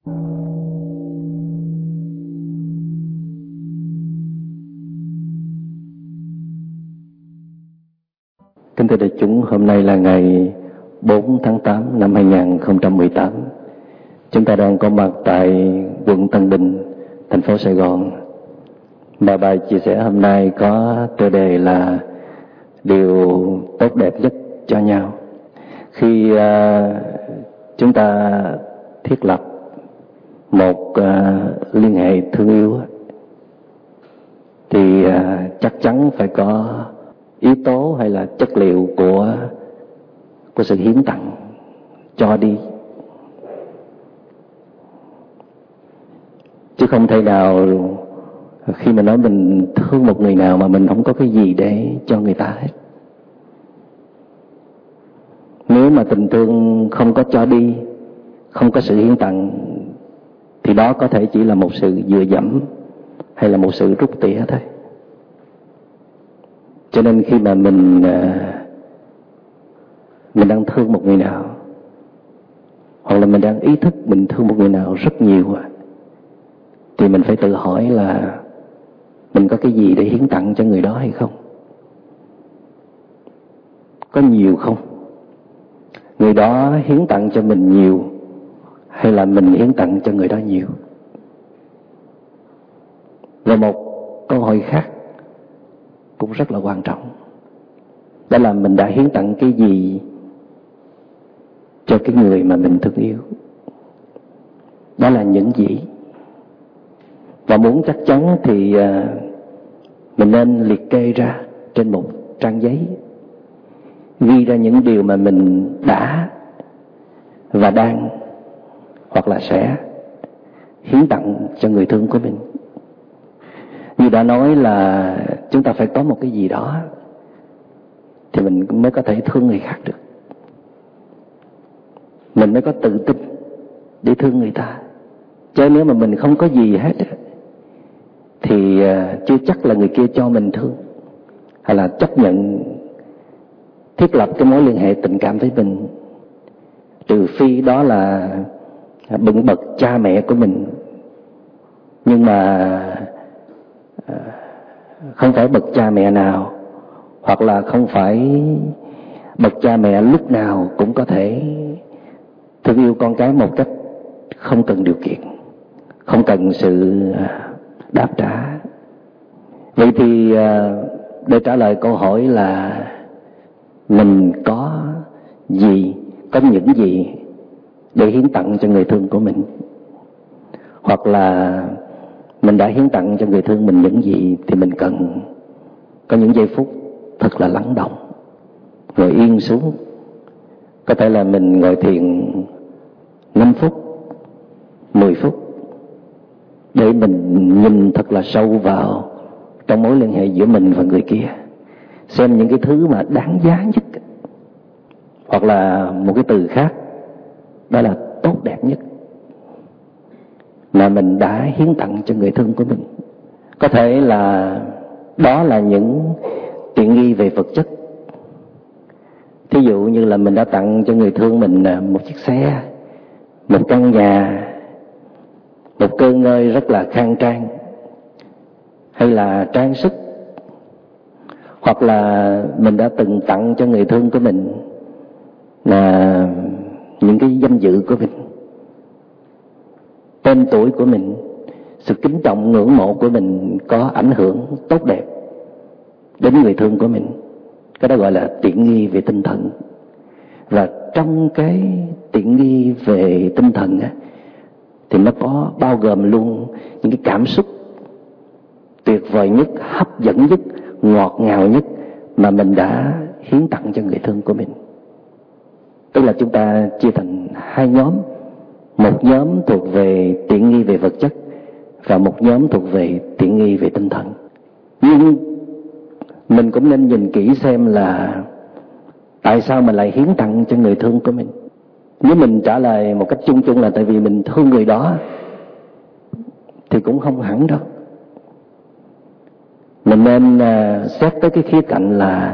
Kính thưa đại chúng, hôm nay là ngày 4 tháng 8 năm 2018. Chúng ta đang có mặt tại quận Tân Bình, thành phố Sài Gòn. Và bài chia sẻ hôm nay có tựa đề là điều tốt đẹp nhất cho nhau. Khi chúng ta thiết lập một liên hệ thương yêu thì chắc chắn phải có yếu tố hay là chất liệu của sự hiến tặng, cho đi. Chứ không thể nào khi mà nói mình thương một người nào mà mình không có cái gì để cho người ta hết. Nếu mà tình thương không có cho đi, không có sự hiến tặng, thì đó có thể chỉ là một sự dựa dẫm hay là một sự rút tỉa thôi. Cho nên khi mà mình đang thương một người nào, hoặc là mình đang ý thức mình thương một người nào rất nhiều, thì mình phải tự hỏi là mình có cái gì để hiến tặng cho người đó hay không? Có nhiều không? Người đó hiến tặng cho mình nhiều hay là mình hiến tặng cho người đó nhiều? Và một câu hỏi khác cũng rất là quan trọng, đó là mình đã hiến tặng cái gì cho cái người mà mình thương yêu. Đó là những gì? Và muốn chắc chắn thì mình nên liệt kê ra trên một trang giấy, ghi ra những điều mà mình đã và đang hoặc là sẽ hiến tặng cho người thương của mình. Như đã nói là chúng ta phải có một cái gì đó thì mình mới có thể thương người khác được. Mình mới có tự tin để thương người ta. Chứ nếu mà mình không có gì hết thì chưa chắc là người kia cho mình thương, hay là chấp nhận thiết lập cái mối liên hệ tình cảm với mình, trừ phi đó là bậc bậc cha mẹ của mình. Nhưng mà không phải bậc cha mẹ nào, hoặc là không phải bậc cha mẹ lúc nào cũng có thể thương yêu con cái một cách không cần điều kiện, không cần sự đáp trả. Vậy thì để trả lời câu hỏi là mình có gì, có những gì để hiến tặng cho người thương của mình, hoặc là mình đã hiến tặng cho người thương mình những gì, thì mình cần có những giây phút thật là lắng động, ngồi yên xuống. Có thể là mình ngồi thiền 5 phút, 10 phút, để mình nhìn thật là sâu vào trong mối liên hệ giữa mình và người kia, xem những cái thứ mà đáng giá nhất, hoặc là một cái từ khác, đó là tốt đẹp nhất mà mình đã hiến tặng cho người thương của mình. Có thể là đó là những tiện nghi về vật chất. Thí dụ như là mình đã tặng cho người thương mình một chiếc xe, một căn nhà, một cơ ngơi rất là khang trang, hay là trang sức, hoặc là mình đã từng tặng cho người thương của mình là những cái danh dự của mình, tên tuổi của mình, sự kính trọng ngưỡng mộ của mình có ảnh hưởng tốt đẹp đến người thương của mình. Cái đó gọi là tiện nghi về tinh thần. Và trong cái tiện nghi về tinh thần thì nó có bao gồm luôn những cái cảm xúc tuyệt vời nhất, hấp dẫn nhất, ngọt ngào nhất mà mình đã hiến tặng cho người thương của mình. Tức là chúng ta chia thành hai nhóm. Một nhóm thuộc về tiện nghi về vật chất và một nhóm thuộc về tiện nghi về tinh thần. Nhưng mình cũng nên nhìn kỹ xem là tại sao mình lại hiến tặng cho người thương của mình. Nếu mình trả lời một cách chung chung là tại vì mình thương người đó, thì cũng không hẳn đâu. Mình nên xét tới cái khía cạnh là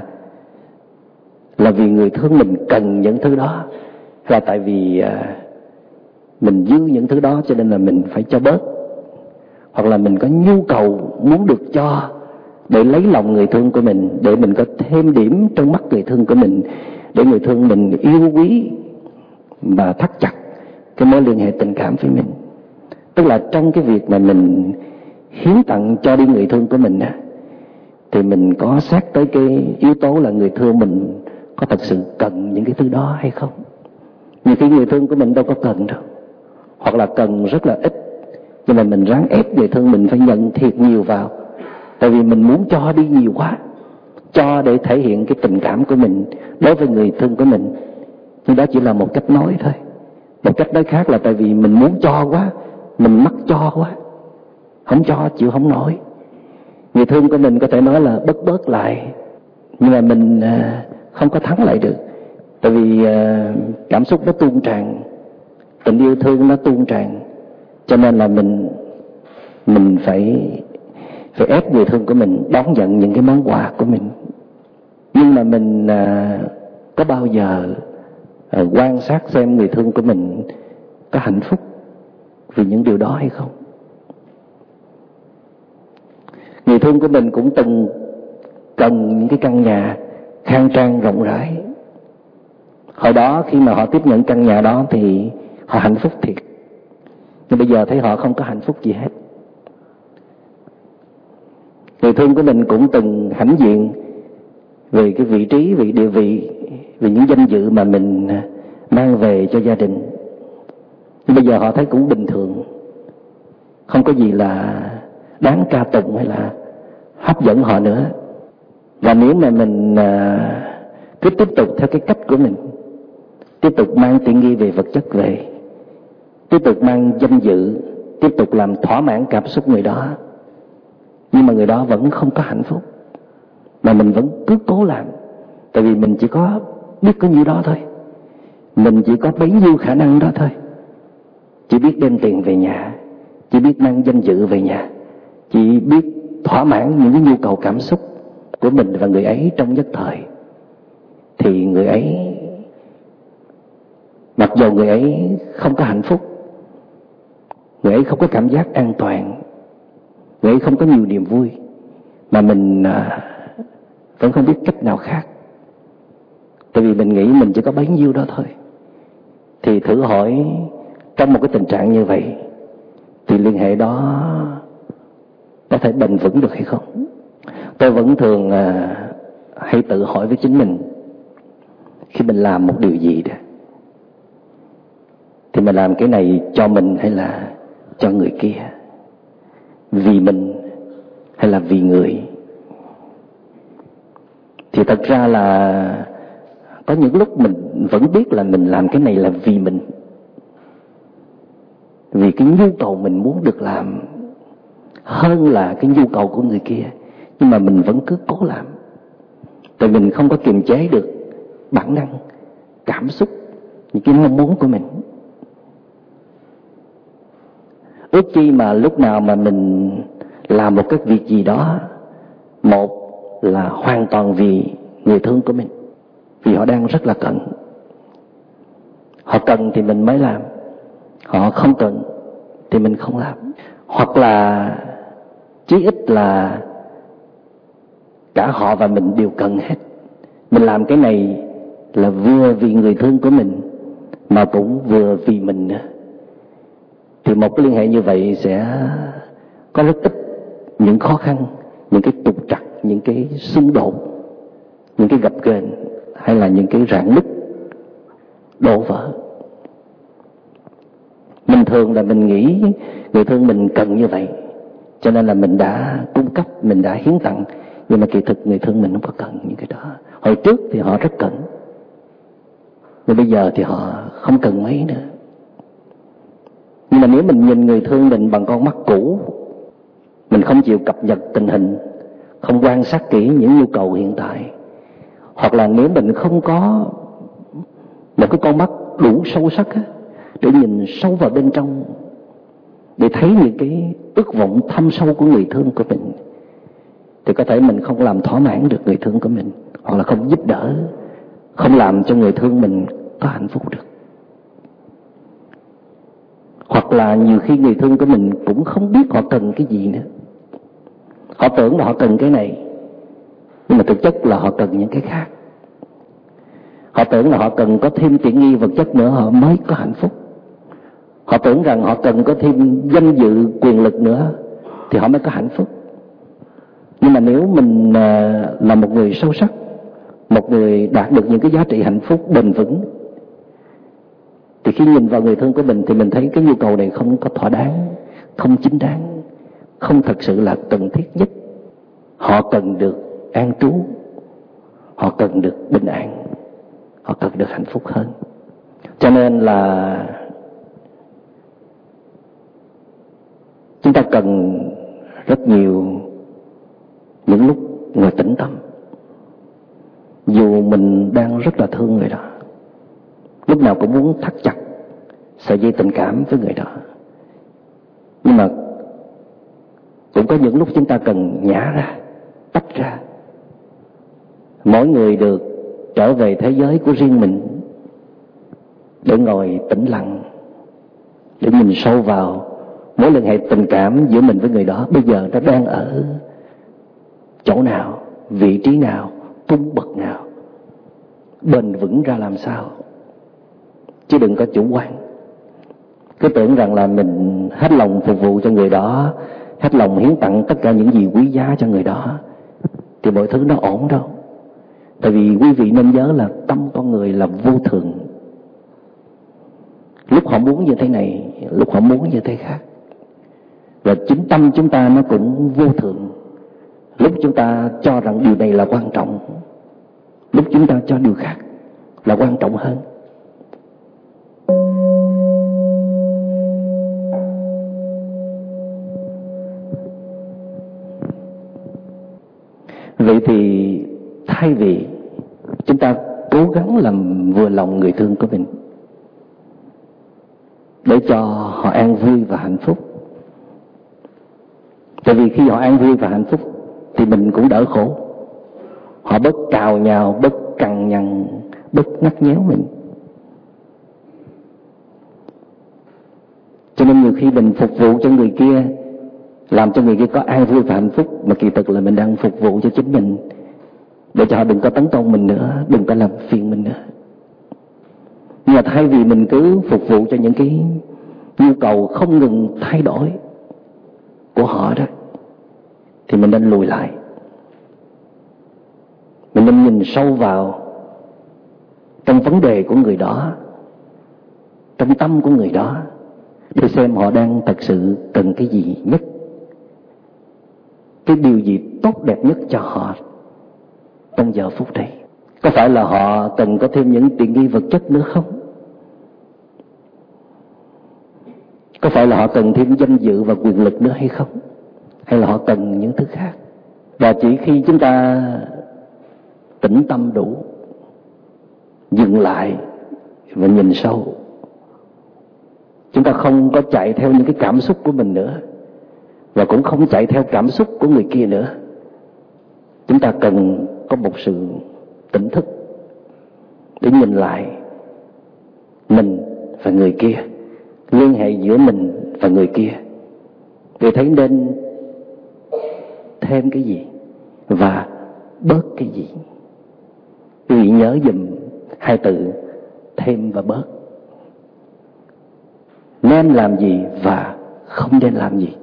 vì người thương mình cần những thứ đó, là tại vì mình dư những thứ đó cho nên là mình phải cho bớt, hoặc là mình có nhu cầu muốn được cho để lấy lòng người thương của mình, để mình có thêm điểm trong mắt người thương của mình, để người thương mình yêu quý và thắt chặt cái mối liên hệ tình cảm với mình. Tức là trong cái việc mà mình hiến tặng cho đi người thương của mình á, thì mình có xét tới cái yếu tố là người thương mình có thật sự cần những cái thứ đó hay không. Nhiều khi người thương của mình đâu có cần đâu, hoặc là cần rất là ít, nhưng mà mình ráng ép người thương mình phải nhận thiệt nhiều vào, tại vì mình muốn cho đi nhiều quá, cho để thể hiện cái tình cảm của mình đối với người thương của mình. Nhưng đó chỉ là một cách nói thôi. Một cách nói khác là tại vì mình muốn cho quá, mình mắc cho quá, không cho chịu không nổi. Người thương của mình có thể nói là bớt lại, nhưng mà mình không có thắng lại được, tại vì cảm xúc nó tuôn tràn, tình yêu thương nó tuôn tràn, cho nên là mình phải ép người thương của mình đón nhận những cái món quà của mình. Nhưng mà mình có bao giờ quan sát xem người thương của mình có hạnh phúc vì những điều đó hay không? Người thương của mình cũng từng cần những cái căn nhà khang trang rộng rãi. Hồi đó khi mà họ tiếp nhận căn nhà đó thì họ hạnh phúc thiệt, nhưng bây giờ thấy họ không có hạnh phúc gì hết. Người thương của mình cũng từng hãnh diện về cái vị trí, về địa vị, về những danh dự mà mình mang về cho gia đình. Nhưng bây giờ họ thấy cũng bình thường, không có gì là đáng ca tụng hay là hấp dẫn họ nữa. Và nếu mà mình cứ tiếp tục theo cái cách của mình, tiếp tục mang tiện nghi về vật chất về, tiếp tục mang danh dự, tiếp tục làm thỏa mãn cảm xúc người đó, nhưng mà người đó vẫn không có hạnh phúc, mà mình vẫn cứ cố làm, tại vì mình chỉ có biết có nhiêu đó thôi, mình chỉ có bấy nhiêu khả năng đó thôi, chỉ biết đem tiền về nhà, chỉ biết mang danh dự về nhà, chỉ biết thỏa mãn những cái nhu cầu cảm xúc của mình và người ấy trong nhất thời, thì người ấy, mặc dù người ấy không có hạnh phúc, người ấy không có cảm giác an toàn, người ấy không có nhiều niềm vui, mà mình vẫn không biết cách nào khác, tại vì mình nghĩ mình chỉ có bấy nhiêu đó thôi. Thì thử hỏi, trong một cái tình trạng như vậy thì liên hệ đó có thể bền vững được hay không? Tôi vẫn thường hay tự hỏi với chính mình, khi mình làm một điều gì đó thì mình làm cái này cho mình hay là cho người kia, vì mình hay là vì người. Thì thật ra là có những lúc mình vẫn biết là mình làm cái này là vì mình, vì cái nhu cầu mình muốn được làm hơn là cái nhu cầu của người kia, nhưng mà mình vẫn cứ cố làm, tại mình không có kiềm chế được bản năng, cảm xúc, những cái mong muốn của mình. Ước chi mà lúc nào mà mình làm một cái việc gì đó, một là hoàn toàn vì người thương của mình, vì họ đang rất là cần. Họ cần thì mình mới làm, họ không cần thì mình không làm. Hoặc là chí ít là cả họ và mình đều cần hết. Mình làm cái này là vừa vì người thương của mình mà cũng vừa vì mình nữa. Thì một cái liên hệ như vậy sẽ có rất ít những khó khăn, những cái trục trặc, những cái xung đột, những cái gập ghềnh, hay là những cái rạn nứt đổ vỡ. Mình thường là mình nghĩ người thương mình cần như vậy, cho nên là mình đã cung cấp, mình đã hiến tặng, nhưng mà kỳ thực người thương mình không có cần những cái đó. Hồi trước thì họ rất cần, nhưng bây giờ thì họ không cần mấy nữa. Nhưng mà nếu mình nhìn người thương mình bằng con mắt cũ, mình không chịu cập nhật tình hình, không quan sát kỹ những nhu cầu hiện tại, hoặc là nếu mình không có một cái con mắt đủ sâu sắc á, để nhìn sâu vào bên trong, để thấy những cái ước vọng thâm sâu của người thương của mình, thì có thể mình không làm thỏa mãn được người thương của mình, hoặc là không giúp đỡ, không làm cho người thương mình có hạnh phúc được. Hoặc là nhiều khi người thương của mình cũng không biết họ cần cái gì nữa. Họ tưởng là họ cần cái này, nhưng mà thực chất là họ cần những cái khác. Họ tưởng là họ cần có thêm tiện nghi vật chất nữa họ mới có hạnh phúc. Họ tưởng rằng họ cần có thêm danh dự, quyền lực nữa thì họ mới có hạnh phúc. Nhưng mà nếu mình là một người sâu sắc, một người đạt được những cái giá trị hạnh phúc bền vững, thì khi nhìn vào người thương của mình thì mình thấy cái nhu cầu này không có thỏa đáng, không chính đáng, không thật sự là cần thiết nhất. Họ cần được an trú, họ cần được bình an, họ cần được hạnh phúc hơn. Cho nên là chúng ta cần rất nhiều những lúc ngồi tĩnh tâm. Dù mình đang rất là thương người đó, lúc nào cũng muốn thắt chặt sợi dây tình cảm với người đó, nhưng mà cũng có những lúc chúng ta cần nhả ra, tách ra. Mỗi người được trở về thế giới của riêng mình để ngồi tĩnh lặng, để nhìn sâu vào mối liên hệ tình cảm giữa mình với người đó bây giờ nó đang ở chỗ nào, vị trí nào, cung bậc nào, bền vững ra làm sao. Chứ đừng có chủ quan, cứ tưởng rằng là mình hết lòng phục vụ cho người đó, hết lòng hiến tặng tất cả những gì quý giá cho người đó thì mọi thứ nó ổn đâu. Tại vì quý vị nên nhớ là tâm con người là vô thường. Lúc họ muốn như thế này, lúc họ muốn như thế khác. Và chính tâm chúng ta nó cũng vô thường. Lúc chúng ta cho rằng điều này là quan trọng, lúc chúng ta cho điều khác là quan trọng hơn. Vậy thì thay vì chúng ta cố gắng làm vừa lòng người thương của mình để cho họ an vui và hạnh phúc, tại vì khi họ an vui và hạnh phúc thì mình cũng đỡ khổ. Họ bớt cào nhào, bớt cằn nhằn, bớt ngắt nhéo mình. Cho nên nhiều khi mình phục vụ cho người kia, làm cho người kia có an vui và hạnh phúc, mà kỳ thực là mình đang phục vụ cho chính mình, để cho họ đừng có tấn công mình nữa, đừng có làm phiền mình nữa. Nhưng mà thay vì mình cứ phục vụ cho những cái nhu cầu không ngừng thay đổi của họ đó, thì mình nên lùi lại. Mình nên nhìn sâu vào trong vấn đề của người đó, trong tâm của người đó, để xem họ đang thật sự cần cái gì nhất, cái điều gì tốt đẹp nhất cho họ trong giờ phút này. Có phải là họ cần có thêm những tiện nghi vật chất nữa không? Có phải là họ cần thêm danh dự và quyền lực nữa hay không? Hay là họ cần những thứ khác? Và chỉ khi chúng ta tĩnh tâm đủ, dừng lại và nhìn sâu, chúng ta không có chạy theo những cái cảm xúc của mình nữa, và cũng không chạy theo cảm xúc của người kia nữa. Chúng ta cần có một sự tỉnh thức để nhìn lại mình và người kia, liên hệ giữa mình và người kia, để thấy nên thêm cái gì và bớt cái gì. Quý vị nhớ dùm hai từ thêm và bớt. Nên làm gì và không nên làm gì.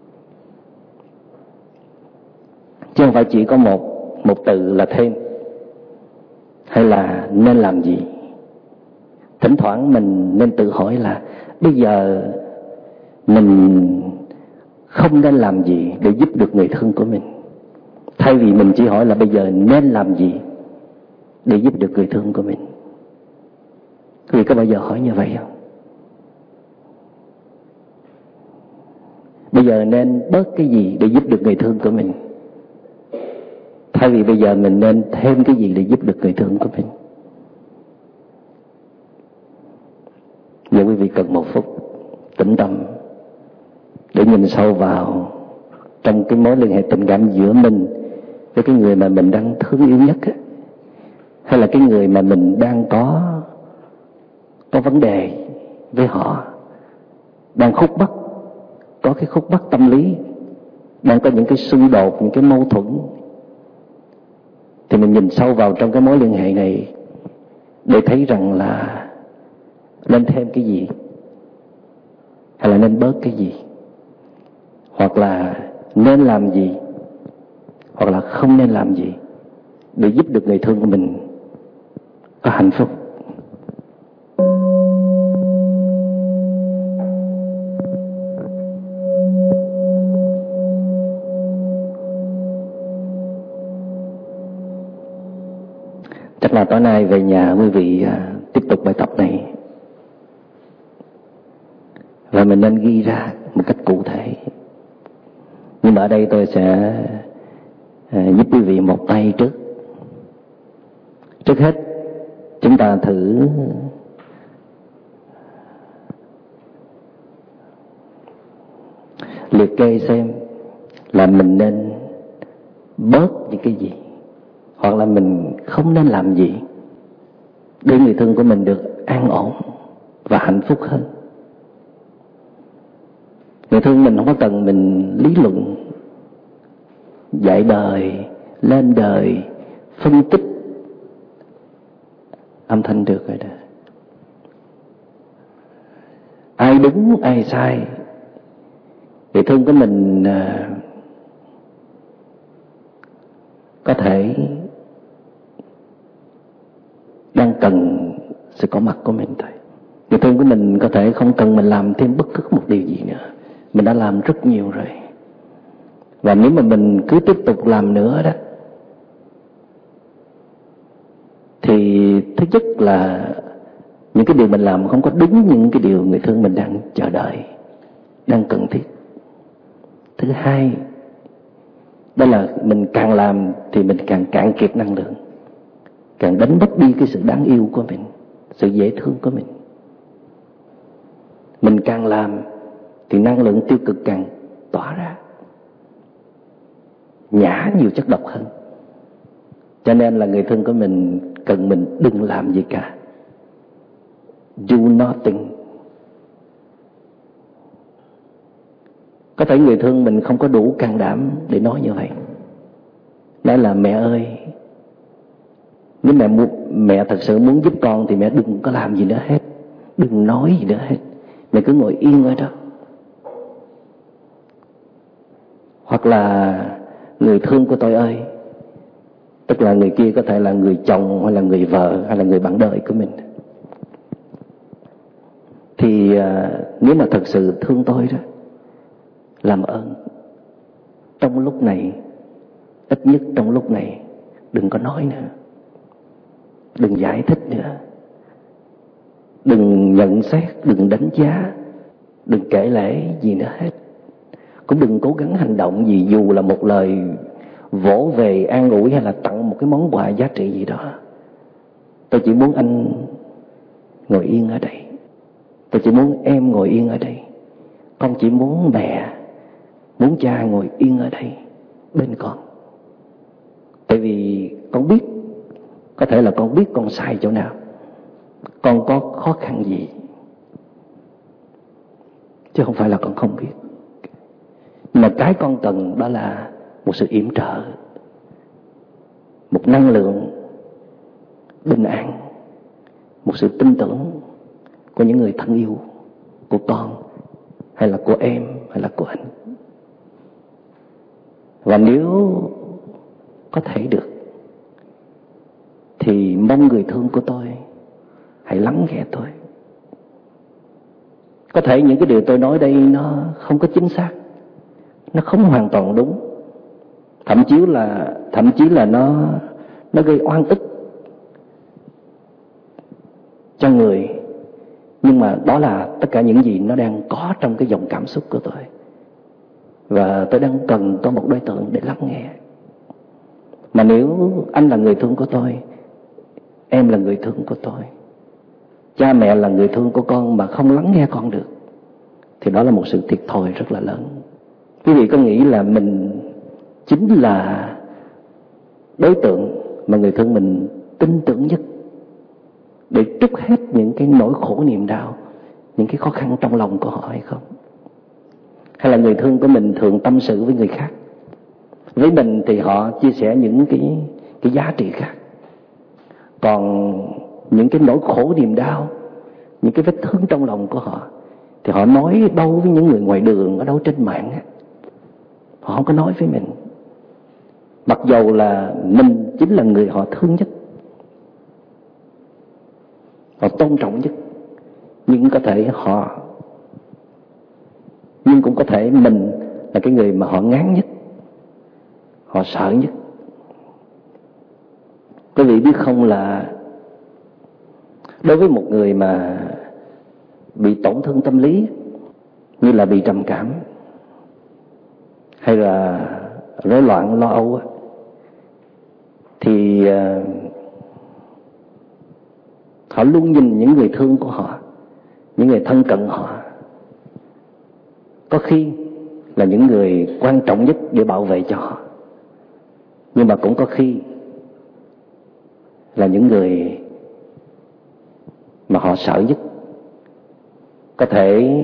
Chứ không phải chỉ có một từ là thêm hay là nên làm gì. Thỉnh thoảng mình nên tự hỏi là bây giờ mình không nên làm gì để giúp được người thân của mình, thay vì mình chỉ hỏi là bây giờ nên làm gì để giúp được người thương của mình. Quý vị có bao giờ hỏi như vậy không? Bây giờ nên bớt cái gì để giúp được người thương của mình, thay vì bây giờ mình nên thêm cái gì để giúp được người thương của mình. Giờ quý vị cần một phút tĩnh tâm để nhìn sâu vào trong cái mối liên hệ tình cảm giữa mình với cái người mà mình đang thương yêu nhất á, hay là cái người mà mình đang có vấn đề với họ, đang khúc mắc, có cái khúc mắc tâm lý, đang có những cái xung đột, những cái mâu thuẫn, thì mình nhìn sâu vào trong cái mối liên hệ này để thấy rằng là nên thêm cái gì, hay là nên bớt cái gì, hoặc là nên làm gì, hoặc là không nên làm gì để giúp được người thương của mình có hạnh phúc. Chắc là tối nay về nhà quý vị tiếp tục bài tập này, và mình nên ghi ra một cách cụ thể. Nhưng mà ở đây tôi sẽ giúp quý vị một tay trước. Trước hết chúng ta thử liệt kê xem là mình nên bớt những cái gì, hoặc là mình không nên làm gì để người thương của mình được an ổn và hạnh phúc hơn. Người thương mình không có cần mình lý luận, dạy đời, lên đời, phân tích âm thanh được rồi đó. Ai đúng ai sai, người thương của mình có thể đang cần sự có mặt của mình thôi. Người thương của mình có thể không cần mình làm thêm bất cứ một điều gì nữa, mình đã làm rất nhiều rồi. Và nếu mà mình cứ tiếp tục làm nữa đó, thì thứ nhất là những cái điều mình làm không có đúng những cái điều người thương mình đang chờ đợi, đang cần thiết. Thứ hai, đó là mình càng làm thì mình càng cạn kiệt năng lượng, càng đánh mất đi cái sự đáng yêu của mình, sự dễ thương của mình. Mình càng làm thì năng lượng tiêu cực càng tỏa ra, nhả nhiều chất độc hơn. Cho nên là người thương của mình cần mình đừng làm gì cả, do nothing. Có thể người thương mình không có đủ can đảm để nói như vậy. Nói là mẹ ơi, nếu mẹ thật sự muốn giúp con thì mẹ đừng có làm gì nữa hết, đừng nói gì nữa hết, mẹ cứ ngồi yên ở đó. Hoặc là người thương của tôi ơi, tức là người kia có thể là người chồng hay là người vợ hay là người bạn đời của mình, thì nếu mà thật sự thương tôi đó, làm ơn trong lúc này, ít nhất trong lúc này, đừng có nói nữa, đừng giải thích nữa, đừng nhận xét, đừng đánh giá, đừng kể lể gì nữa hết. Cũng đừng cố gắng hành động gì, dù là một lời vỗ về an ủi hay là tặng một cái món quà giá trị gì đó. Tôi chỉ muốn anh ngồi yên ở đây, tôi chỉ muốn em ngồi yên ở đây, con chỉ muốn mẹ, muốn cha ngồi yên ở đây bên con. Tại vì con biết, có thể là con biết con sai chỗ nào, con có khó khăn gì, chứ không phải là con không biết. Nhưng mà cái con cần đó là một sự yểm trợ, một năng lượng bình an, một sự tin tưởng của những người thân yêu của con, hay là của em, hay là của anh. Và nếu có thể được thì mong người thương của tôi hãy lắng nghe tôi. Có thể những cái điều tôi nói đây nó không có chính xác, nó không hoàn toàn đúng, thậm chí là nó gây oan ức cho người. Nhưng mà đó là tất cả những gì nó đang có trong cái dòng cảm xúc của tôi, và tôi đang cần có một đối tượng để lắng nghe. Mà nếu anh là người thương của tôi, em là người thương của tôi, cha mẹ là người thương của con mà không lắng nghe con được, thì đó là một sự thiệt thòi rất là lớn. Quý vị có nghĩ là mình chính là đối tượng mà người thương mình tin tưởng nhất để trút hết những cái nỗi khổ niềm đau, những cái khó khăn trong lòng của họ hay không? hay là người thương của mình thường tâm sự với người khác. Với mình thì họ chia sẻ những cái giá trị khác. Còn những cái nỗi khổ niềm đau, những cái vết thương trong lòng của họ thì họ nói đâu với những người ngoài đường, ở đâu trên mạng á. Họ không có nói với mình. Mặc dầu là mình chính là người họ thương nhất, họ tôn trọng nhất, nhưng cũng có thể mình là cái người mà họ ngán nhất, họ sợ nhất. Quý vị biết không, là đối với một người mà bị tổn thương tâm lý, như là bị trầm cảm hay là rối loạn lo âu, thì họ luôn nhìn những người thương của họ, những người thân cận họ, có khi là những người quan trọng nhất để bảo vệ cho họ, nhưng mà cũng có khi là những người mà họ sợ nhất. Có thể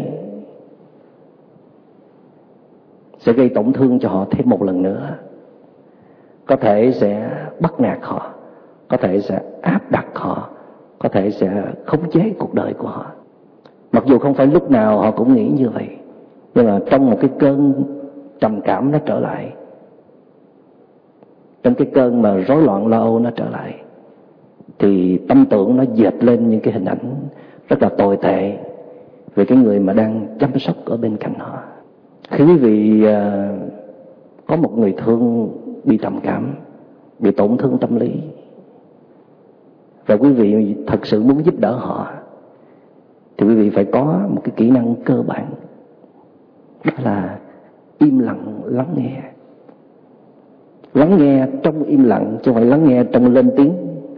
sẽ gây tổn thương cho họ thêm một lần nữa, có thể sẽ bắt nạt họ, có thể sẽ áp đặt họ, có thể sẽ khống chế cuộc đời của họ. Mặc dù không phải lúc nào họ cũng nghĩ như vậy, nhưng mà trong một cái cơn trầm cảm nó trở lại, trong cái cơn mà rối loạn lo âu nó trở lại, thì tâm tưởng nó dệt lên những cái hình ảnh rất là tồi tệ về cái người mà đang chăm sóc ở bên cạnh họ. Khi quý vị có một người thương bị trầm cảm, bị tổn thương tâm lý, và quý vị thật sự muốn giúp đỡ họ, thì quý vị phải có một cái kỹ năng cơ bản, đó là im lặng lắng nghe. Lắng nghe trong im lặng, chứ không phải lắng nghe trong lên tiếng.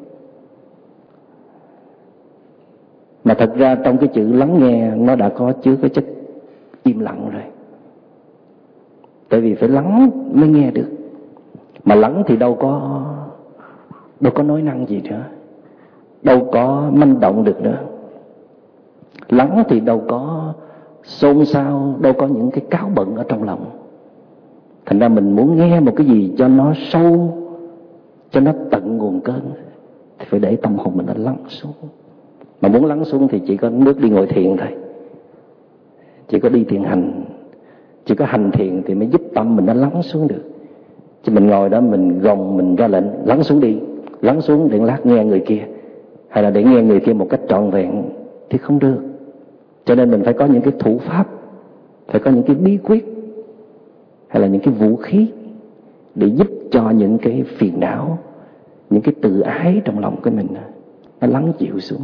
Mà thật ra trong cái chữ lắng nghe nó đã có chứa cái chất im lặng rồi. Tại vì phải lắng mới nghe được. Mà lắng thì đâu có nói năng gì nữa, đâu có manh động được nữa. Lắng thì đâu có xôn xao, đâu có những cái cáu bận ở trong lòng. Thành ra mình muốn nghe một cái gì cho nó sâu, cho nó tận nguồn cơn, thì phải để tâm hồn mình nó lắng xuống. Mà muốn lắng xuống thì chỉ có nước đi ngồi thiền thôi. Chỉ có đi thiền hành, chỉ có hành thiền thì mới giúp tâm mình nó lắng xuống được. Chứ mình ngồi đó mình gồng, mình ra lệnh lắng xuống đi, lắng xuống để lát nghe người kia, hay là để nghe người kia một cách trọn vẹn thì không được. Cho nên mình phải có những cái thủ pháp, phải có những cái bí quyết, hay là những cái vũ khí để giúp cho những cái phiền não, những cái tự ái trong lòng của mình nó lắng chịu xuống.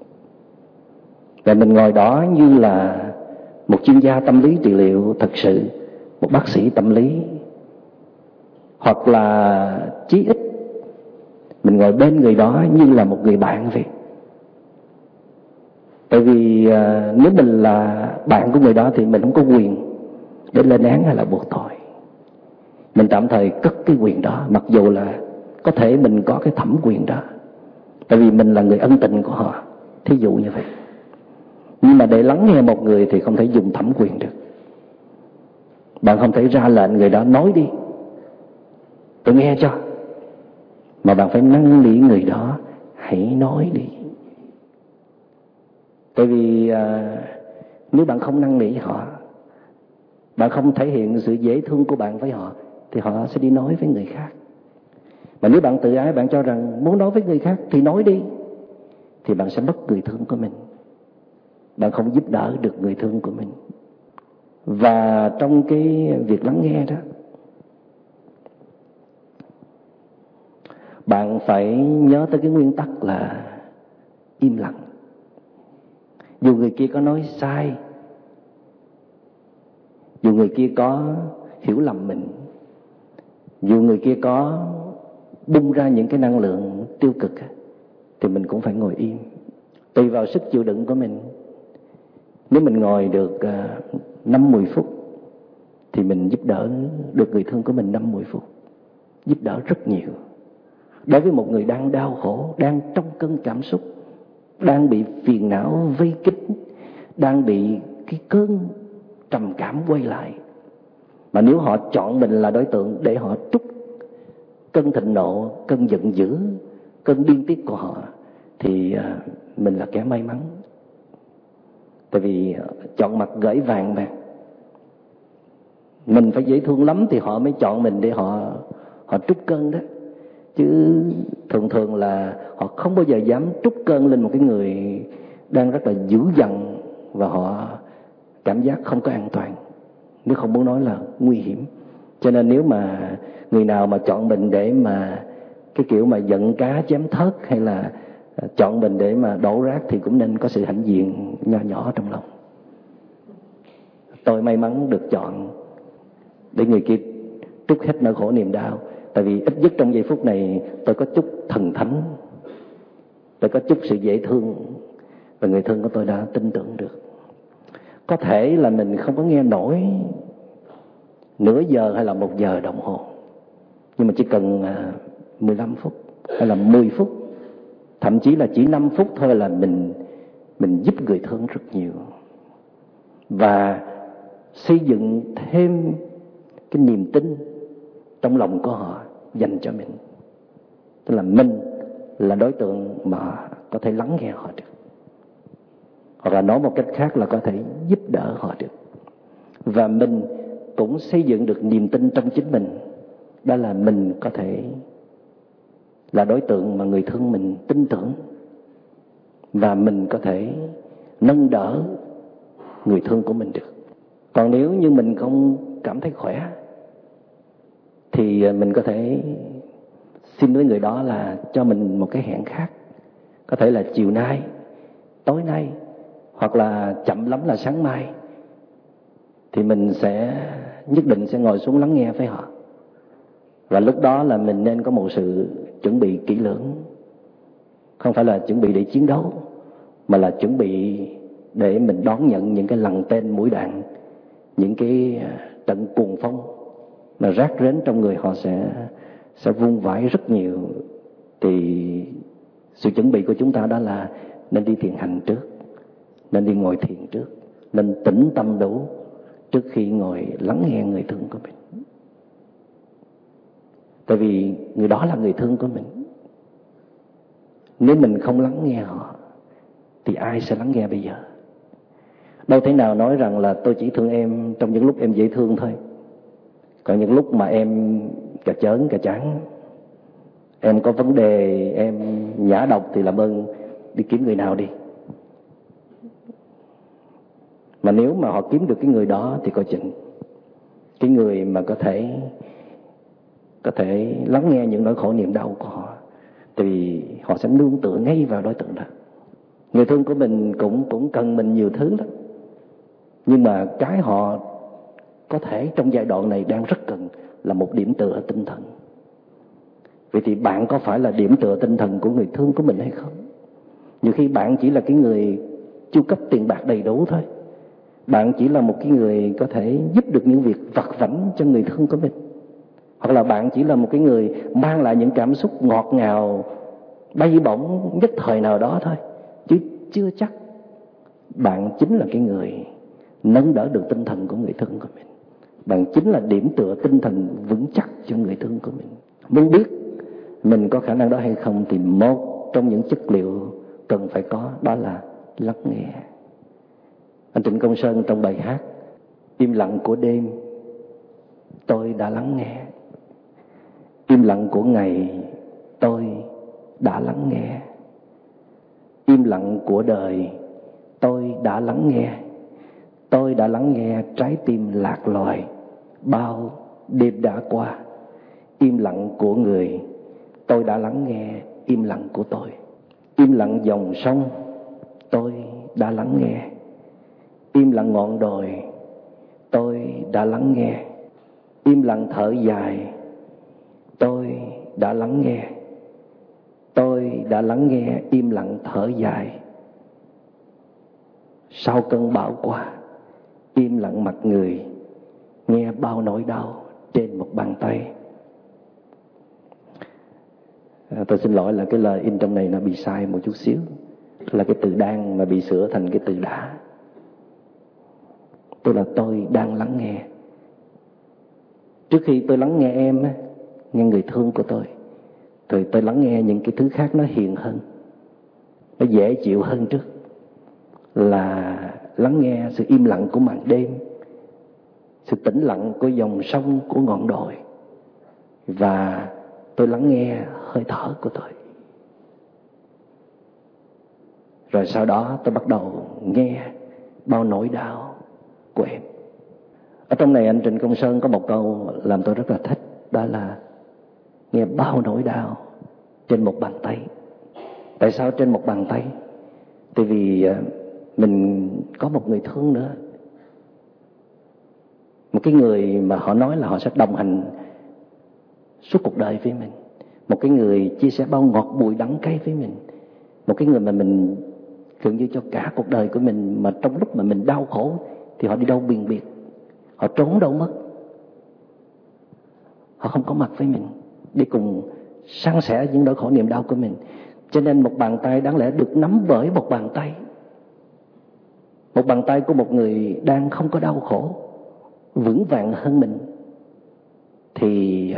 Và mình ngồi đó như là một chuyên gia tâm lý trị liệu thật sự, một bác sĩ tâm lý, hoặc là chí ít mình ngồi bên người đó như là một người bạn vậy. Tại vì nếu mình là bạn của người đó thì mình không có quyền để lên án hay là buộc tội. Mình tạm thời cất cái quyền đó, mặc dù là có thể mình có cái thẩm quyền đó, tại vì mình là người ân tình của họ, thí dụ như vậy. Nhưng mà để lắng nghe một người thì không thể dùng thẩm quyền được. Bạn không thể ra lệnh người đó nói đi, tôi nghe cho. Mà bạn phải năn nỉ người đó, hãy nói đi. Tại vì nếu bạn không năn nỉ họ, bạn không thể hiện sự dễ thương của bạn với họ, thì họ sẽ đi nói với người khác. Mà nếu bạn tự ái, bạn cho rằng muốn nói với người khác thì nói đi, thì bạn sẽ mất người thương của mình. Bạn không giúp đỡ được người thương của mình. Và trong cái việc lắng nghe đó, bạn phải nhớ tới cái nguyên tắc là im lặng. Dù người kia có nói sai, dù người kia có hiểu lầm mình, dù người kia có bung ra những cái năng lượng tiêu cực, thì mình cũng phải ngồi im. Tùy vào sức chịu đựng của mình. Nếu mình ngồi được 5-10 phút thì mình giúp đỡ được người thương của mình 5-10 phút. Giúp đỡ rất nhiều. Đối với một người đang đau khổ, đang trong cơn cảm xúc, đang bị phiền não vây kín, đang bị cái cơn trầm cảm quay lại, Mà nếu họ chọn mình là đối tượng để họ trút cơn thịnh nộ, cơn giận dữ, cơn điên tiết của họ, thì mình là kẻ may mắn. Tại vì chọn mặt gởi vàng mà. Mình phải dễ thương lắm thì họ mới chọn mình để họ trút cơn đó. Chứ thường thường là họ không bao giờ dám trút cơn lên một cái người đang rất là dữ dằn, và họ cảm giác không có an toàn, nếu không muốn nói là nguy hiểm. Cho nên nếu mà người nào mà chọn mình để mà cái kiểu mà giận cá chém thớt, hay là chọn mình để mà đổ rác, thì cũng nên có sự hãnh diện nho nhỏ trong lòng. Tôi may mắn được chọn để người kia trút hết nỗi khổ niềm đau. Tại vì ít nhất trong giây phút này tôi có chút thần thánh, tôi có chút sự dễ thương, và người thân của tôi đã tin tưởng được. Có thể là mình không có nghe nổi nửa giờ hay là 1 giờ đồng hồ, nhưng mà chỉ cần 15 phút hay là 10 phút, thậm chí là chỉ 5 phút thôi là mình giúp người thân rất nhiều, và xây dựng thêm cái niềm tin trong lòng của họ dành cho mình. Tức là mình là đối tượng mà có thể lắng nghe họ được, hoặc là nói một cách khác là có thể giúp đỡ họ được. Và mình cũng xây dựng được niềm tin trong chính mình, đó là mình có thể là đối tượng mà người thương mình tin tưởng, và mình có thể nâng đỡ người thương của mình được. Còn nếu như mình không cảm thấy khỏe thì mình có thể xin với người đó là cho mình một cái hẹn khác. Có thể là chiều nay, tối nay, hoặc là chậm lắm là sáng mai. Thì mình nhất định sẽ ngồi xuống lắng nghe với họ. Và lúc đó là mình nên có một sự chuẩn bị kỹ lưỡng. Không phải là chuẩn bị để chiến đấu, mà là chuẩn bị để mình đón nhận những cái lằn tên mũi đạn, những cái trận cuồng phong mà rác rến trong người họ sẽ vung vãi rất nhiều. Thì sự chuẩn bị của chúng ta đó là nên đi thiền hành trước, nên đi ngồi thiền trước, nên tĩnh tâm đủ trước khi ngồi lắng nghe người thương của mình. Tại vì người đó là người thương của mình. Nếu mình không lắng nghe họ thì ai sẽ lắng nghe bây giờ? Đâu thể nào nói rằng là tôi chỉ thương em trong những lúc em dễ thương thôi, còn những lúc mà em cà chớn cà chán, em có vấn đề, em nhã độc thì làm ơn đi kiếm người nào đi. Mà nếu mà họ kiếm được cái người đó thì coi chừng, cái người mà có thể lắng nghe những nỗi khổ niềm đau của họ, thì họ sẽ nương tựa ngay vào đối tượng đó. Người thương của mình cũng cần mình nhiều thứ lắm, nhưng mà cái họ có thể trong giai đoạn này đang rất cần là một điểm tựa tinh thần. Vậy thì bạn có phải là điểm tựa tinh thần của người thương của mình hay không? Nhiều khi bạn chỉ là cái người chu cấp tiền bạc đầy đủ thôi. Bạn chỉ là một cái người có thể giúp được những việc vặt vãnh cho người thương của mình. Hoặc là bạn chỉ là một cái người mang lại những cảm xúc ngọt ngào, bay bổng nhất thời nào đó thôi. Chứ chưa chắc bạn chính là cái người nâng đỡ được tinh thần của người thương của mình. Bạn chính là điểm tựa tinh thần vững chắc cho người thương của mình. Muốn biết mình có khả năng đó hay không thì một trong những chất liệu cần phải có đó là lắng nghe. Anh Trịnh Công Sơn trong bài hát Im lặng của đêm tôi đã lắng nghe, im lặng của ngày tôi đã lắng nghe, im lặng của đời tôi đã lắng nghe. Tôi đã lắng nghe trái tim lạc loài bao đêm đã qua. Im lặng của người tôi đã lắng nghe im lặng của tôi. Im lặng dòng sông tôi đã lắng nghe. Im lặng ngọn đồi tôi đã lắng nghe. Im lặng thở dài tôi đã lắng nghe. Tôi đã lắng nghe im lặng thở dài. Sau cơn bão qua, im lặng mặt người nghe bao nỗi đau trên một bàn tay. Tôi xin lỗi là cái lời in trong này nó bị sai một chút xíu, là cái từ đang mà bị sửa thành cái từ đã. Tức là tôi đang lắng nghe Trước khi tôi lắng nghe em, nghe người thương của tôi, rồi tôi lắng nghe những cái thứ khác nó hiền hơn, nó dễ chịu hơn trước, là lắng nghe sự im lặng của màn đêm, sự tĩnh lặng của dòng sông, của ngọn đồi, và tôi lắng nghe hơi thở của tôi. Rồi sau đó tôi bắt đầu nghe bao nỗi đau của em. Ở trong này anh Trịnh Công Sơn có một câu làm tôi rất là thích, đó là nghe bao nỗi đau trên một bàn tay. Tại sao trên một bàn tay? Tại vì mình có một người thương nữa, một cái người mà họ nói là họ sẽ đồng hành suốt cuộc đời với mình, một cái người chia sẻ bao ngọt bùi đắng cay với mình, một cái người mà mình gần như cho cả cuộc đời của mình, mà trong lúc mà mình đau khổ thì họ đi đâu biền biệt, họ trốn đâu mất, họ không có mặt với mình để cùng san sẻ những nỗi khổ niềm đau của mình. Cho nên một bàn tay đáng lẽ được nắm bởi một bàn tay, một bàn tay của một người đang không có đau khổ, vững vàng hơn mình, thì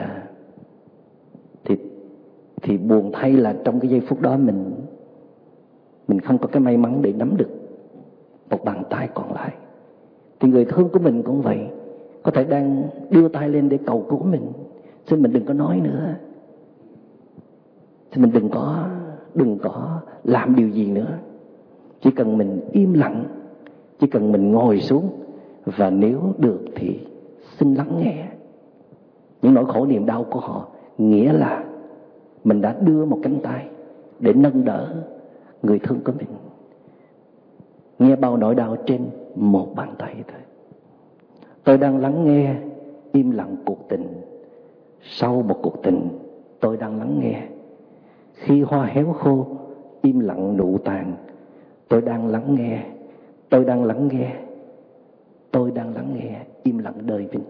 buồn thay là trong cái giây phút đó mình không có cái may mắn để nắm được một bàn tay còn lại. Thì người thương của mình cũng vậy, có thể đang đưa tay lên để cầu cứu mình, xin mình đừng có nói nữa, xin mình đừng có làm điều gì nữa, chỉ cần mình im lặng, chỉ cần mình ngồi xuống, và nếu được thì xin lắng nghe những nỗi khổ niềm đau của họ. Nghĩa là mình đã đưa một cánh tay để nâng đỡ người thương của mình. Nghe bao nỗi đau trên một bàn tay thôi. Tôi đang lắng nghe im lặng cuộc tình. Sau một cuộc tình, tôi đang lắng nghe. Khi hoa héo khô, im lặng nụ tàn, tôi đang lắng nghe, tôi đang lắng nghe, tôi đang lắng nghe im lặng đời mình.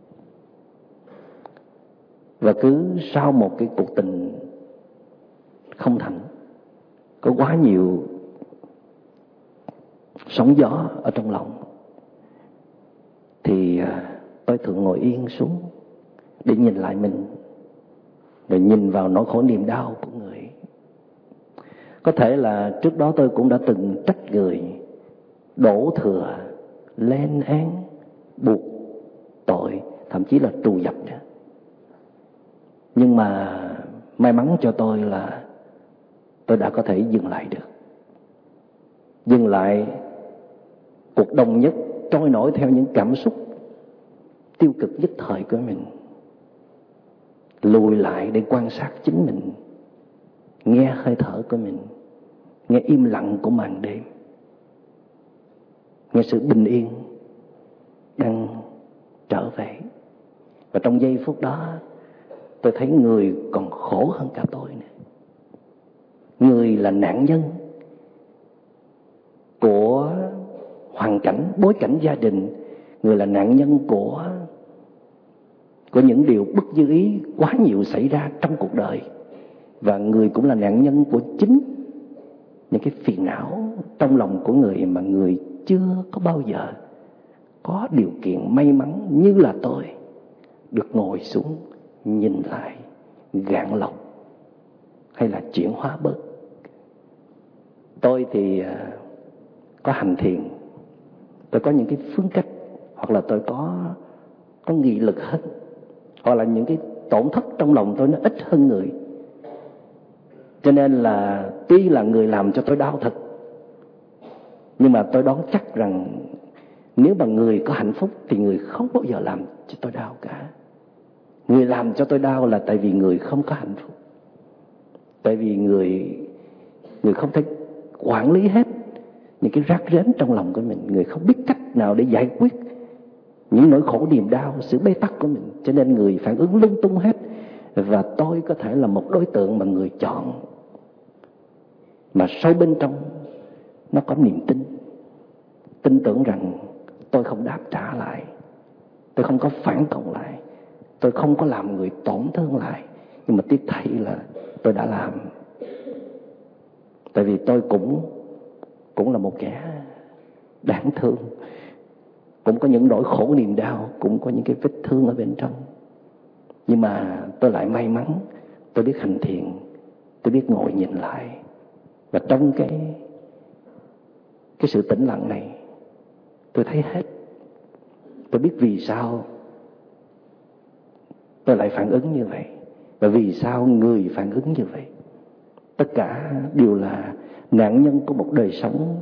Và cứ sau một cái cuộc tình không thành, có quá nhiều sóng gió ở trong lòng, thì tôi thường ngồi yên xuống để nhìn lại mình, rồi nhìn vào nỗi khổ niềm đau của người. Có thể là trước đó tôi cũng đã từng trách người, đổ thừa, lên án, buộc tội, thậm chí là trù dập nữa. Nhưng mà may mắn cho tôi là tôi đã có thể dừng lại được. Dừng lại cuộc đồng nhất trôi nổi theo những cảm xúc tiêu cực nhất thời của mình. Lùi lại để quan sát chính mình, nghe hơi thở của mình, nghe im lặng của màn đêm, nghe sự bình yên đang trở về. Và trong giây phút đó, tôi thấy người còn khổ hơn cả tôi nữa. Người là nạn nhân của hoàn cảnh, bối cảnh gia đình. Người là nạn nhân của những điều bất như ý quá nhiều xảy ra trong cuộc đời. Và người cũng là nạn nhân của chính những cái phiền não trong lòng của người mà người chưa có bao giờ có điều kiện may mắn như là tôi được ngồi xuống, nhìn lại, gạn lọc hay là chuyển hóa bớt. Tôi thì có hành thiền, tôi có những cái phương cách, hoặc là tôi có nghị lực hơn, hoặc là những cái tổn thất trong lòng tôi nó ít hơn người. Cho nên là tuy là người làm cho tôi đau thật, nhưng mà tôi đoán chắc rằng nếu mà người có hạnh phúc thì người không bao giờ làm cho tôi đau cả. Người làm cho tôi đau là tại vì người không có hạnh phúc. Tại vì người không thể quản lý hết những cái rác rến trong lòng của mình. Người không biết cách nào để giải quyết những nỗi khổ niềm đau, sự bế tắc của mình. Cho nên người phản ứng lung tung hết. Và tôi có thể là một đối tượng mà người chọn, mà sâu bên trong nó có niềm tin tưởng rằng tôi không đáp trả lại, tôi không có phản cộng lại, tôi không có làm người tổn thương lại. Nhưng mà tiếc thay là tôi đã làm. Tại vì tôi cũng là một kẻ đáng thương, cũng có những nỗi khổ niềm đau, cũng có những cái vết thương ở bên trong. Nhưng mà tôi lại may mắn, tôi biết hành thiền, tôi biết ngồi nhìn lại. Và trong cái sự tĩnh lặng này, tôi thấy hết. Tôi biết vì sao tôi lại phản ứng như vậy, và vì sao người phản ứng như vậy. Tất cả đều là nạn nhân của một đời sống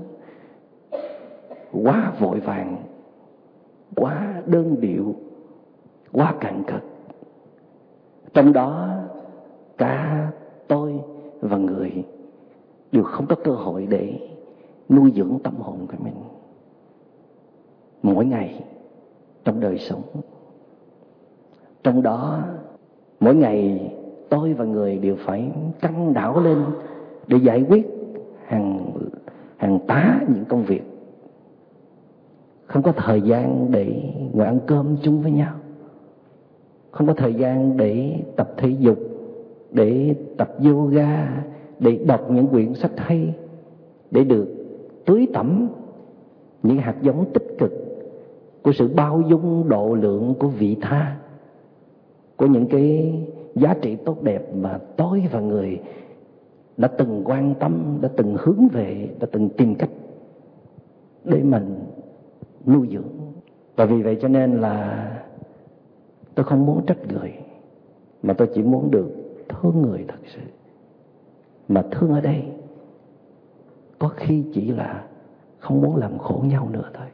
quá vội vàng, quá đơn điệu, quá cạn cật. Trong đó cả tôi và người đều không có cơ hội để nuôi dưỡng tâm hồn của mình. Mỗi ngày trong đời sống, trong đó mỗi ngày tôi và người đều phải căng não lên để giải quyết hàng tá những công việc. Không có thời gian để ngồi ăn cơm chung với nhau, không có thời gian để tập thể dục, để tập yoga, để đọc những quyển sách hay, để được tưới tẩm những hạt giống tích cực của sự bao dung độ lượng, của vị tha, của những cái giá trị tốt đẹp mà tôi và người đã từng quan tâm, đã từng hướng về, đã từng tìm cách để mình nuôi dưỡng. Và vì vậy cho nên là tôi không muốn trách người, mà tôi chỉ muốn được thương người thật sự. Mà thương ở đây có khi chỉ là không muốn làm khổ nhau nữa thôi.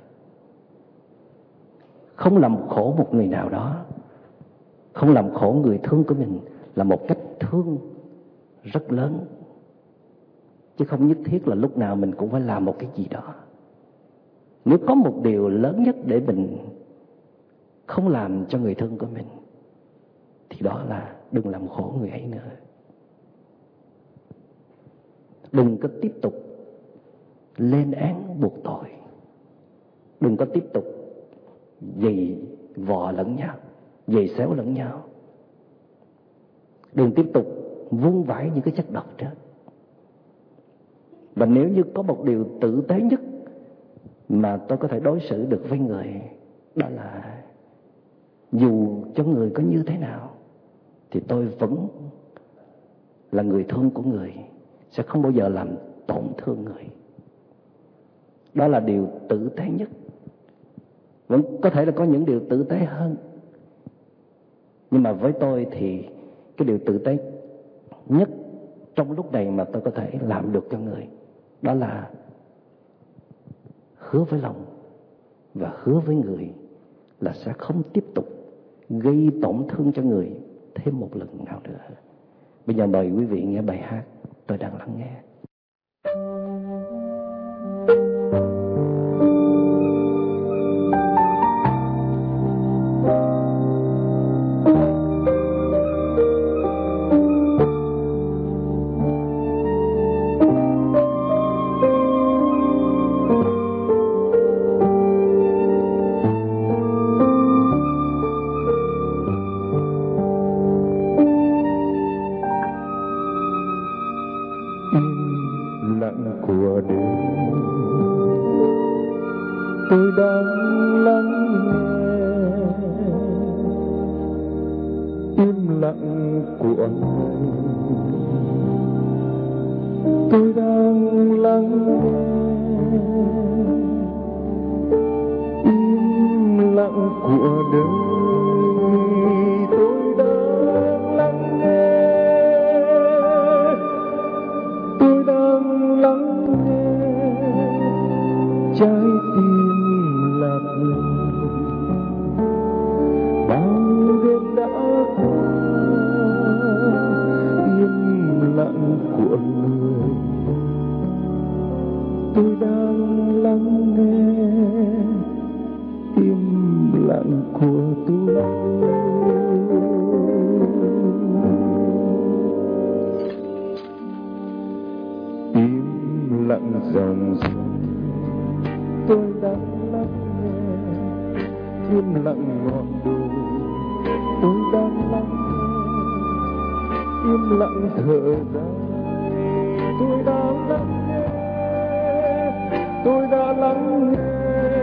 Không làm khổ một người nào đó, không làm khổ người thương của mình là một cách thương rất lớn. Chứ không nhất thiết là lúc nào mình cũng phải làm một cái gì đó. Nếu có một điều lớn nhất để mình không làm cho người thương của mình, thì đó là đừng làm khổ người ấy nữa. Đừng có tiếp tục lên án buộc tội. Đừng có tiếp tục giày vò lẫn nhau, giày xéo lẫn nhau. Đừng tiếp tục vung vãi những cái chất độc đó. Và nếu như có một điều tử tế nhất mà tôi có thể đối xử được với người, đó là dù cho người có như thế nào thì tôi vẫn là người thương của người, sẽ không bao giờ làm tổn thương người. Đó là điều tử tế nhất. Vẫn có thể là có những điều tử tế hơn, nhưng mà với tôi thì cái điều tử tế nhất trong lúc này mà tôi có thể làm được cho người, đó là hứa với lòng và hứa với người là sẽ không tiếp tục gây tổn thương cho người thêm một lần nào nữa. Bây giờ mời quý vị nghe bài hát tôi đang lắng nghe.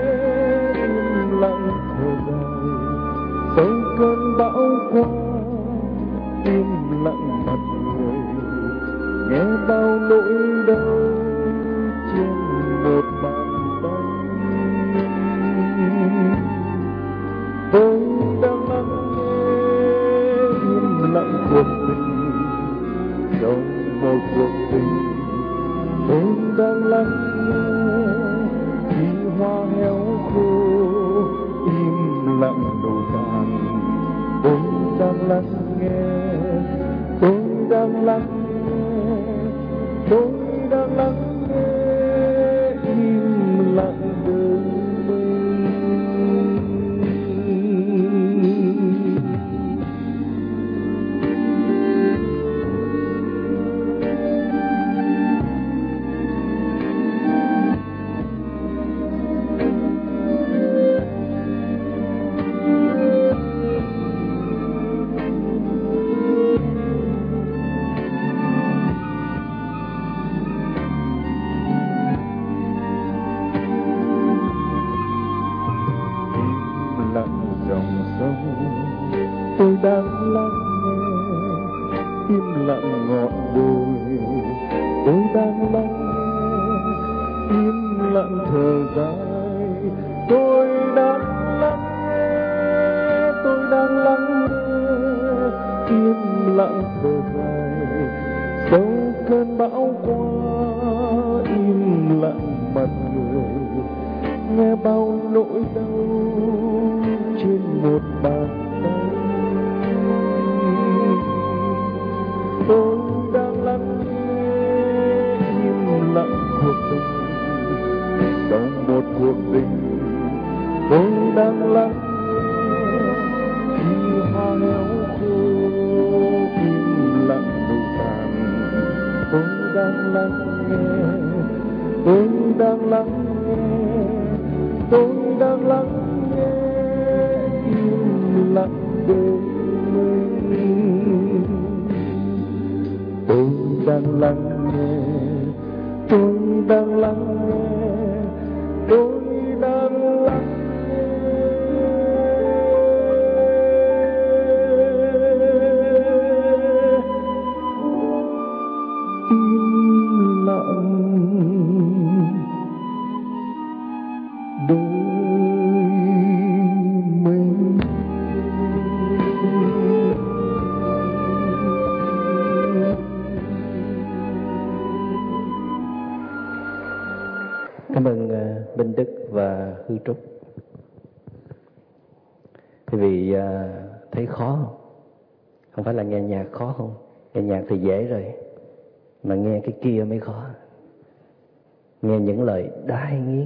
Sau cơn bão qua lặng mặt người, nghe bao nỗi đau trên một bàn tay. Tôi đang lắng nghe im lặng cuộc tình, trong một cuộc tình. Tôi đang lắng nghe khi hoa héo khô, im lặng nổ tàn. Tôi đang lắng nghe, tôi đang lắng nghe, tôi đang lắng nghe im lặng đời mình. Tôi đang lắng nghe im lặng ngọn đồi, tôi đang lắng nghe im lặng thở dài. Tôi đang lắng nghe, tôi đang lắng nghe im lặng thở dài. Sau cơn bão qua im lặng mặt người, nghe bao nỗi đau trên một bàn tay. Tôi đang lắng nghe im lặng cuộc tình, trong một cuộc tình. Tôi đang lắng nghe khi hoa héo khô, im lặng nụ tàn. Tôi đang lắng nghe, tôi đang lắng nghe, tôi đang lắng nghe im lặng đời mình. Tôi đang lắng nghe, tôi đang lắng nghe, tôi đang lắng nghe im lặng đời mình. Cảm ơn Minh Đức và Hư Trúc. Thì vì thấy khó không phải là nghe nhạc khó không, nghe nhạc thì dễ rồi, mà nghe cái kia mới khó. Nghe những lời đai nghiến,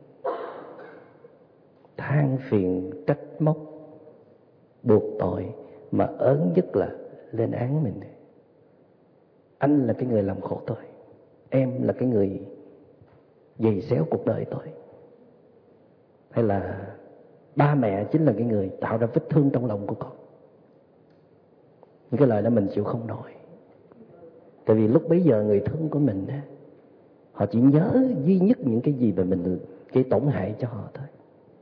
than phiền, trách móc, buộc tội, mà ớn nhất là lên án mình. Anh là cái người làm khổ tôi, em là cái người giày xéo cuộc đời tôi, hay là ba mẹ chính là cái người tạo ra vết thương trong lòng của con. Những cái lời đó mình chịu không nổi. Tại vì lúc bấy giờ người thân của mình họ chỉ nhớ duy nhất những cái gì mà mình gây tổn hại cho họ thôi.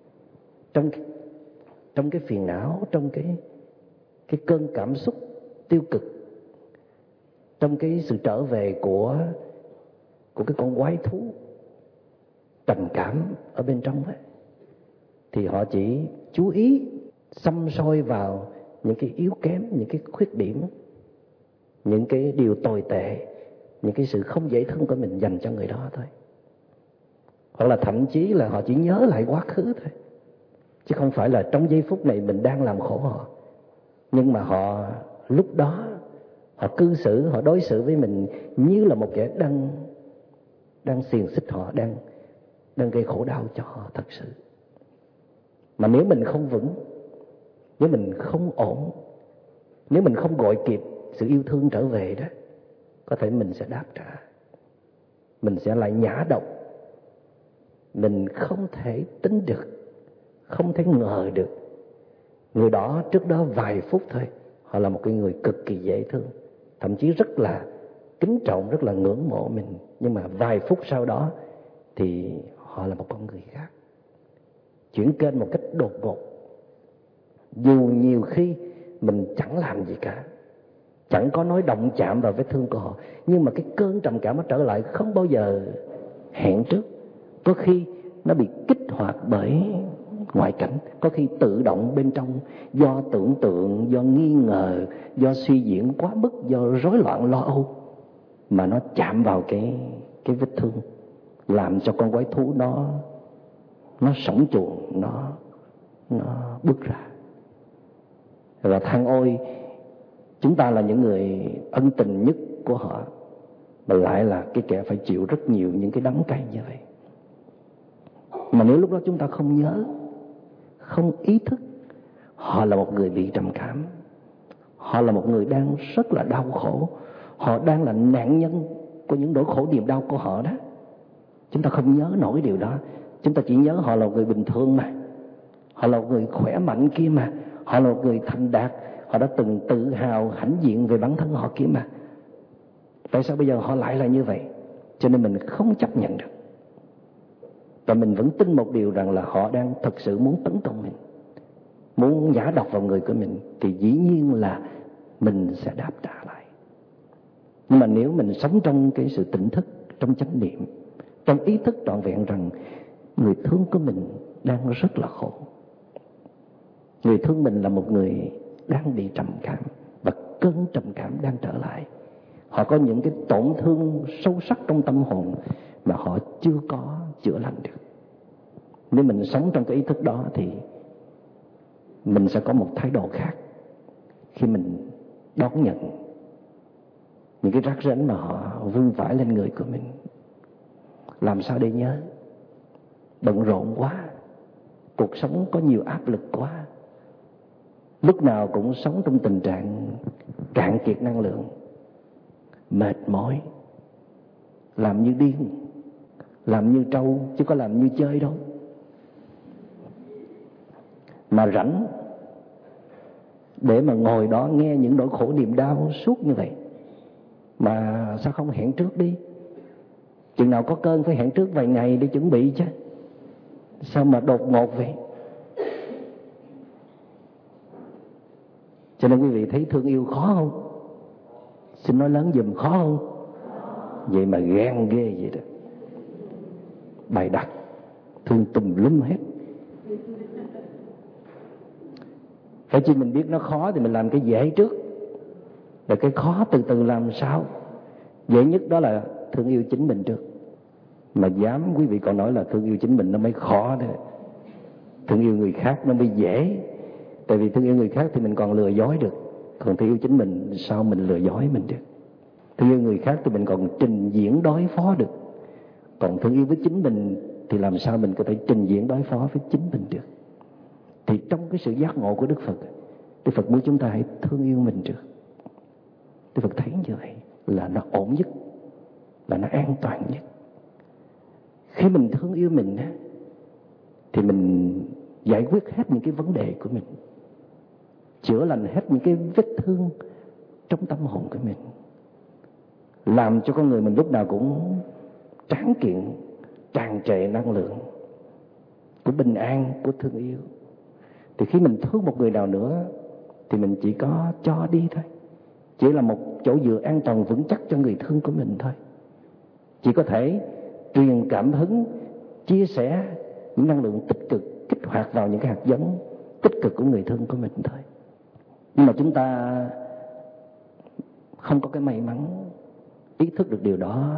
Trong cái phiền não, trong cái cơn cảm xúc tiêu cực, trong cái sự trở về của cái con quái thú trầm cảm ở bên trong ấy, thì họ chỉ chú ý xăm soi vào những cái yếu kém, những cái khuyết điểm, những cái điều tồi tệ, những cái sự không dễ thương của mình dành cho người đó thôi. Hoặc là thậm chí là họ chỉ nhớ lại quá khứ thôi, chứ không phải là trong giây phút này mình đang làm khổ họ. Nhưng mà họ lúc đó họ cư xử, họ đối xử với mình như là một kẻ đang xiềng xích họ, đang gây khổ đau cho họ thật sự. Mà nếu mình không vững, nếu mình không ổn, nếu mình không gọi kịp sự yêu thương trở về đó, có thể mình sẽ đáp trả, mình sẽ lại nhả độc. Mình không thể tính được, không thể ngờ được người đó trước đó vài phút thôi, họ là một cái người cực kỳ dễ thương, thậm chí rất là kính trọng, rất là ngưỡng mộ mình. Nhưng mà vài phút sau đó thì họ là một con người khác, chuyển kênh một cách đột ngột. Dù nhiều khi mình chẳng làm gì cả, chẳng có nói động chạm vào vết thương của họ, nhưng mà cái cơn trầm cảm nó trở lại không bao giờ hẹn trước. Có khi nó bị kích hoạt bởi ngoại cảnh, có khi tự động bên trong, do tưởng tượng, do nghi ngờ, do suy diễn quá mức, do rối loạn lo âu, mà nó chạm vào cái vết thương, làm cho con quái thú nó sổng chuồng, nó bước ra. Và than ôi, chúng ta là những người ân tình nhất của họ, mà lại là cái kẻ phải chịu rất nhiều những cái đắng cay như vậy. Mà nếu lúc đó chúng ta không nhớ, không ý thức, họ là một người bị trầm cảm, họ là một người đang rất là đau khổ, họ đang là nạn nhân của những nỗi khổ niềm đau của họ đó. Chúng ta không nhớ nổi điều đó. Chúng ta chỉ nhớ họ là một người bình thường mà, họ là một người khỏe mạnh kia mà, họ là một người thành đạt, họ đã từng tự hào hãnh diện về bản thân họ kia mà. Tại sao bây giờ họ lại là như vậy? Cho nên mình không chấp nhận được. Và mình vẫn tin một điều rằng là họ đang thật sự muốn tấn công mình, muốn nhả độc vào người của mình, thì dĩ nhiên là mình sẽ đáp trả lại. Nhưng mà nếu mình sống trong cái sự tỉnh thức, trong chánh niệm, trong ý thức trọn vẹn rằng người thương của mình đang rất là khổ, người thương mình là một người đang bị trầm cảm, và cơn trầm cảm đang trở lại. Họ có những cái tổn thương sâu sắc trong tâm hồn mà họ chưa có chữa lành được. Nếu mình sống trong cái ý thức đó thì mình sẽ có một thái độ khác khi mình đón nhận những cái rắc rối mà họ vung vãi lên người của mình. Làm sao để nhớ? Bận rộn quá, cuộc sống có nhiều áp lực quá, lúc nào cũng sống trong tình trạng cạn kiệt năng lượng, mệt mỏi, làm như điên, làm như trâu chứ có làm như chơi đâu. Mà rảnh để mà ngồi đó nghe những nỗi khổ niềm đau suốt như vậy, mà sao không hẹn trước đi? Chừng nào có cơn phải hẹn trước vài ngày để chuẩn bị chứ, sao mà đột ngột vậy? Cho nên quý vị thấy thương yêu khó không? Xin nói lớn giùm, khó không? Vậy mà ghen ghê vậy đó, bày đặt thương tùm lum hết. Phải chi mình biết nó khó thì mình làm cái dễ trước, rồi cái khó từ từ làm sao. Dễ nhất đó là thương yêu chính mình trước. Mà dám quý vị còn nói là thương yêu chính mình nó mới khó đó. Thương yêu người khác nó mới dễ. Tại vì thương yêu người khác thì mình còn lừa dối được, còn thương yêu chính mình sao mình lừa dối mình được? Thương yêu người khác thì mình còn trình diễn đối phó được, còn thương yêu với chính mình thì làm sao mình có thể trình diễn đối phó với chính mình được? Thì trong cái sự giác ngộ của Đức Phật muốn chúng ta hãy thương yêu mình trước. Đức Phật thấy như vậy là nó ổn nhất, là nó an toàn nhất. Khi mình thương yêu mình thì mình giải quyết hết những cái vấn đề của mình, chữa lành hết những cái vết thương trong tâm hồn của mình, làm cho con người mình lúc nào cũng tráng kiện, tràn trề năng lượng của bình an, của thương yêu. Thì khi mình thương một người nào nữa thì mình chỉ có cho đi thôi, chỉ là một chỗ dựa an toàn vững chắc cho người thương của mình thôi. Chỉ có thể truyền cảm hứng, chia sẻ những năng lượng tích cực, kích hoạt vào những cái hạt giống tích cực của người thương của mình thôi. Nhưng mà chúng ta không có cái may mắn ý thức được điều đó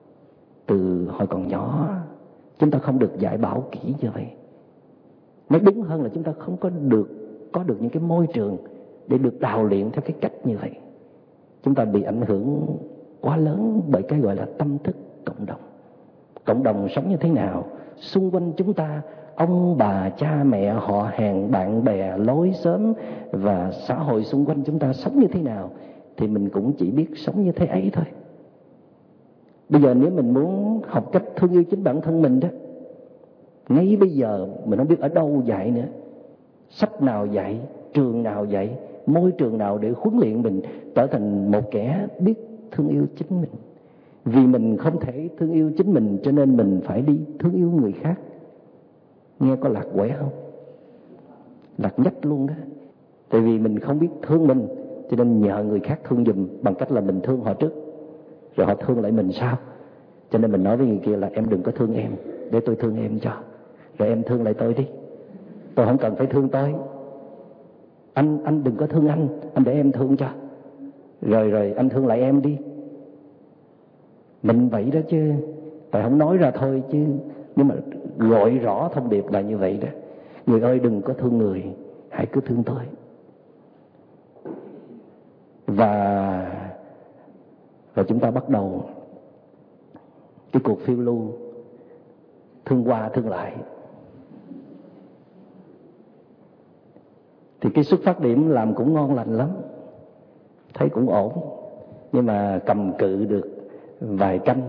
từ hồi còn nhỏ. Chúng ta không được dạy bảo kỹ như vậy. Nói đúng hơn là chúng ta không có được những cái môi trường để được đào luyện theo cái cách như vậy. Chúng ta bị ảnh hưởng quá lớn bởi cái gọi là tâm thức cộng đồng. Cộng đồng sống như thế nào? Xung quanh chúng ta, ông bà, cha mẹ, họ hàng, bạn bè, lối xóm và xã hội xung quanh chúng ta sống như thế nào thì mình cũng chỉ biết sống như thế ấy thôi. Bây giờ nếu mình muốn học cách thương yêu chính bản thân mình đó, ngay bây giờ mình không biết ở đâu dạy nữa, sách nào dạy, trường nào dạy, môi trường nào để huấn luyện mình trở thành một kẻ biết thương yêu chính mình. Vì mình không thể thương yêu chính mình cho nên mình phải đi thương yêu người khác. Nghe có lạc quẻ không? Lạc nhất luôn đó. Tại vì mình không biết thương mình cho nên nhờ người khác thương giùm bằng cách là mình thương họ trước, rồi họ thương lại mình sau. Cho nên mình nói với người kia là em đừng có thương em, để tôi thương em cho, rồi em thương lại tôi đi, tôi không cần phải thương tôi. Anh đừng có thương anh để em thương cho, rồi anh thương lại em đi. Mình vậy đó chứ, tại không nói ra thôi chứ, nhưng mà gọi rõ thông điệp là như vậy đó. Người ơi, đừng có thương người, hãy cứ thương tôi. Và chúng ta bắt đầu cái cuộc phiêu lưu thương qua thương lại. Thì cái xuất phát điểm làm cũng ngon lành lắm, thấy cũng ổn, nhưng mà cầm cự được vài canh.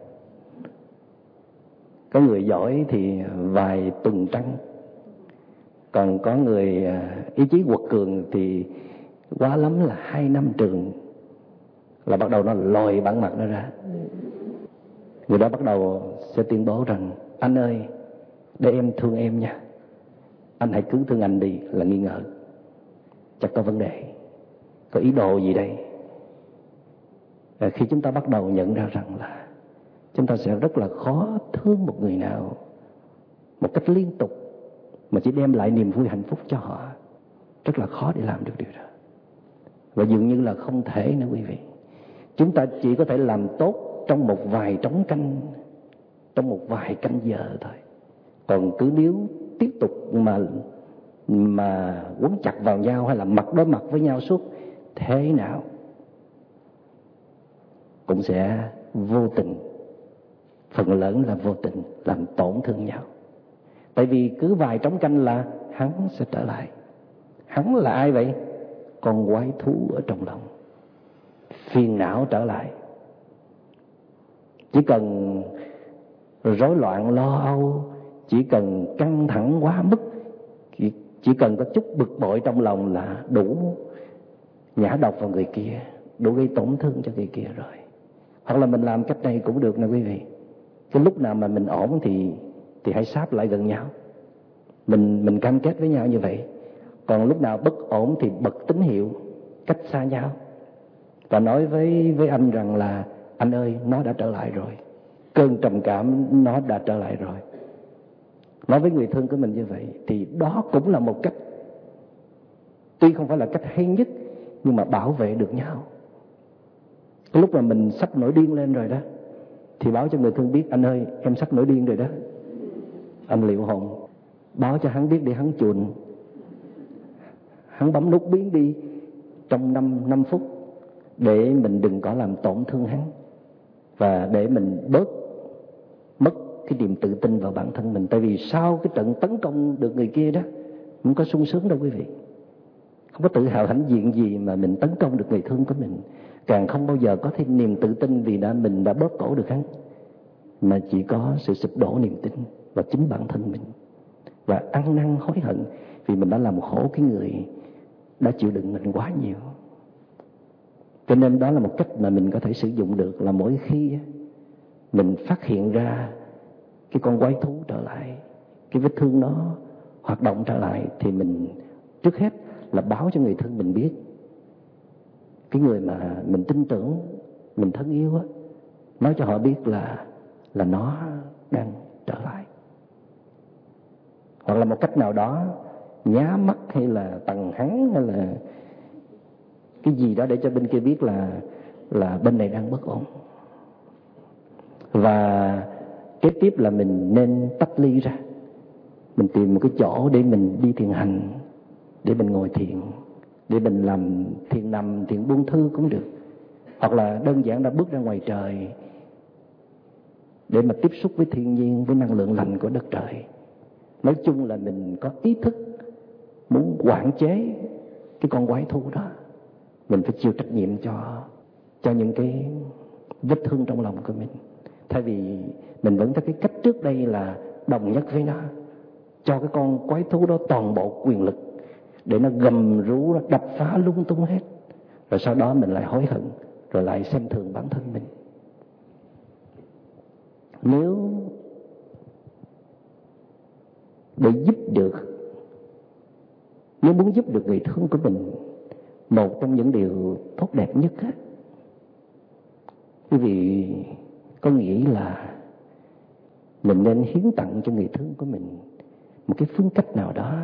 Có người giỏi thì vài tuần trăng, còn có người ý chí quật cường thì quá lắm là 2 năm trường là bắt đầu nó lòi bản mặt nó ra. Người đó bắt đầu sẽ tuyên bố rằng anh ơi, để em thương em nha, anh hãy cứ thương anh đi, là nghi ngờ chắc có vấn đề, có ý đồ gì đây. Và khi chúng ta bắt đầu nhận ra rằng là chúng ta sẽ rất là khó thương một người nào một cách liên tục mà chỉ đem lại niềm vui hạnh phúc cho họ, rất là khó để làm được điều đó. Và dường như là không thể nữa quý vị. Chúng ta chỉ có thể làm tốt trong một vài trống canh, trong một vài canh giờ thôi. Còn cứ nếu tiếp tục mà quấn chặt vào nhau hay là mặt đối mặt với nhau suốt, thế nào cũng sẽ vô tình, phần lớn là vô tình làm tổn thương nhau. Tại vì cứ vài trống canh là hắn sẽ trở lại. Hắn là ai vậy? Con quái thú ở trong lòng, phiền não trở lại. Chỉ cần rối loạn lo âu, chỉ cần căng thẳng quá mức, chỉ cần có chút bực bội trong lòng là đủ nhả độc vào người kia, đủ gây tổn thương cho người kia rồi. Hoặc là mình làm cách này cũng được nè quý vị. Cái lúc nào mà mình ổn thì hãy sáp lại gần nhau, mình cam kết với nhau như vậy. Còn lúc nào bất ổn thì bật tín hiệu cách xa nhau và nói với anh rằng là anh ơi, nó đã trở lại rồi, cơn trầm cảm nó đã trở lại rồi. Nói với người thân của mình như vậy thì đó cũng là một cách, tuy không phải là cách hay nhất, nhưng mà bảo vệ được nhau. Cái lúc mà mình sắp nổi điên lên rồi đó thì báo cho người thân biết, anh ơi, em sắp nổi điên rồi đó, anh liệu hồn. Báo cho hắn biết để hắn chuồn, hắn bấm nút biến đi trong 5 phút để mình đừng có làm tổn thương hắn, và để mình bớt mất cái niềm tự tin vào bản thân mình. Tại vì sau cái trận tấn công được người kia đó, không có sung sướng đâu quý vị, không có tự hào hãnh diện gì mà mình tấn công được người thương của mình, càng không bao giờ có thêm niềm tự tin vì mình đã bóp cổ được hắn, mà chỉ có sự sụp đổ niềm tin vào chính bản thân mình và ăn năn hối hận vì mình đã làm khổ cái người đã chịu đựng mình quá nhiều. Cho nên đó là một cách mà mình có thể sử dụng được, là mỗi khi mình phát hiện ra cái con quái thú trở lại, cái vết thương nó hoạt động trở lại, thì mình trước hết là báo cho người thân mình biết, cái người mà mình tin tưởng, mình thân yêu á, nói cho họ biết là nó đang trở lại. Hoặc là một cách nào đó nhá mắt hay là tằng hắn hay là cái gì đó để cho bên kia biết là bên này đang bất ổn. Và kế tiếp là mình nên tách ly ra, mình tìm một cái chỗ để mình đi thiền hành, để mình ngồi thiền, để mình làm thiền nằm, thiền buông thư cũng được. Hoặc là đơn giản là bước ra ngoài trời để mà tiếp xúc với thiên nhiên, với năng lượng lành của đất trời. Nói chung là mình có ý thức muốn quản chế cái con quái thú đó, mình phải chịu trách nhiệm cho những cái vết thương trong lòng của mình. Thay vì mình vẫn thấy cái cách trước đây là đồng nhất với nó, cho cái con quái thú đó toàn bộ quyền lực để nó gầm rú, nó đập phá lung tung hết, rồi sau đó mình lại hối hận, rồi lại xem thường bản thân mình. Nếu để giúp được, nếu muốn giúp được người thương của mình một trong những điều tốt đẹp nhất á, quý vị có nghĩ là mình nên hiến tặng cho người thương của mình một cái phương cách nào đó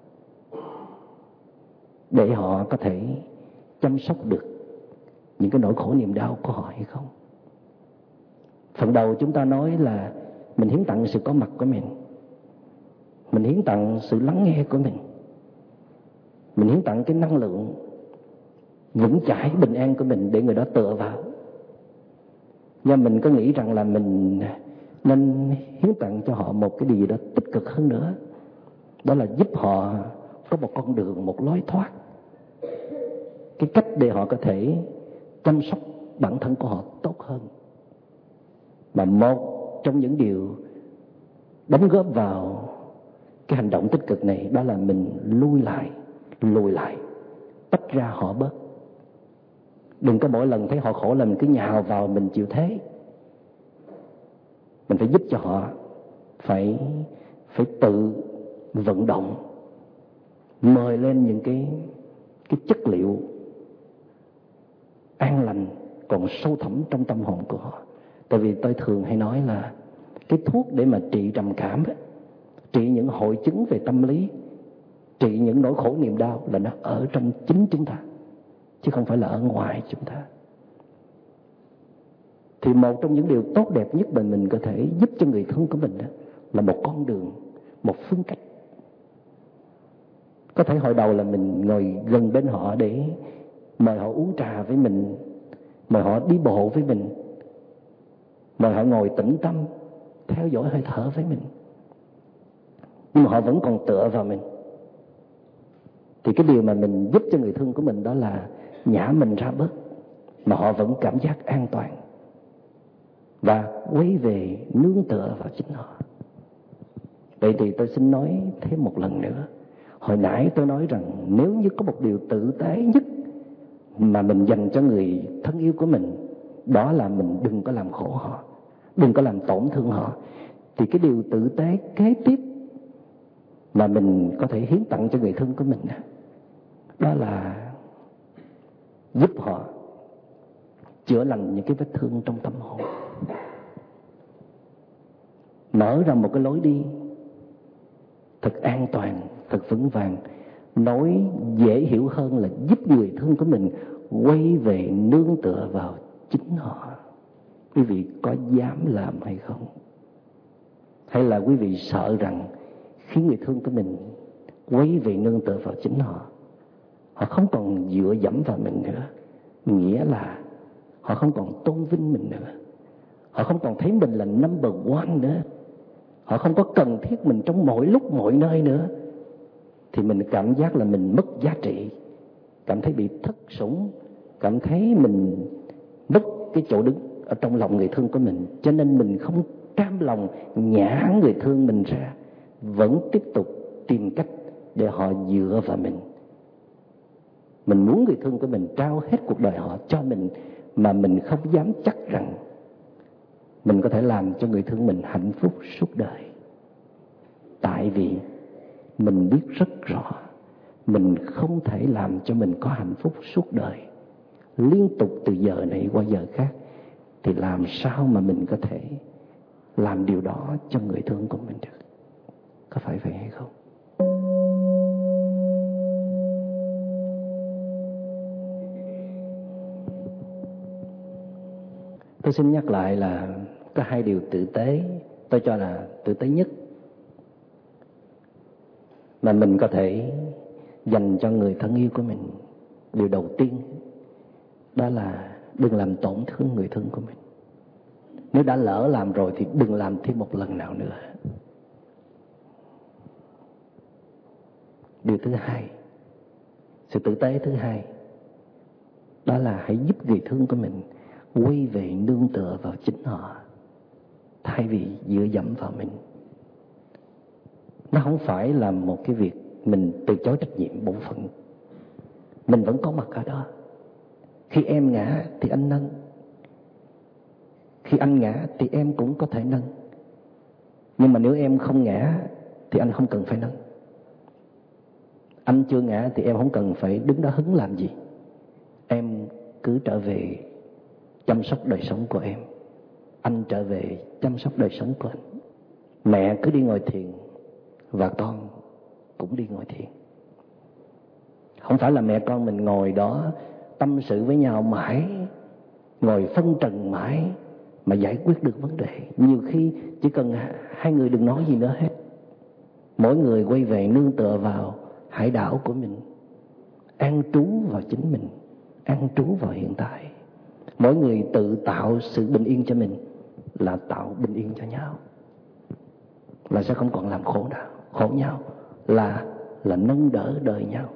để họ có thể chăm sóc được những cái nỗi khổ niềm đau của họ hay không? Phần đầu chúng ta nói là mình hiến tặng sự có mặt của mình hiến tặng sự lắng nghe của mình hiến tặng cái năng lượng vững chãi bình an của mình để người đó tựa vào. Nhưng mình có nghĩ rằng là mình nên hiến tặng cho họ một cái điều gì đó tích cực hơn nữa, đó là giúp họ có một con đường, một lối thoát, cái cách để họ có thể chăm sóc bản thân của họ tốt hơn. Mà một trong những điều đóng góp vào cái hành động tích cực này, đó là mình lùi lại, tách ra họ bớt. Đừng có mỗi lần thấy họ khổ là mình cứ nhào vào mình chịu thế. Mình phải giúp cho họ phải tự vận động, mời lên những cái chất liệu an lành còn sâu thẳm trong tâm hồn của họ. Tại vì tôi thường hay nói là cái thuốc để mà trị trầm cảm ấy, trị những hội chứng về tâm lý, trị những nỗi khổ niềm đau là nó ở trong chính chúng ta, chứ không phải là ở ngoài chúng ta. Thì một trong những điều tốt đẹp nhất mà mình có thể giúp cho người thân của mình đó là một con đường, một phương cách. Có thể hồi đầu là mình ngồi gần bên họ để mời họ uống trà với mình, mời họ đi bộ với mình, mời họ ngồi tĩnh tâm theo dõi hơi thở với mình, nhưng mà họ vẫn còn tựa vào mình. Thì cái điều mà mình giúp cho người thân của mình đó là nhả mình ra bớt, mà họ vẫn cảm giác an toàn và quay về nương tựa vào chính họ. Vậy thì tôi xin nói thêm một lần nữa. Hồi nãy tôi nói rằng nếu như có một điều tử tế nhất mà mình dành cho người thân yêu của mình, đó là mình đừng có làm khổ họ, đừng có làm tổn thương họ. Thì cái điều tử tế kế tiếp mà mình có thể hiến tặng cho người thân của mình, đó là giúp họ chữa lành những cái vết thương trong tâm hồn, mở ra một cái lối đi thật an toàn, thật vững vàng. Nói dễ hiểu hơn là giúp người thân của mình quay về nương tựa vào chính họ. Quý vị có dám làm hay không? Hay là quý vị sợ rằng khi người thương của mình quay về nương tựa vào chính họ, họ không còn dựa dẫm vào mình nữa, nghĩa là họ không còn tôn vinh mình nữa, họ không còn thấy mình là number one nữa, họ không có cần thiết mình trong mọi lúc mọi nơi nữa, thì mình cảm giác là mình mất giá trị, cảm thấy bị thất sủng, cảm thấy mình mất cái chỗ đứng ở trong lòng người thương của mình. Cho nên mình không cam lòng nhả người thương mình ra, vẫn tiếp tục tìm cách để họ dựa vào mình. Mình muốn người thương của mình trao hết cuộc đời họ cho mình, mà mình không dám chắc rằng mình có thể làm cho người thương mình hạnh phúc suốt đời. Tại vì mình biết rất rõ mình không thể làm cho mình có hạnh phúc suốt đời, liên tục từ giờ này qua giờ khác. Thì làm sao mà mình có thể làm điều đó cho người thương của mình được? Có phải vậy hay không? Tôi xin nhắc lại là có hai điều tử tế, tôi cho là tử tế nhất mà mình có thể dành cho người thân yêu của mình. Điều đầu tiên đó là đừng làm tổn thương người thân của mình. Nếu đã lỡ làm rồi thì đừng làm thêm một lần nào nữa. Điều thứ hai, sự tử tế thứ hai, đó là hãy giúp người thương của mình quay về nương tựa vào chính họ, thay vì dựa dẫm vào mình. Nó không phải là một cái việc mình từ chối trách nhiệm bổn phận. Mình vẫn có mặt ở đó. Khi em ngã thì anh nâng, khi anh ngã thì em cũng có thể nâng. Nhưng mà nếu em không ngã thì anh không cần phải nâng. Anh chưa ngã thì em không cần phải đứng đó hứng làm gì. Em cứ trở về chăm sóc đời sống của em, anh trở về chăm sóc đời sống của anh. Mẹ cứ đi ngồi thiền và con cũng đi ngồi thiền. Không phải là mẹ con mình ngồi đó tâm sự với nhau mãi, ngồi phân trần mãi mà giải quyết được vấn đề. Nhiều khi chỉ cần hai người đừng nói gì nữa hết, mỗi người quay về nương tựa vào hải đảo của mình, an trú vào chính mình, an trú vào hiện tại. Mỗi người tự tạo sự bình yên cho mình là tạo bình yên cho nhau, là sẽ không còn làm khổ nhau, là nâng đỡ đời nhau.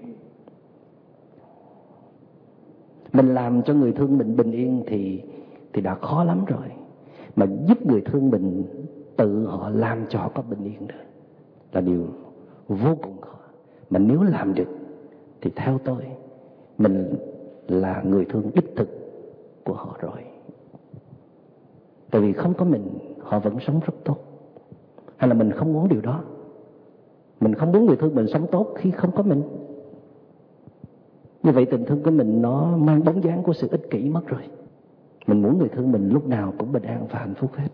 Mình làm cho người thương mình bình yên thì đã khó lắm rồi, mà giúp người thương mình tự họ làm cho họ có bình yên được là điều vô cùng khó. Mà nếu làm được thì theo tôi, mình là người thương đích thực của họ rồi. Tại vì không có mình, họ vẫn sống rất tốt. Hay là mình không muốn điều đó? Mình không muốn người thương mình sống tốt khi không có mình. Như vậy tình thương của mình nó mang bóng dáng của sự ích kỷ mất rồi. Mình muốn người thương mình lúc nào cũng bình an và hạnh phúc hết.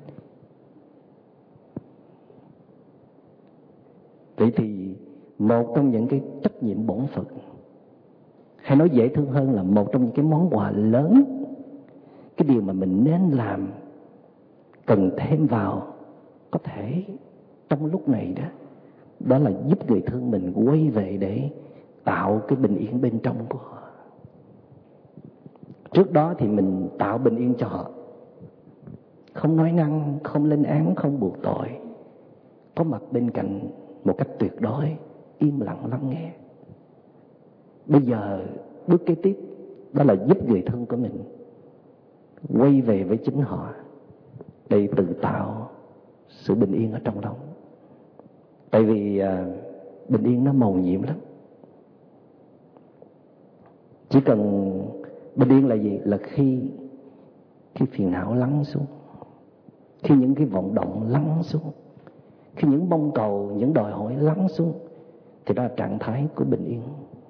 Vậy thì một trong những cái trách nhiệm bổn phận, hay nói dễ thương hơn là một trong những cái món quà lớn, cái điều mà mình nên làm, cần thêm vào có thể trong lúc này đó là giúp người thương mình quay về để tạo cái bình yên bên trong của họ. Trước đó thì mình tạo bình yên cho họ, không nói năng, không lên án, không buộc tội, có mặt bên cạnh một cách tuyệt đối, im lặng lắng nghe. Bây giờ bước kế tiếp đó là giúp người thân của mình quay về với chính họ để tự tạo sự bình yên ở trong lòng. Tại vì bình yên nó mầu nhiệm lắm. Chỉ cần bình yên là gì? Là khi phiền não lắng xuống, khi những cái vọng động lắng xuống, khi những mong cầu, những đòi hỏi lắng xuống, thì đó là trạng thái của bình yên.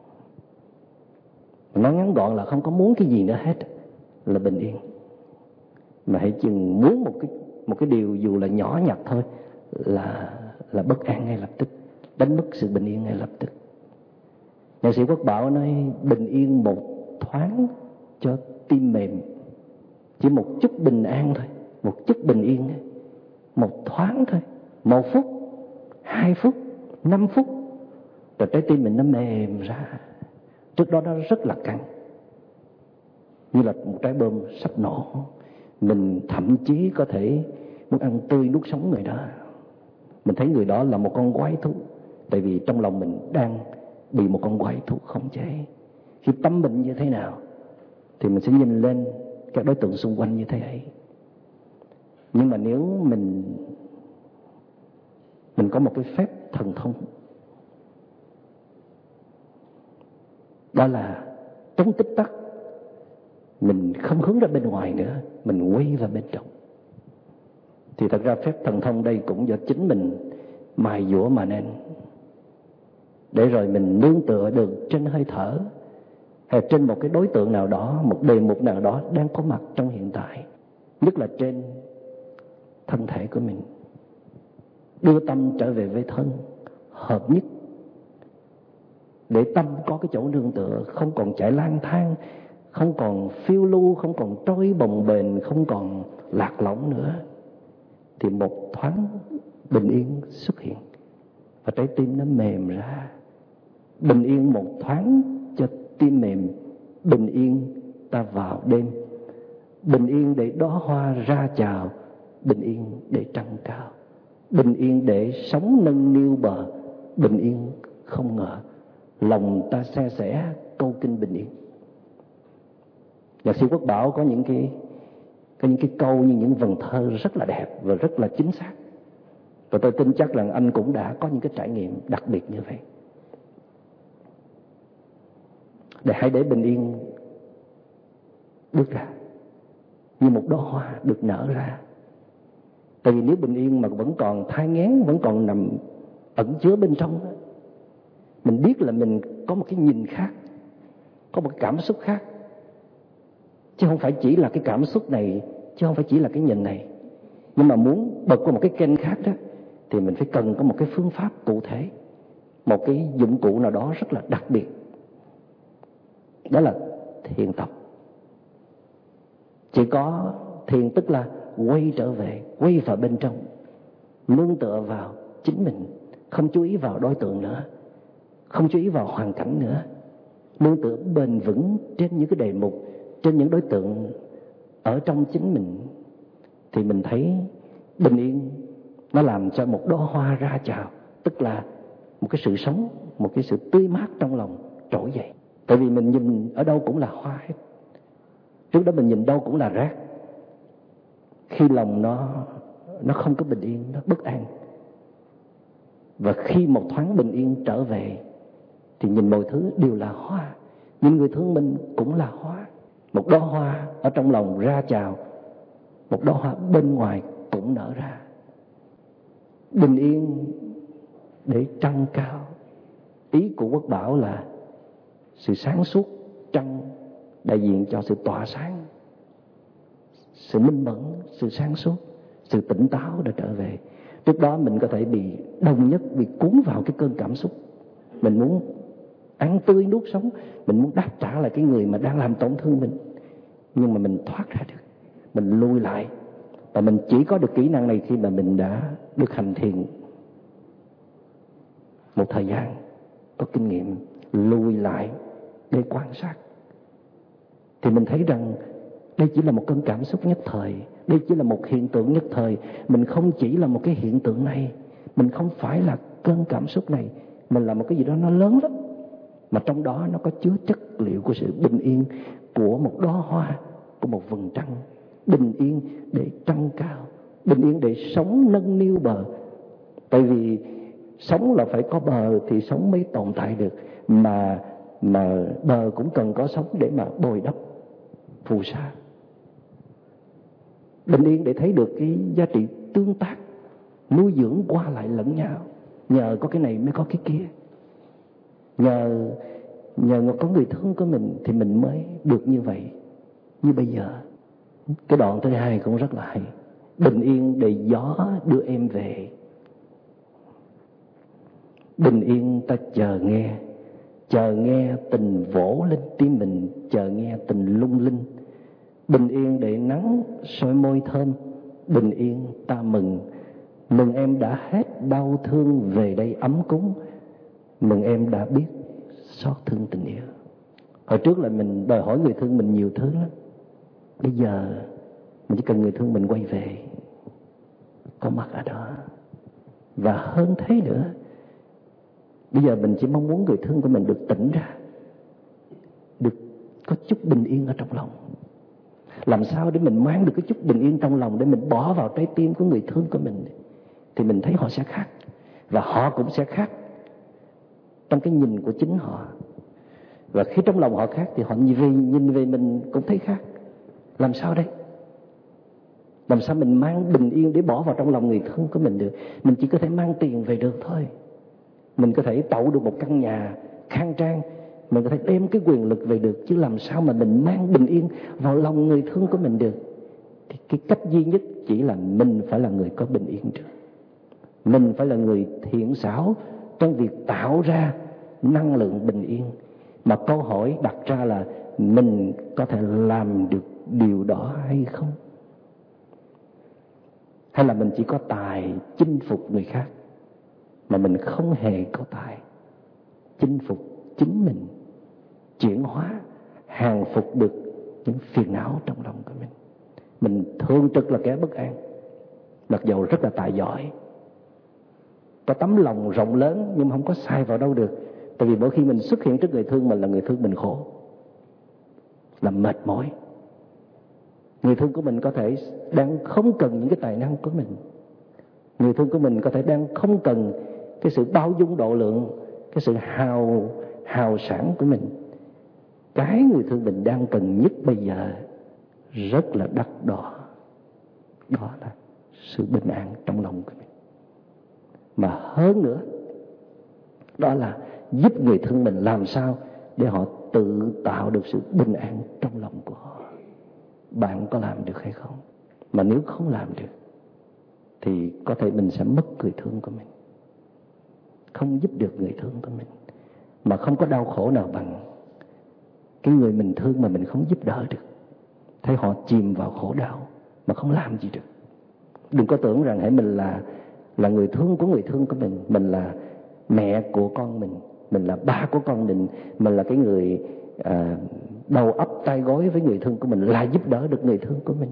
Nói ngắn gọn là không có muốn cái gì nữa hết là bình yên. Mà hãy chừng muốn một cái điều dù là nhỏ nhặt thôi là bất an ngay lập tức, đánh mất sự bình yên ngay lập tức. Nhạc sĩ Quốc Bảo nói bình yên một thoáng cho tim mềm. Chỉ một chút bình an thôi, một chút bình yên thôi, một thoáng thôi, 1 phút, 2 phút, 5 phút, rồi trái tim mình nó mềm ra. Trước đó nó rất là căng, như là một trái bom sắp nổ. Mình thậm chí có thể muốn ăn tươi nuốt sống người đó. Mình thấy người đó là một con quái thú, tại vì trong lòng mình đang bị một con quái thú khống chế. Khi tâm mình như thế nào thì mình sẽ nhìn lên các đối tượng xung quanh như thế ấy. Nhưng mà nếu mình có một cái phép thần thông, đó là trong tích tắc mình không hướng ra bên ngoài nữa, mình quay vào bên trong. Thì thật ra phép thần thông đây cũng do chính mình mài dũa mà nên, để rồi mình nương tựa được trên hơi thở hay trên một cái đối tượng nào đó, một đề mục nào đó đang có mặt trong hiện tại, nhất là trên thân thể của mình. Đưa tâm trở về với thân, hợp nhất, để tâm có cái chỗ nương tựa, không còn chạy lang thang, không còn phiêu lưu, không còn trôi bồng bềnh, không còn lạc lõng nữa. Thì một thoáng bình yên xuất hiện và trái tim nó mềm ra. Bình yên một thoáng cho tim mềm, bình yên ta vào đêm, bình yên để đóa hoa ra chào, bình yên để trăng cao, bình yên để sóng nâng niu bờ, bình yên không ngờ lòng ta se sẻ câu kinh bình yên. Nhạc sĩ Quốc Bảo có những cái câu như những vần thơ rất là đẹp và rất là chính xác. Và tôi tin chắc rằng anh cũng đã có những cái trải nghiệm đặc biệt như vậy. Hãy để bình yên bước ra như một đóa hoa được nở ra. Tại vì nếu bình yên mà vẫn còn thai nghén, vẫn còn nằm ẩn chứa bên trong, mình biết là mình có một cái nhìn khác, có một cái cảm xúc khác, chứ không phải chỉ là cái cảm xúc này, chứ không phải chỉ là cái nhìn này. Nhưng mà muốn bật qua một cái kênh khác đó, thì mình phải cần có một cái phương pháp cụ thể, một cái dụng cụ nào đó rất là đặc biệt. Đó là thiền tập. Chỉ có thiền tức là quay trở về, quay vào bên trong, nương tựa vào chính mình, không chú ý vào đối tượng nữa, không chú ý vào hoàn cảnh nữa, nương tựa bền vững trên những cái đề mục, trên những đối tượng ở trong chính mình. Thì mình thấy bình yên nó làm cho một đóa hoa ra chào, tức là một cái sự sống, một cái sự tươi mát trong lòng trỗi dậy. Tại vì mình nhìn ở đâu cũng là hoa hết, trước đó mình nhìn đâu cũng là rác. Khi lòng nó không có bình yên, nó bất an, và khi một thoáng bình yên trở về thì nhìn mọi thứ đều là hoa. Nhìn người thương mình cũng là hoa. Một đóa hoa ở trong lòng ra chào, một đóa hoa bên ngoài cũng nở ra. Bình yên để trăng cao. Ý của Quốc Bảo là sự sáng suốt. Trăng đại diện cho sự tỏa sáng, sự minh mẫn, sự sáng suốt, sự tỉnh táo đã trở về. Trước đó mình có thể bị đồng nhất, bị cuốn vào cái cơn cảm xúc. Mình muốn ăn tươi nuốt sống, mình muốn đáp trả lại cái người mà đang làm tổn thương mình. Nhưng mà mình thoát ra được, mình lui lại. Và mình chỉ có được kỹ năng này khi mà mình đã được hành thiền một thời gian, có kinh nghiệm lùi lại để quan sát. Thì mình thấy rằng đây chỉ là một cơn cảm xúc nhất thời, đây chỉ là một hiện tượng nhất thời. Mình không chỉ là một cái hiện tượng này, mình không phải là cơn cảm xúc này, mình là một cái gì đó nó lớn lắm, mà trong đó nó có chứa chất liệu của sự bình yên, của một đóa hoa, của một vầng trăng. Bình yên để trăng cao, bình yên để sống nâng niu bờ. Tại vì sống là phải có bờ thì sống mới tồn tại được, mà bờ cũng cần có sống để mà bồi đắp phù sa. Bình yên để thấy được cái giá trị tương tác, nuôi dưỡng qua lại lẫn nhau. Nhờ có cái này mới có cái kia, nhờ có người thương của mình thì mình mới được như vậy, như bây giờ. Cái đoạn thứ hai cũng rất là hay. Bình yên để gió đưa em về. Bình yên ta chờ nghe tình vỗ lên tim mình, chờ nghe tình lung linh. Bình yên để nắng soi môi thơm, bình yên ta mừng em đã hết đau thương về đây ấm cúng, mừng em đã biết xót thương tình yêu. Hồi trước là mình đòi hỏi người thương mình nhiều thứ lắm, bây giờ mình chỉ cần người thương mình quay về, có mặt ở đó. Và hơn thế nữa, bây giờ mình chỉ mong muốn người thương của mình được tỉnh ra, được có chút bình yên ở trong lòng. Làm sao để mình mang được cái chút bình yên trong lòng để mình bỏ vào trái tim của người thương của mình, thì mình thấy họ sẽ khác, và họ cũng sẽ khác trong cái nhìn của chính họ. Và khi trong lòng họ khác thì họ nhìn về mình cũng thấy khác. Làm sao đây? Làm sao mình mang bình yên để bỏ vào trong lòng người thương của mình được? Mình chỉ có thể mang tiền về được thôi. Mình có thể tậu được một căn nhà khang trang, mình có thể đem cái quyền lực về được, chứ làm sao mà mình mang bình yên vào lòng người thương của mình được? Thì cái cách duy nhất chỉ là mình phải là người có bình yên trước. Mình phải là người thiện xảo trong việc tạo ra năng lượng bình yên. Mà câu hỏi đặt ra là mình có thể làm được điều đó hay không? Hay là mình chỉ có tài chinh phục người khác, mà mình không hề có tài chinh phục chính mình, chuyển hóa, hàng phục được những phiền não trong lòng của mình. Mình thường trực là kẻ bất an, mặc dầu rất là tài giỏi, có tấm lòng rộng lớn, nhưng mà không có sai vào đâu được. Tại vì mỗi khi mình xuất hiện trước người thương mình là người thương mình khổ, là mệt mỏi. Người thương của mình có thể đang không cần những cái tài năng của mình. Người thương của mình có thể đang không cần cái sự bao dung độ lượng, cái sự hào sản của mình. Cái người thương mình đang cần nhất bây giờ rất là đắt đỏ, đó là sự bình an trong lòng của mình. Mà hơn nữa, đó là giúp người thương mình làm sao để họ tự tạo được sự bình an trong lòng của họ. bạn có làm được hay không. Mà nếu không làm được thì có thể mình sẽ mất người thương của mình, không giúp được người thương của mình. Mà không có đau khổ nào bằng cái người mình thương mà mình không giúp đỡ được, thấy họ chìm vào khổ đau mà không làm gì được. Đừng có tưởng rằng hãy mình là người thương của người thương của mình là mẹ của con mình là ba của con mình là cái người đầu ấp tay gối với người thương của mình là giúp đỡ được người thương của mình.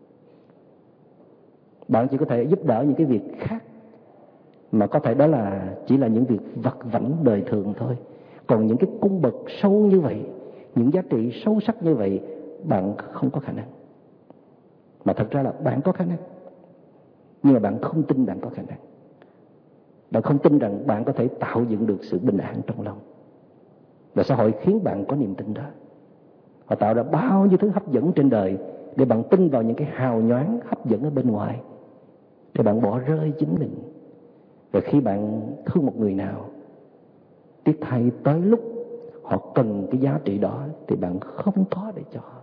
Bạn chỉ có thể giúp đỡ những cái việc khác, mà có thể đó là chỉ là những việc vặt vãnh đời thường thôi. Còn những cái cung bậc sâu như vậy, những giá trị sâu sắc như vậy, bạn không có khả năng. Mà thật ra là bạn có khả năng, nhưng mà bạn không tin bạn có khả năng. Bạn không tin rằng bạn có thể tạo dựng được sự bình an trong lòng. Và xã hội khiến bạn có niềm tin đó. Họ tạo ra bao nhiêu thứ hấp dẫn trên đời để bạn tin vào những cái hào nhoáng hấp dẫn ở bên ngoài, để bạn bỏ rơi chính mình. Và khi bạn thương một người nào, tiếc thay tới lúc họ cần cái giá trị đó thì bạn không có để cho họ,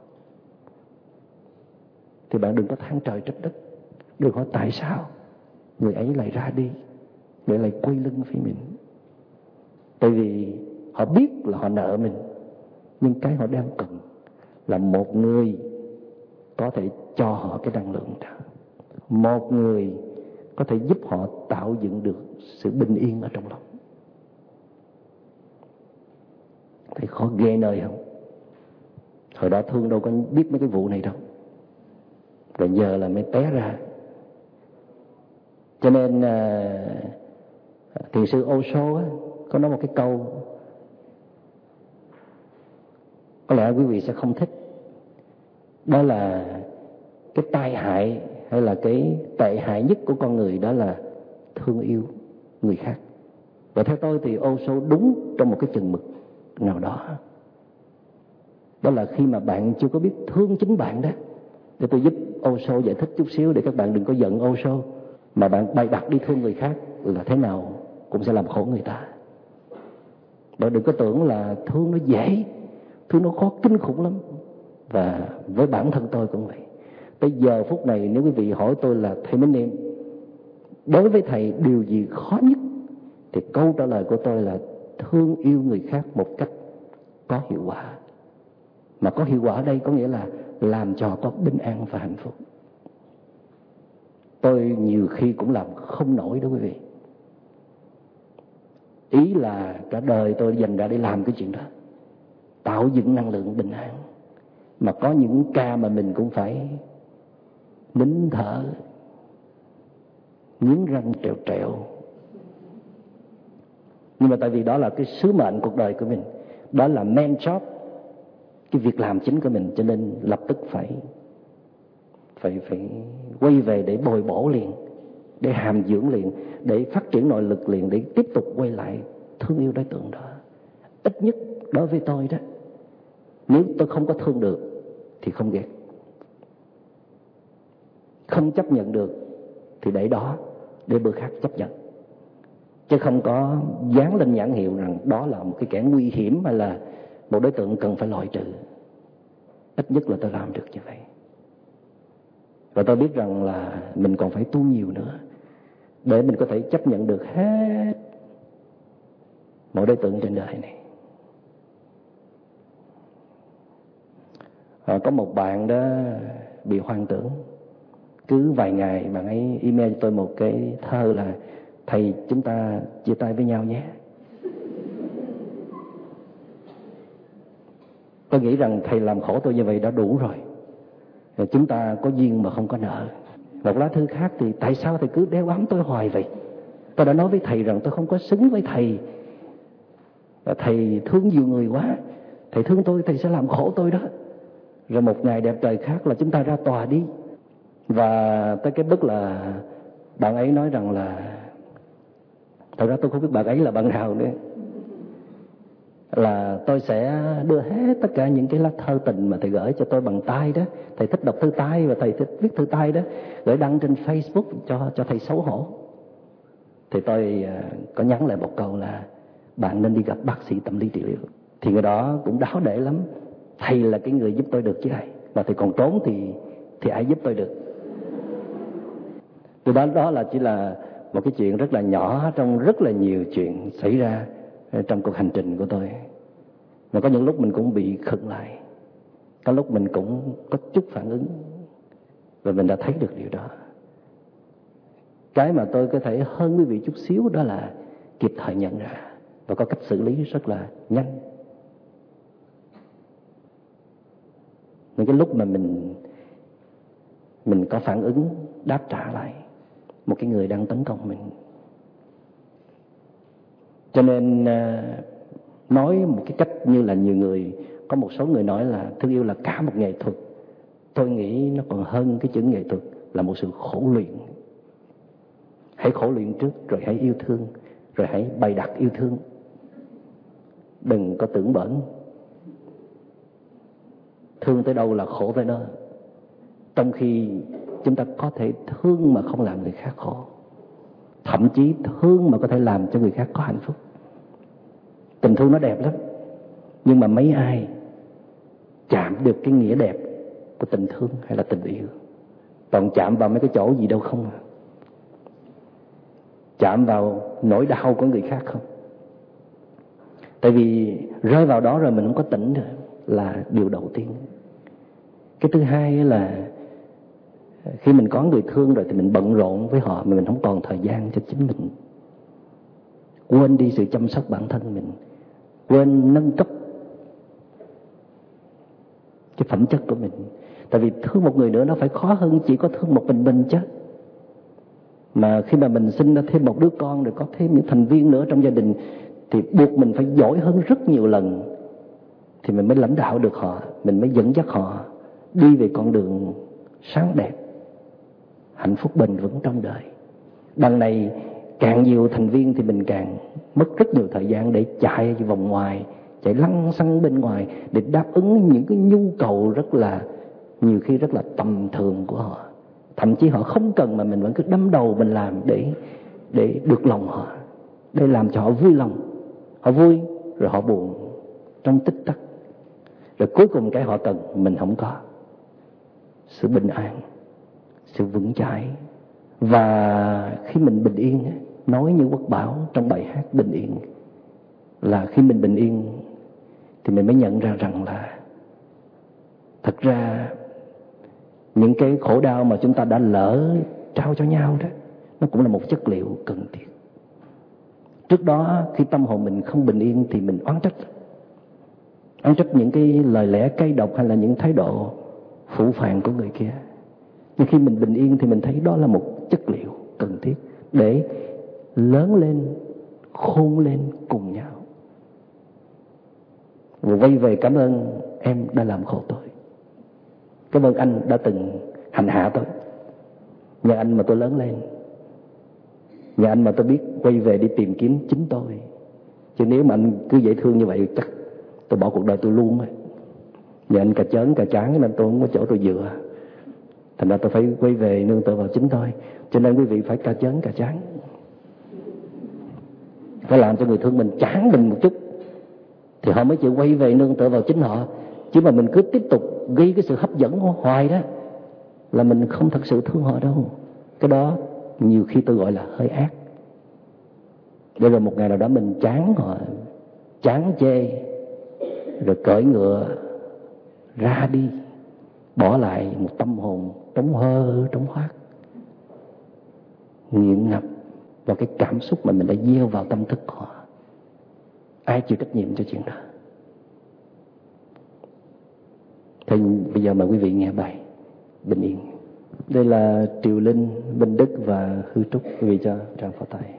thì bạn đừng có than trời trách đất, đừng hỏi tại sao người ấy lại ra đi, để lại quay lưng với mình. Tại vì họ biết là họ nợ mình, nhưng cái họ đang cần là một người có thể cho họ cái năng lượng đó, một người có thể giúp họ tạo dựng được sự bình yên ở trong lòng. Thấy khó ghê nơi không? Hồi đó thương đâu có biết mấy cái vụ này đâu, rồi giờ là mới té ra. Cho nên thiền sư Osho có nói một cái câu có lẽ quý vị sẽ không thích. Đó là cái tai hại hay là cái tệ hại nhất của con người, đó là thương yêu người khác. Và theo tôi thì Osho đúng trong một cái chừng mực nào đó. Đó là khi mà bạn chưa có biết thương chính bạn đó. Để tôi giúp Osho giải thích chút xíu để các bạn đừng có giận Osho. Mà bạn bày đặt đi thương người khác là thế nào cũng sẽ làm khổ người ta. Bạn đừng có tưởng là thương nó dễ, thương nó khó kinh khủng lắm. Và với bản thân tôi cũng vậy. Tới giờ phút này nếu quý vị hỏi tôi là thầy Minh Niệm, đối với thầy điều gì khó nhất, thì câu trả lời của tôi là thương yêu người khác một cách có hiệu quả. Mà có hiệu quả ở đây có nghĩa là làm cho có bình an và hạnh phúc. Tôi nhiều khi cũng làm không nổi đó quý vị. Ý là cả đời tôi dành ra để làm cái chuyện đó, tạo dựng năng lượng bình an. Mà có những ca mà mình cũng phải nín thở, nghiến răng trèo trèo. Nhưng mà tại vì đó là cái sứ mệnh cuộc đời của mình, đó là main job, cái việc làm chính của mình, cho nên lập tức phải quay về để bồi bổ liền, để hàm dưỡng liền, để phát triển nội lực liền, để tiếp tục quay lại thương yêu đối tượng đó. Ít nhất đối với tôi đó, nếu tôi không có thương được thì không ghét, không chấp nhận được thì để đó, để bữa khác chấp nhận, chứ không có dán lên nhãn hiệu rằng đó là một cái kẻ nguy hiểm hay là một đối tượng cần phải loại trừ. Ít nhất là tôi làm được như vậy. Và tôi biết rằng là mình còn phải tu nhiều nữa để mình có thể chấp nhận được hết mọi đối tượng trên đời này. Có một bạn đó bị hoang tưởng. Cứ vài ngày bạn ấy email cho tôi một cái thơ là: thầy, chúng ta chia tay với nhau nhé. Tôi nghĩ rằng thầy làm khổ tôi như vậy đã đủ rồi. Chúng ta có duyên mà không có nợ. Một lá thư khác thì: tại sao thầy cứ đeo bám tôi hoài vậy? Tôi đã nói với thầy rằng tôi không có xứng với thầy. Thầy thương nhiều người quá. Thầy thương tôi, thầy sẽ làm khổ tôi đó. Rồi một ngày đẹp trời khác là chúng ta ra tòa đi. Và tới cái bước là bạn ấy nói rằng là, thật ra tôi không biết bạn ấy là bạn nào nữa, là tôi sẽ đưa hết tất cả những cái lá thơ tình mà thầy gửi cho tôi bằng tay đó. Thầy thích đọc thư tay và thầy thích viết thư tay đó, gửi đăng trên Facebook cho thầy xấu hổ. Thì tôi có nhắn lại một câu là: bạn nên đi gặp bác sĩ tâm lý trị liệu. Thì người đó cũng đáo để lắm: thầy là cái người giúp tôi được chứ ai. mà thầy còn trốn thì ai giúp tôi được. Tôi đoán đó là chỉ là một cái chuyện rất là nhỏ trong rất là nhiều chuyện xảy ra trong cuộc hành trình của tôi. Mà có những lúc mình cũng bị khựng lại, có lúc mình cũng có chút phản ứng, và mình đã thấy được điều đó. Cái mà tôi có thể hơn quý vị chút xíu đó là kịp thời nhận ra và có cách xử lý rất là nhanh. Những cái lúc mà mình có phản ứng đáp trả lại một cái người đang tấn công mình. Cho nên nói một cái cách như là nhiều người, có một số người nói là thương yêu là cả một nghệ thuật. Tôi nghĩ nó còn hơn cái chữ nghệ thuật, là một sự khổ luyện. Hãy khổ luyện trước rồi hãy yêu thương, rồi hãy bày đặt yêu thương. Đừng có tưởng bỡn. Thương tới đâu là khổ tới đó. Trong khi chúng ta có thể thương mà không làm người khác khổ, thậm chí thương mà có thể làm cho người khác có hạnh phúc. Tình thương nó đẹp lắm, nhưng mà mấy ai chạm được cái nghĩa đẹp của tình thương hay là tình yêu? Toàn chạm vào mấy cái chỗ gì đâu không à. Chạm vào nỗi đau của người khác không. Tại vì rơi vào đó rồi mình không có tỉnh nữa, là điều đầu tiên. Cái thứ hai là khi mình có người thương rồi thì mình bận rộn với họ mà mình không còn thời gian cho chính mình. Quên đi sự chăm sóc bản thân mình, quên nâng cấp cái phẩm chất của mình. Tại vì thương một người nữa nó phải khó hơn chỉ có thương một mình chứ. Mà khi mà mình sinh ra thêm một đứa con, rồi có thêm những thành viên nữa trong gia đình, thì buộc mình phải giỏi hơn rất nhiều lần, thì mình mới lãnh đạo được họ, mình mới dẫn dắt họ đi về con đường sáng đẹp, hạnh phúc bền vững trong đời. Đằng này càng nhiều thành viên thì mình càng mất rất nhiều thời gian để chạy vòng ngoài, chạy lăng xăng bên ngoài để đáp ứng những cái nhu cầu rất là, nhiều khi rất là tầm thường của họ. Thậm chí họ không cần mà mình vẫn cứ đâm đầu mình làm để được lòng họ, để làm cho họ vui lòng. Họ vui rồi họ buồn trong tích tắc, rồi cuối cùng cái họ cần mình không có. Sự bình an, sự vững chãi. Và khi mình bình yên, nói như Quốc Bảo trong bài hát Bình Yên, là khi mình bình yên thì mình mới nhận ra rằng là thật ra những cái khổ đau mà chúng ta đã lỡ trao cho nhau đó, nó cũng là một chất liệu cần thiết. Trước đó khi tâm hồn mình không bình yên thì mình oán trách những cái lời lẽ cay độc hay là những thái độ phũ phàng của người kia. Nhưng khi mình bình yên thì mình thấy đó là một chất liệu cần thiết để lớn lên, khôn lên cùng nhau. Và quay về cảm ơn em đã làm khổ tôi, cảm ơn anh đã từng hành hạ tôi. Nhờ anh mà tôi lớn lên, nhờ anh mà tôi biết quay về đi tìm kiếm chính tôi. Chứ nếu mà anh cứ dễ thương như vậy chắc tôi bỏ cuộc đời tôi luôn. Nhờ anh cà chớn cà chán nên tôi không có chỗ tôi dựa, thành ra tôi phải quay về nương tựa vào chính tôi. Cho nên quý vị phải cà chớn cà chán, phải làm cho người thương mình chán mình một chút thì họ mới chịu quay về nương tựa vào chính họ. Chứ mà mình cứ tiếp tục gây cái sự hấp dẫn hoài đó là mình không thật sự thương họ đâu. Cái đó nhiều khi tôi gọi là hơi ác. Để rồi một ngày nào đó mình chán họ, chán chê, rồi cởi ngựa ra đi, bỏ lại một tâm hồn trống hơ, trống hoác, nghiện ngập vào cái cảm xúc mà mình đã gieo vào tâm thức của họ. Ai chịu trách nhiệm cho chuyện đó? Thì bây giờ mời quý vị nghe bài Bình Yên. Đây là Triều Linh, Minh Đức và Hư Trúc. Quý vị cho tràng pháo tay.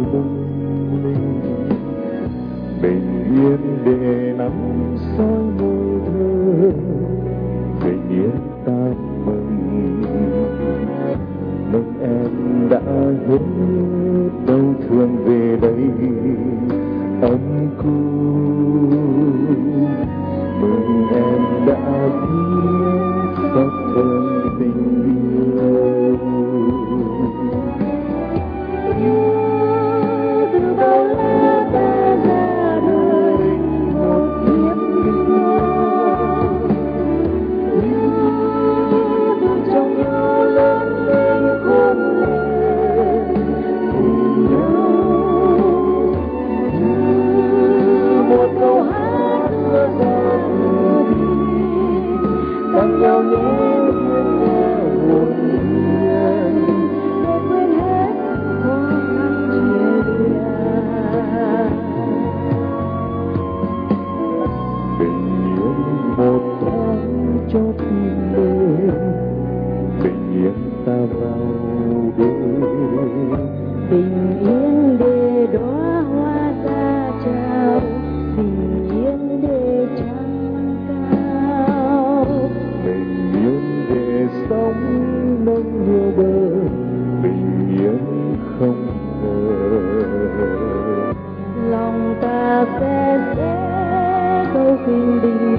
lung linh, bình yên để nắng soi môi thơ, bình yên ta mừng em đã hết đau thương về đây ấm cúng, mừng em đã biết xót thương tình yêu. Từ bao la ta ra đời một kiếp người, từ trong nhau lớn lên khôn lên cùng nhau, như một câu hát đưa ra từ bi, tăng nhau nhé hồn nhiên, để quên hết khó khăn chia lìa. Bình yên một thoáng cho tim mình, bình yên ta vào đêm, bình yên để đóa hoa ra chào, bình yên để trăng cao, bình yên để sóng nâng nhiều bờ, bình yên không ngờ lòng ta sẽ câu kinh bình.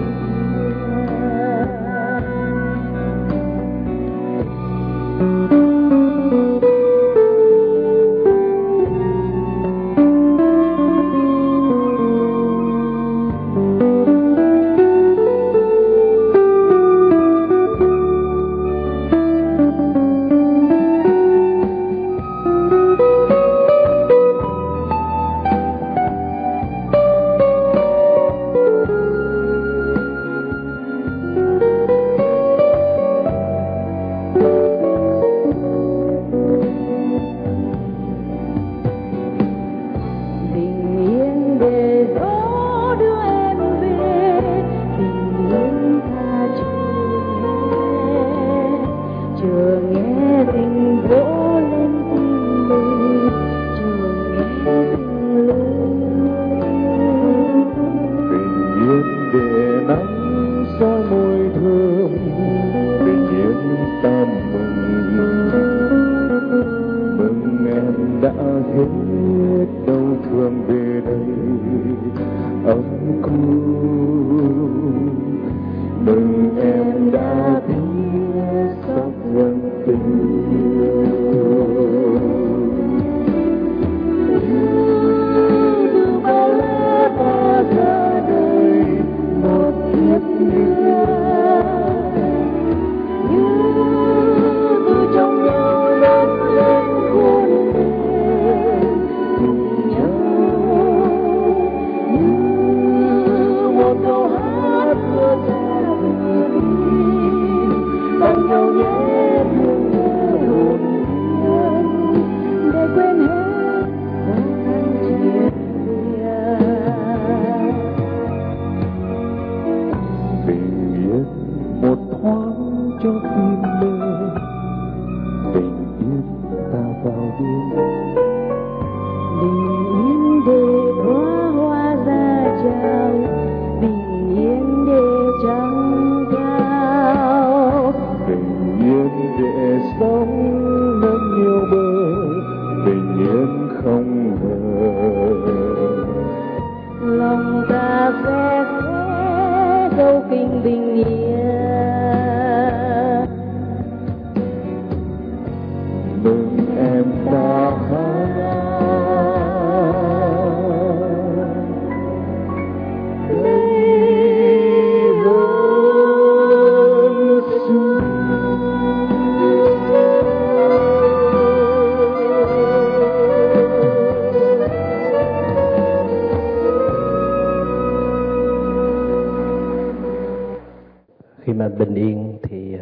Khi mà bình yên thì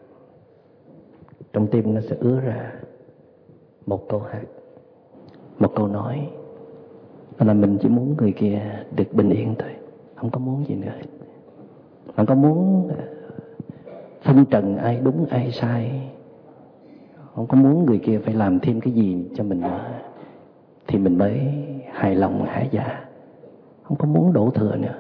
trong tim nó sẽ ứa ra một câu hát, một câu nói, đó là mình chỉ muốn người kia được bình yên thôi, không có muốn gì nữa, không có muốn phân trần ai đúng ai sai, không có muốn người kia phải làm thêm cái gì cho mình nữa. thì mình mới hài lòng hả dạ, không có muốn đổ thừa nữa.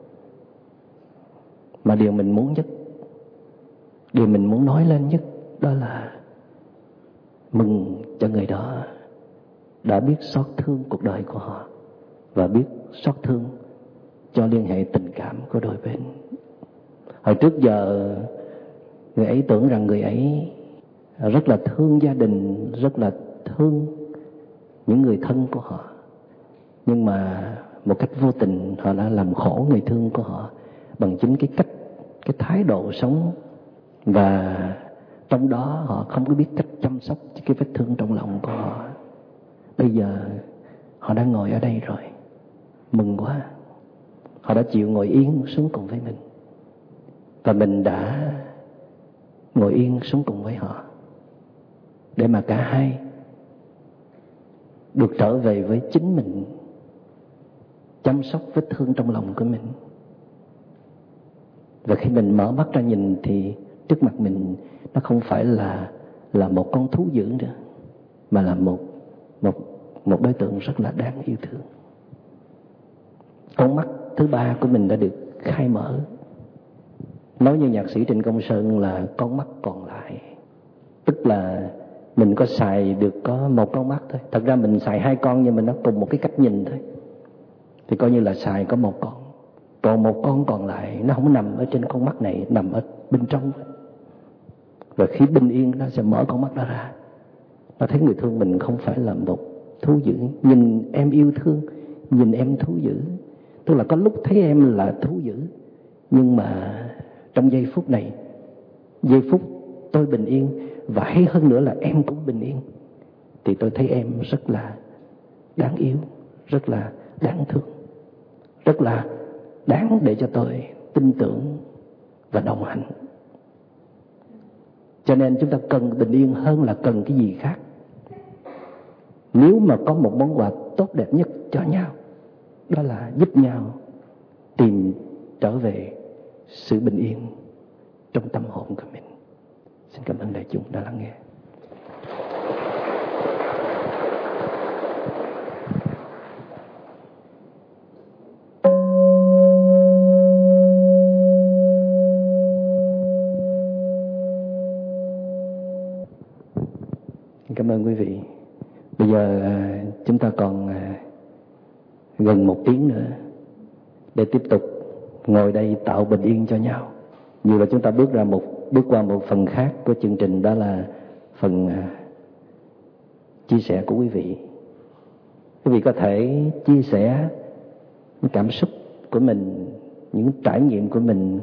Mà điều mình muốn nhất, điều mình muốn nói lên nhất đó là mừng cho người đó đã biết xót thương cuộc đời của họ và biết xót thương cho liên hệ tình cảm của đôi bên. Hồi trước giờ người ấy tưởng rằng người ấy rất là thương gia đình, rất là thương những người thân của họ, nhưng mà một cách vô tình họ đã làm khổ người thương của họ bằng chính cái cách, cái thái độ sống, và trong đó họ không có biết cách chăm sóc cái vết thương trong lòng của họ. Bây giờ họ đang ngồi ở đây rồi, mừng quá. Họ đã chịu ngồi yên xuống cùng với mình, và mình đã ngồi yên xuống cùng với họ, để mà cả hai được trở về với chính mình, chăm sóc vết thương trong lòng của mình. Và khi mình mở mắt ra nhìn thì trước mặt mình nó không phải là một con thú dữ nữa, mà là một đối tượng rất là đáng yêu thương. Con mắt thứ ba của mình đã được khai mở. Nói như nhạc sĩ Trịnh Công Sơn là con mắt còn lại. Tức là mình có xài được có một con mắt thôi. Thật ra mình xài hai con nhưng mà nó cùng một cái cách nhìn thôi, thì coi như là xài có một con. Còn một con còn lại nó không nằm ở trên con mắt này, nằm ở bên trong. Và khi bình yên nó sẽ mở con mắt đó ra. Nó thấy người thương mình không phải là một thú dữ. Nhìn em yêu thương, nhìn em thú dữ. Tức là có lúc thấy em là thú dữ, nhưng mà trong giây phút này, giây phút tôi bình yên, và hay hơn nữa là em cũng bình yên, thì tôi thấy em rất là đáng yêu, rất là đáng thương, rất là đáng để cho tôi tin tưởng và đồng hành. Cho nên chúng ta cần bình yên hơn là cần cái gì khác. Nếu mà có một món quà tốt đẹp nhất cho nhau, đó là giúp nhau tìm trở về sự bình yên trong tâm hồn của mình. Xin cảm ơn đại chúng đã lắng nghe. Cảm ơn quý vị. Bây giờ chúng ta còn gần 1 tiếng nữa để tiếp tục ngồi đây tạo bình yên cho nhau. Như là chúng ta bước qua một phần khác của chương trình, đó là phần chia sẻ của quý vị. Quý vị có thể chia sẻ những cảm xúc của mình, những trải nghiệm của mình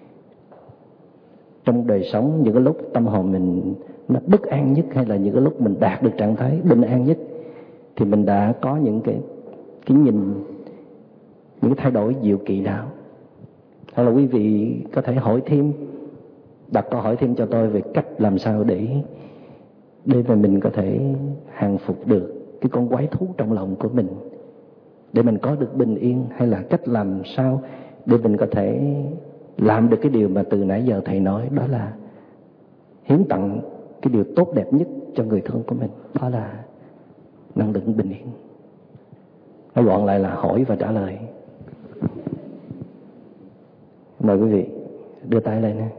trong đời sống, những cái lúc tâm hồn mình nó bất an nhất, hay là những cái lúc mình đạt được trạng thái bình an nhất, thì mình đã có những cái nhìn, những cái thay đổi diệu kỳ nào. Hoặc là quý vị có thể hỏi thêm, đặt câu hỏi thêm cho tôi về cách làm sao để mà mình có thể hàng phục được cái con quái thú trong lòng của mình, để mình có được bình yên, hay là cách làm sao để mình có thể làm được cái điều mà từ nãy giờ thầy nói, đó là hiến tặng cái điều tốt đẹp nhất cho người thương của mình, đó là năng lượng bình yên. Nói gọn lại là hỏi và trả lời. Mời quý vị đưa tay lên nha.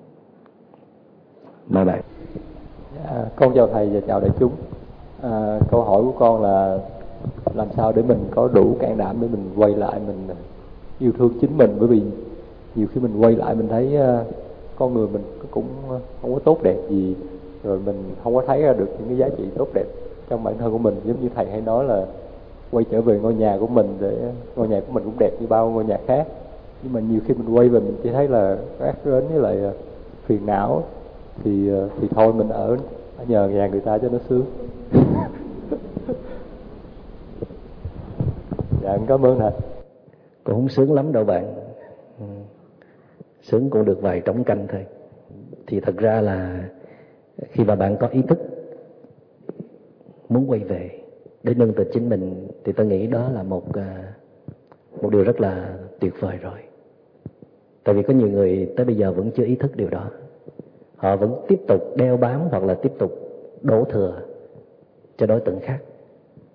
Mời bạn. Con chào thầy và chào đại chúng. Câu hỏi của con là làm sao để mình có đủ can đảm để mình quay lại mình yêu thương chính mình, bởi vì nhiều khi mình quay lại mình thấy con người mình cũng không có tốt đẹp gì, rồi mình không có thấy ra được những cái giá trị tốt đẹp trong bản thân của mình. Giống như thầy hay nói là quay trở về ngôi nhà của mình, để ngôi nhà của mình cũng đẹp như bao ngôi nhà khác, nhưng mà nhiều khi mình quay về mình chỉ thấy là rác rến với lại phiền não, thì thôi mình ở nhờ nhà người ta cho nó sướng. Dạ, cảm ơn thầy. Cũng không sướng lắm đâu bạn. Sướng cũng được vài trống canh thôi. Thì thật ra là khi mà bạn có ý thức muốn quay về để nâng tựa chính mình, thì tôi nghĩ đó là một điều rất là tuyệt vời rồi. Tại vì có nhiều người tới bây giờ vẫn chưa ý thức điều đó. Họ vẫn tiếp tục đeo bám hoặc là tiếp tục đổ thừa cho đối tượng khác.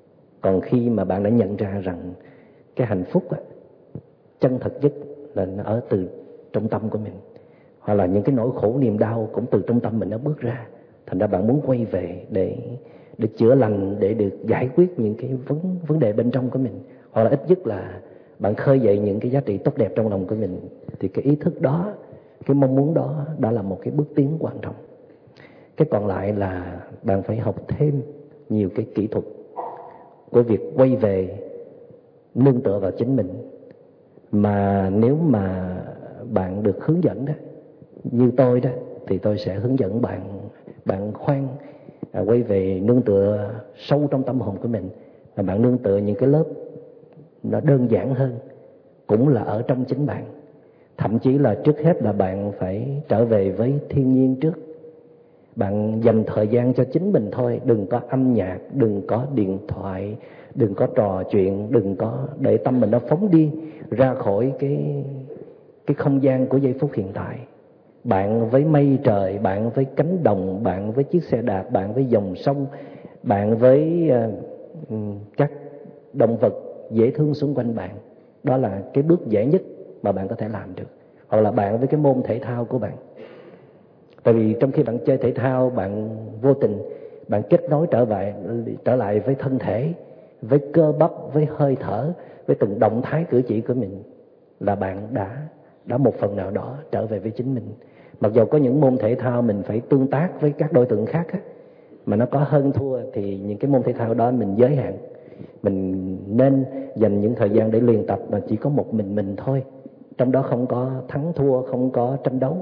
Còn khi mà bạn đã nhận ra rằng cái hạnh phúc á, chân thật nhất là nó ở từ trong tâm của mình, hoặc là những cái nỗi khổ niềm đau cũng từ trong tâm mình nó bước ra, thành ra bạn muốn quay về để chữa lành, để được giải quyết những cái vấn đề bên trong của mình, hoặc là ít nhất là bạn khơi dậy những cái giá trị tốt đẹp trong lòng của mình, thì cái ý thức đó, cái mong muốn đó đã là một cái bước tiến quan trọng. Cái còn lại là bạn phải học thêm nhiều cái kỹ thuật của việc quay về nương tựa vào chính mình. Mà nếu mà bạn được hướng dẫn đó, như tôi đó, thì tôi sẽ hướng dẫn bạn khoan quay về nương tựa sâu trong tâm hồn của mình. Và bạn nương tựa những cái lớp nó đơn giản hơn, cũng là ở trong chính bạn. Thậm chí là trước hết là bạn phải trở về với thiên nhiên trước. Bạn dành thời gian cho chính mình thôi, đừng có âm nhạc, đừng có điện thoại, đừng có trò chuyện, đừng có để tâm mình nó phóng đi ra khỏi cái không gian của giây phút hiện tại. Bạn với mây trời, bạn với cánh đồng, bạn với chiếc xe đạp, bạn với dòng sông, bạn với các động vật dễ thương xung quanh bạn. Đó là cái bước dễ nhất mà bạn có thể làm được. Hoặc là bạn với cái môn thể thao của bạn. Tại vì trong khi bạn chơi thể thao, bạn vô tình bạn kết nối trở lại với thân thể, với cơ bắp, với hơi thở, với từng động thái cử chỉ của mình, là bạn đã một phần nào đó trở về với chính mình. Mặc dù có những môn thể thao mình phải tương tác với các đối tượng khác á, mà nó có hơn thua, thì những cái môn thể thao đó mình giới hạn. Mình nên dành những thời gian để luyện tập mà chỉ có một mình thôi, trong đó không có thắng thua, không có tranh đấu.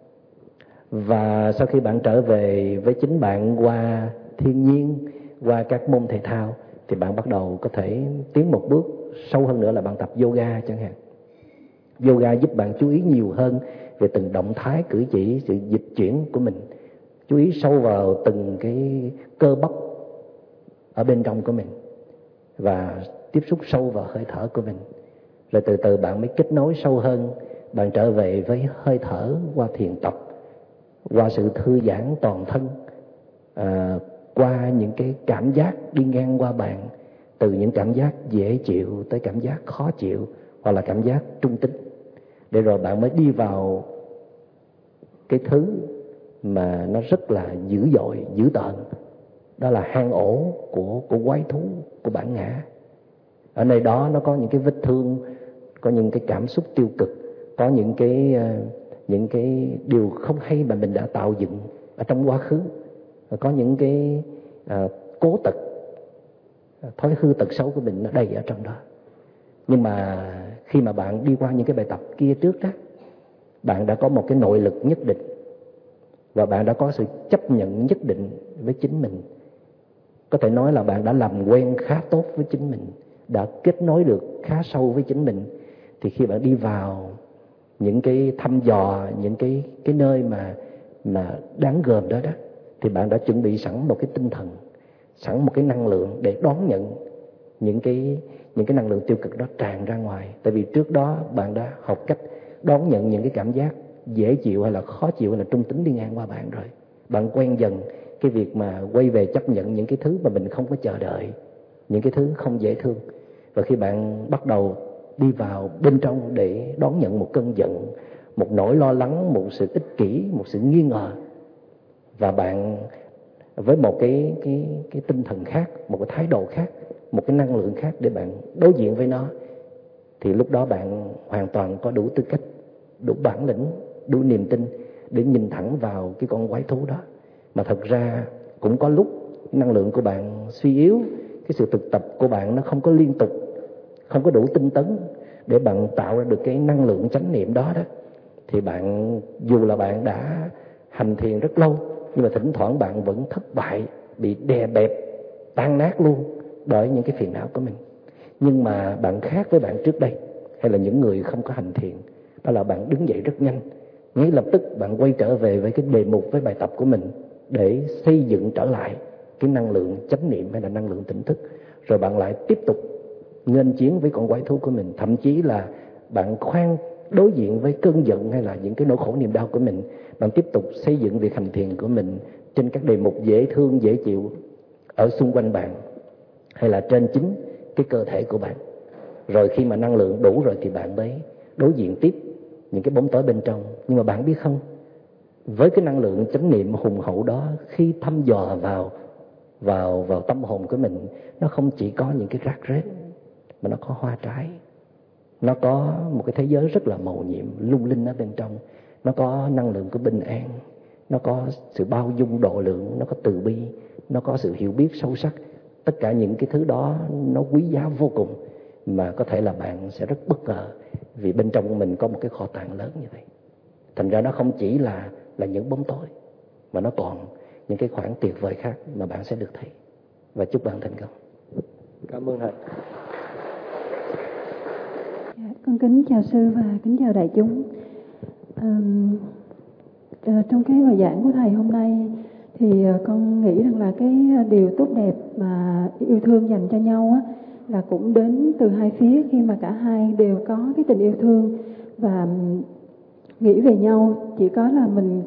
Và sau khi bạn trở về với chính bạn qua thiên nhiên, qua các môn thể thao, thì bạn bắt đầu có thể tiến một bước sâu hơn nữa là bạn tập yoga chẳng hạn. Yoga giúp bạn chú ý nhiều hơn về từng động thái cử chỉ, sự dịch chuyển của mình, chú ý sâu vào từng cái cơ bắp ở bên trong của mình và tiếp xúc sâu vào hơi thở của mình. Rồi từ từ bạn mới kết nối sâu hơn, bạn trở về với hơi thở qua thiền tập, qua sự thư giãn toàn thân, qua những cái cảm giác đi ngang qua bạn, từ những cảm giác dễ chịu tới cảm giác khó chịu, hoặc là cảm giác trung tính, để rồi bạn mới đi vào cái thứ mà nó rất là dữ dội, dữ tợn. Đó là hang ổ của quái thú, của bản ngã. Ở nơi đó nó có những cái vết thương, có những cái cảm xúc tiêu cực, có những cái điều không hay mà mình đã tạo dựng ở trong quá khứ, có những cái cố tật, thói hư tật xấu của mình nó đầy ở trong đó. Nhưng mà khi mà bạn đi qua những cái bài tập kia trước đó, bạn đã có một cái nội lực nhất định, và bạn đã có sự chấp nhận nhất định với chính mình. Có thể nói là bạn đã làm quen khá tốt với chính mình, đã kết nối được khá sâu với chính mình. Thì khi bạn đi vào những cái thăm dò, những cái nơi mà đáng gờm đó, thì bạn đã chuẩn bị sẵn một cái tinh thần, sẵn một cái năng lượng để đón nhận những cái năng lượng tiêu cực đó tràn ra ngoài. Tại vì trước đó bạn đã học cách đón nhận những cái cảm giác dễ chịu hay là khó chịu hay là trung tính đi ngang qua bạn rồi. Bạn quen dần cái việc mà quay về chấp nhận những cái thứ mà mình không có chờ đợi, những cái thứ không dễ thương. Và khi bạn bắt đầu đi vào bên trong để đón nhận một cơn giận, một nỗi lo lắng, một sự ích kỷ, một sự nghi ngờ, và bạn với một cái tinh thần khác, một cái thái độ khác, một cái năng lượng khác để bạn đối diện với nó, thì lúc đó bạn hoàn toàn có đủ tư cách, đủ bản lĩnh, đủ niềm tin để nhìn thẳng vào cái con quái thú đó. Mà thật ra cũng có lúc năng lượng của bạn suy yếu, cái sự thực tập của bạn nó không có liên tục, không có đủ tinh tấn để bạn tạo ra được cái năng lượng chánh niệm đó. Thì bạn, dù là bạn đã hành thiền rất lâu, nhưng mà thỉnh thoảng bạn vẫn thất bại, bị đè bẹp, tan nát luôn bởi những cái phiền não của mình. Nhưng mà bạn khác với bạn trước đây, hay là những người không có hành thiền, đó là bạn đứng dậy rất nhanh, ngay lập tức bạn quay trở về với cái đề mục, với bài tập của mình, để xây dựng trở lại cái năng lượng chánh niệm hay là năng lượng tỉnh thức. Rồi bạn lại tiếp tục nghênh chiến với con quái thú của mình. Thậm chí là bạn khoan đối diện với cơn giận hay là những cái nỗi khổ niềm đau của mình, bạn tiếp tục xây dựng việc hành thiền của mình trên các đề mục dễ thương, dễ chịu ở xung quanh bạn. hay là trên chính cái cơ thể của bạn. Rồi khi mà năng lượng đủ rồi thì bạn mới đối diện tiếp những cái bóng tối bên trong. Nhưng mà bạn biết không, với cái năng lượng chánh niệm hùng hậu đó, khi thăm dò vào tâm hồn của mình, nó không chỉ có những cái rác rết, mà nó có hoa trái, nó có một cái thế giới rất là màu nhiệm, lung linh ở bên trong. Nó có năng lượng của bình an, nó có sự bao dung độ lượng, nó có từ bi, nó có sự hiểu biết sâu sắc. Tất cả những cái thứ đó nó quý giá vô cùng, mà có thể là bạn sẽ rất bất ngờ vì bên trong mình có một cái kho tàng lớn như vậy. Thành ra nó không chỉ là những bóng tối, mà nó còn những cái khoảng tuyệt vời khác mà bạn sẽ được thấy. Và chúc bạn thành công. Cảm ơn thầy. Con kính chào sư và kính chào đại chúng. Trong cái bài giảng của thầy hôm nay thì con nghĩ rằng là cái điều tốt đẹp mà yêu thương dành cho nhau á, là cũng đến từ hai phía, khi mà cả hai đều có cái tình yêu thương và nghĩ về nhau. Chỉ có là mình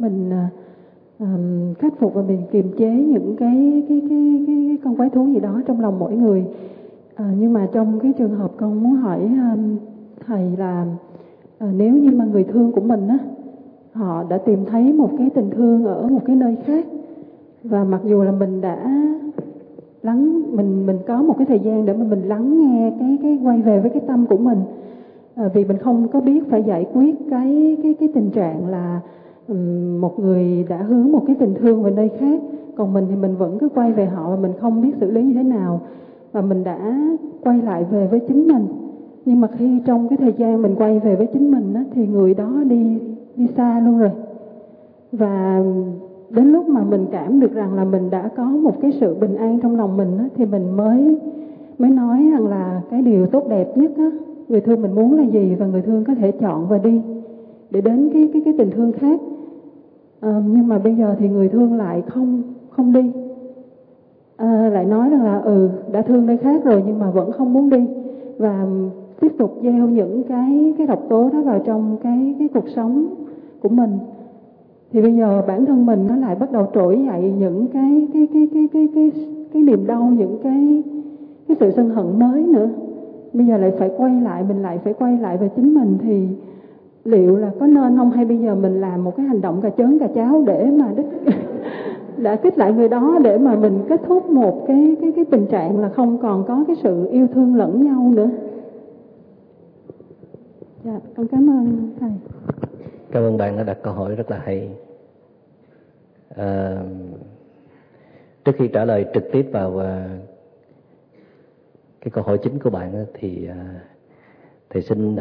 khắc phục và mình kiềm chế những cái con quái thú gì đó trong lòng mỗi người. Nhưng mà trong cái trường hợp con muốn hỏi thầy là nếu như mà người thương của mình á, họ đã tìm thấy một cái tình thương ở một cái nơi khác, và mặc dù là mình đã mình có một cái thời gian để mà mình lắng nghe cái quay về với cái tâm của mình, vì mình không có biết phải giải quyết cái tình trạng là một người đã hướng một cái tình thương về nơi khác, còn mình thì mình vẫn cứ quay về họ và mình không biết xử lý như thế nào, và mình đã quay lại về với chính mình. Nhưng mà khi trong cái thời gian mình quay về với chính mình á, thì người đó đi xa luôn rồi. Và đến lúc mà mình cảm được rằng là mình đã có một cái sự bình an trong lòng mình á, thì mình mới nói rằng là cái điều tốt đẹp nhất á, người thương mình muốn là gì, và người thương có thể chọn và đi để đến cái tình thương khác. Nhưng mà bây giờ thì người thương lại không đi, lại nói rằng là đã thương nơi khác rồi nhưng mà vẫn không muốn đi, và tiếp tục gieo những cái độc tố đó vào trong cái cuộc sống của mình. Thì bây giờ bản thân mình nó lại bắt đầu trỗi dậy những cái niềm đau, những cái sự sân hận mới nữa. Bây giờ lại phải quay lại, mình lại phải quay lại về chính mình, thì liệu là có nên không, hay bây giờ mình làm một cái hành động cà chớn cà cháo để mà đã kích lại người đó, để mà mình kết thúc một cái tình trạng là không còn có cái sự yêu thương lẫn nhau nữa. Dạ, con cảm ơn thầy. Cảm ơn bạn đã đặt câu hỏi rất là hay. Trước khi trả lời trực tiếp vào cái câu hỏi chính của bạn thì thầy xin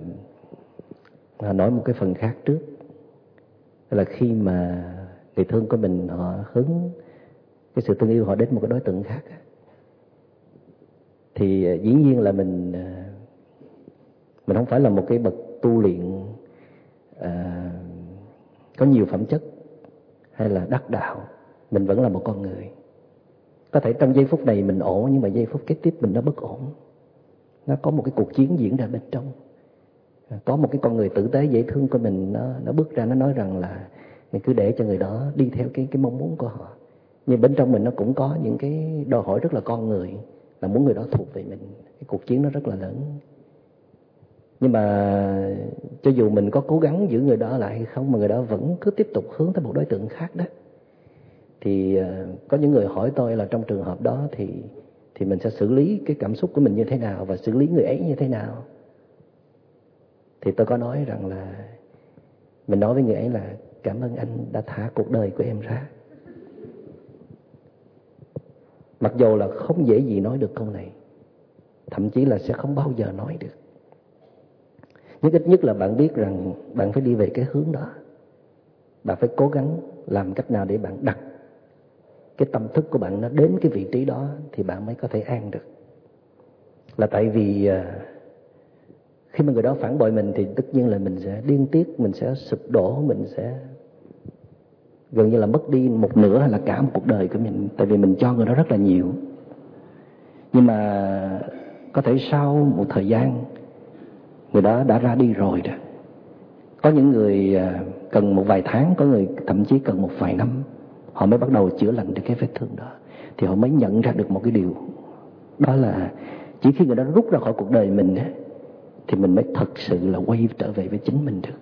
nói một cái phần khác trước. Đó là khi mà người thương của mình họ hướng cái sự thương yêu họ đến một cái đối tượng khác, thì dĩ nhiên là mình không phải là một cái bậc tu luyện có nhiều phẩm chất hay là đắc đạo. Mình vẫn là một con người. Có thể trong giây phút này mình ổn, nhưng mà giây phút kế tiếp mình nó bất ổn. Nó có một cái cuộc chiến diễn ra bên trong. Có một cái con người tử tế dễ thương của mình, nó bước ra, nó nói rằng là mình cứ để cho người đó đi theo cái mong muốn của họ. Nhưng bên trong mình nó cũng có những cái đòi hỏi rất là con người, là muốn người đó thuộc về mình. Cái cuộc chiến nó rất là lớn. Nhưng mà cho dù mình có cố gắng giữ người đó lại hay không, mà người đó vẫn cứ tiếp tục hướng tới một đối tượng khác đó, thì có những người hỏi tôi là trong trường hợp đó thì mình sẽ xử lý cái cảm xúc của mình như thế nào, và xử lý người ấy như thế nào. Thì tôi có nói rằng là mình nói với người ấy là cảm ơn anh đã thả cuộc đời của em ra. Mặc dù là không dễ gì nói được câu này, thậm chí là sẽ không bao giờ nói được. Nhưng ít nhất là bạn biết rằng bạn phải đi về cái hướng đó. Bạn phải cố gắng làm cách nào để bạn đặt cái tâm thức của bạn nó đến cái vị trí đó, thì bạn mới có thể an được. Là tại vì khi mà người đó phản bội mình thì tất nhiên là mình sẽ điên tiết, mình sẽ sụp đổ, mình sẽ gần như là mất đi một nửa hay là cả một cuộc đời của mình. Tại vì mình cho người đó rất là nhiều. Nhưng mà có thể sau một thời gian người đó đã ra đi rồi đó. Có những người cần một vài tháng, có người thậm chí cần một vài năm họ mới bắt đầu chữa lành được cái vết thương đó. Thì họ mới nhận ra được một cái điều Đó là chỉ khi người đó rút ra khỏi cuộc đời mình á, thì mình mới thật sự là quay trở về với chính mình được.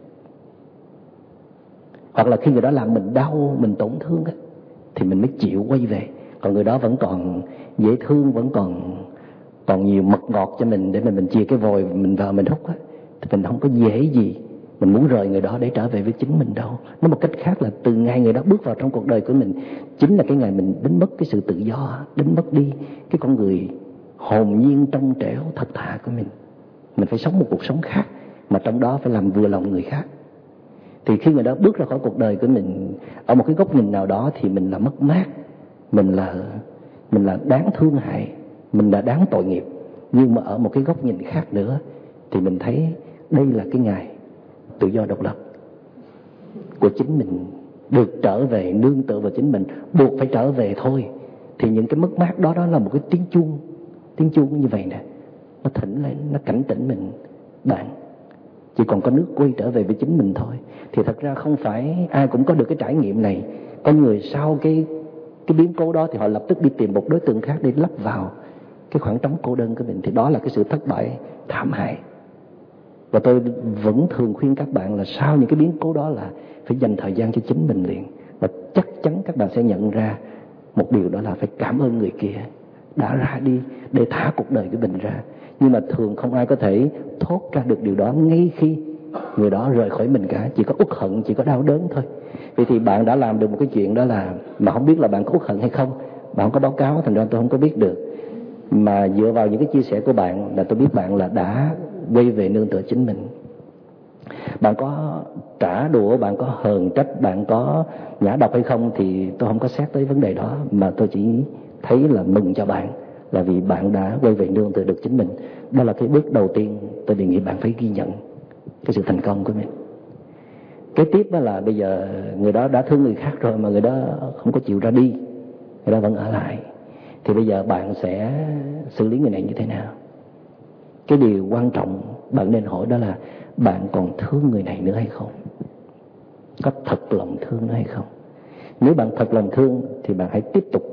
Hoặc là khi người đó làm mình đau, mình tổn thương á, thì mình mới chịu quay về. Còn người đó vẫn còn dễ thương, vẫn còn nhiều mật ngọt cho mình để mình chia cái vòi mình vào mình hút á, thì mình không có dễ gì mình muốn rời người đó để trở về với chính mình đâu. Nói một cách khác là từ ngày người đó bước vào trong cuộc đời của mình, chính là cái ngày mình đánh mất cái sự tự do, đánh mất đi cái con người hồn nhiên trong trẻo thật thà của mình. Mình phải sống một cuộc sống khác, mà trong đó phải làm vừa lòng người khác. Thì khi người đó bước ra khỏi cuộc đời của mình, ở một cái góc nhìn nào đó thì mình là mất mát, mình là đáng thương hại, mình là đáng tội nghiệp. Nhưng mà ở một cái góc nhìn khác nữa thì mình thấy đây là cái ngày tự do độc lập của chính mình, được trở về nương tựa vào chính mình, buộc phải trở về thôi. Thì những cái mất mát đó là một cái tiếng chuông như vậy nè, nó thỉnh lên, nó cảnh tỉnh mình: bạn chỉ còn có nước quay trở về với chính mình thôi. Thì thật ra không phải ai cũng có được cái trải nghiệm này. Có người sau cái biến cố đó thì họ lập tức đi tìm một đối tượng khác để lấp vào cái khoảng trống cô đơn của mình. Thì đó là cái sự thất bại thảm hại. Và tôi vẫn thường khuyên các bạn là sau những cái biến cố đó là phải dành thời gian cho chính mình liền. Và chắc chắn các bạn sẽ nhận ra một điều, đó là phải cảm ơn người kia đã ra đi để thả cuộc đời của mình ra. Nhưng mà thường không ai có thể thốt ra được điều đó ngay khi người đó rời khỏi mình cả. Chỉ có uất hận, chỉ có đau đớn thôi. Vậy thì bạn đã làm được một cái chuyện đó là, mà không biết là bạn có uất hận hay không, bạn không có báo cáo, thành ra tôi không có biết được. Mà dựa vào những cái chia sẻ của bạn là tôi biết bạn là đã quay về nương tựa chính mình. Bạn có trả đũa, bạn có hờn trách, bạn có nhã độc hay không thì tôi không có xét tới vấn đề đó, mà tôi chỉ thấy là mừng cho bạn, là vì bạn đã quay về nương tựa được chính mình. Đó là cái bước đầu tiên tôi đề nghị bạn phải ghi nhận cái sự thành công của mình. Kế tiếp đó là bây giờ người đó đã thương người khác rồi mà người đó không có chịu ra đi, người đó vẫn ở lại. Thì bây giờ bạn sẽ xử lý người này như thế nào? Cái điều quan trọng bạn nên hỏi đó là bạn còn thương người này nữa hay không? Có thật lòng thương nữa hay không? Nếu bạn thật lòng thương thì bạn hãy tiếp tục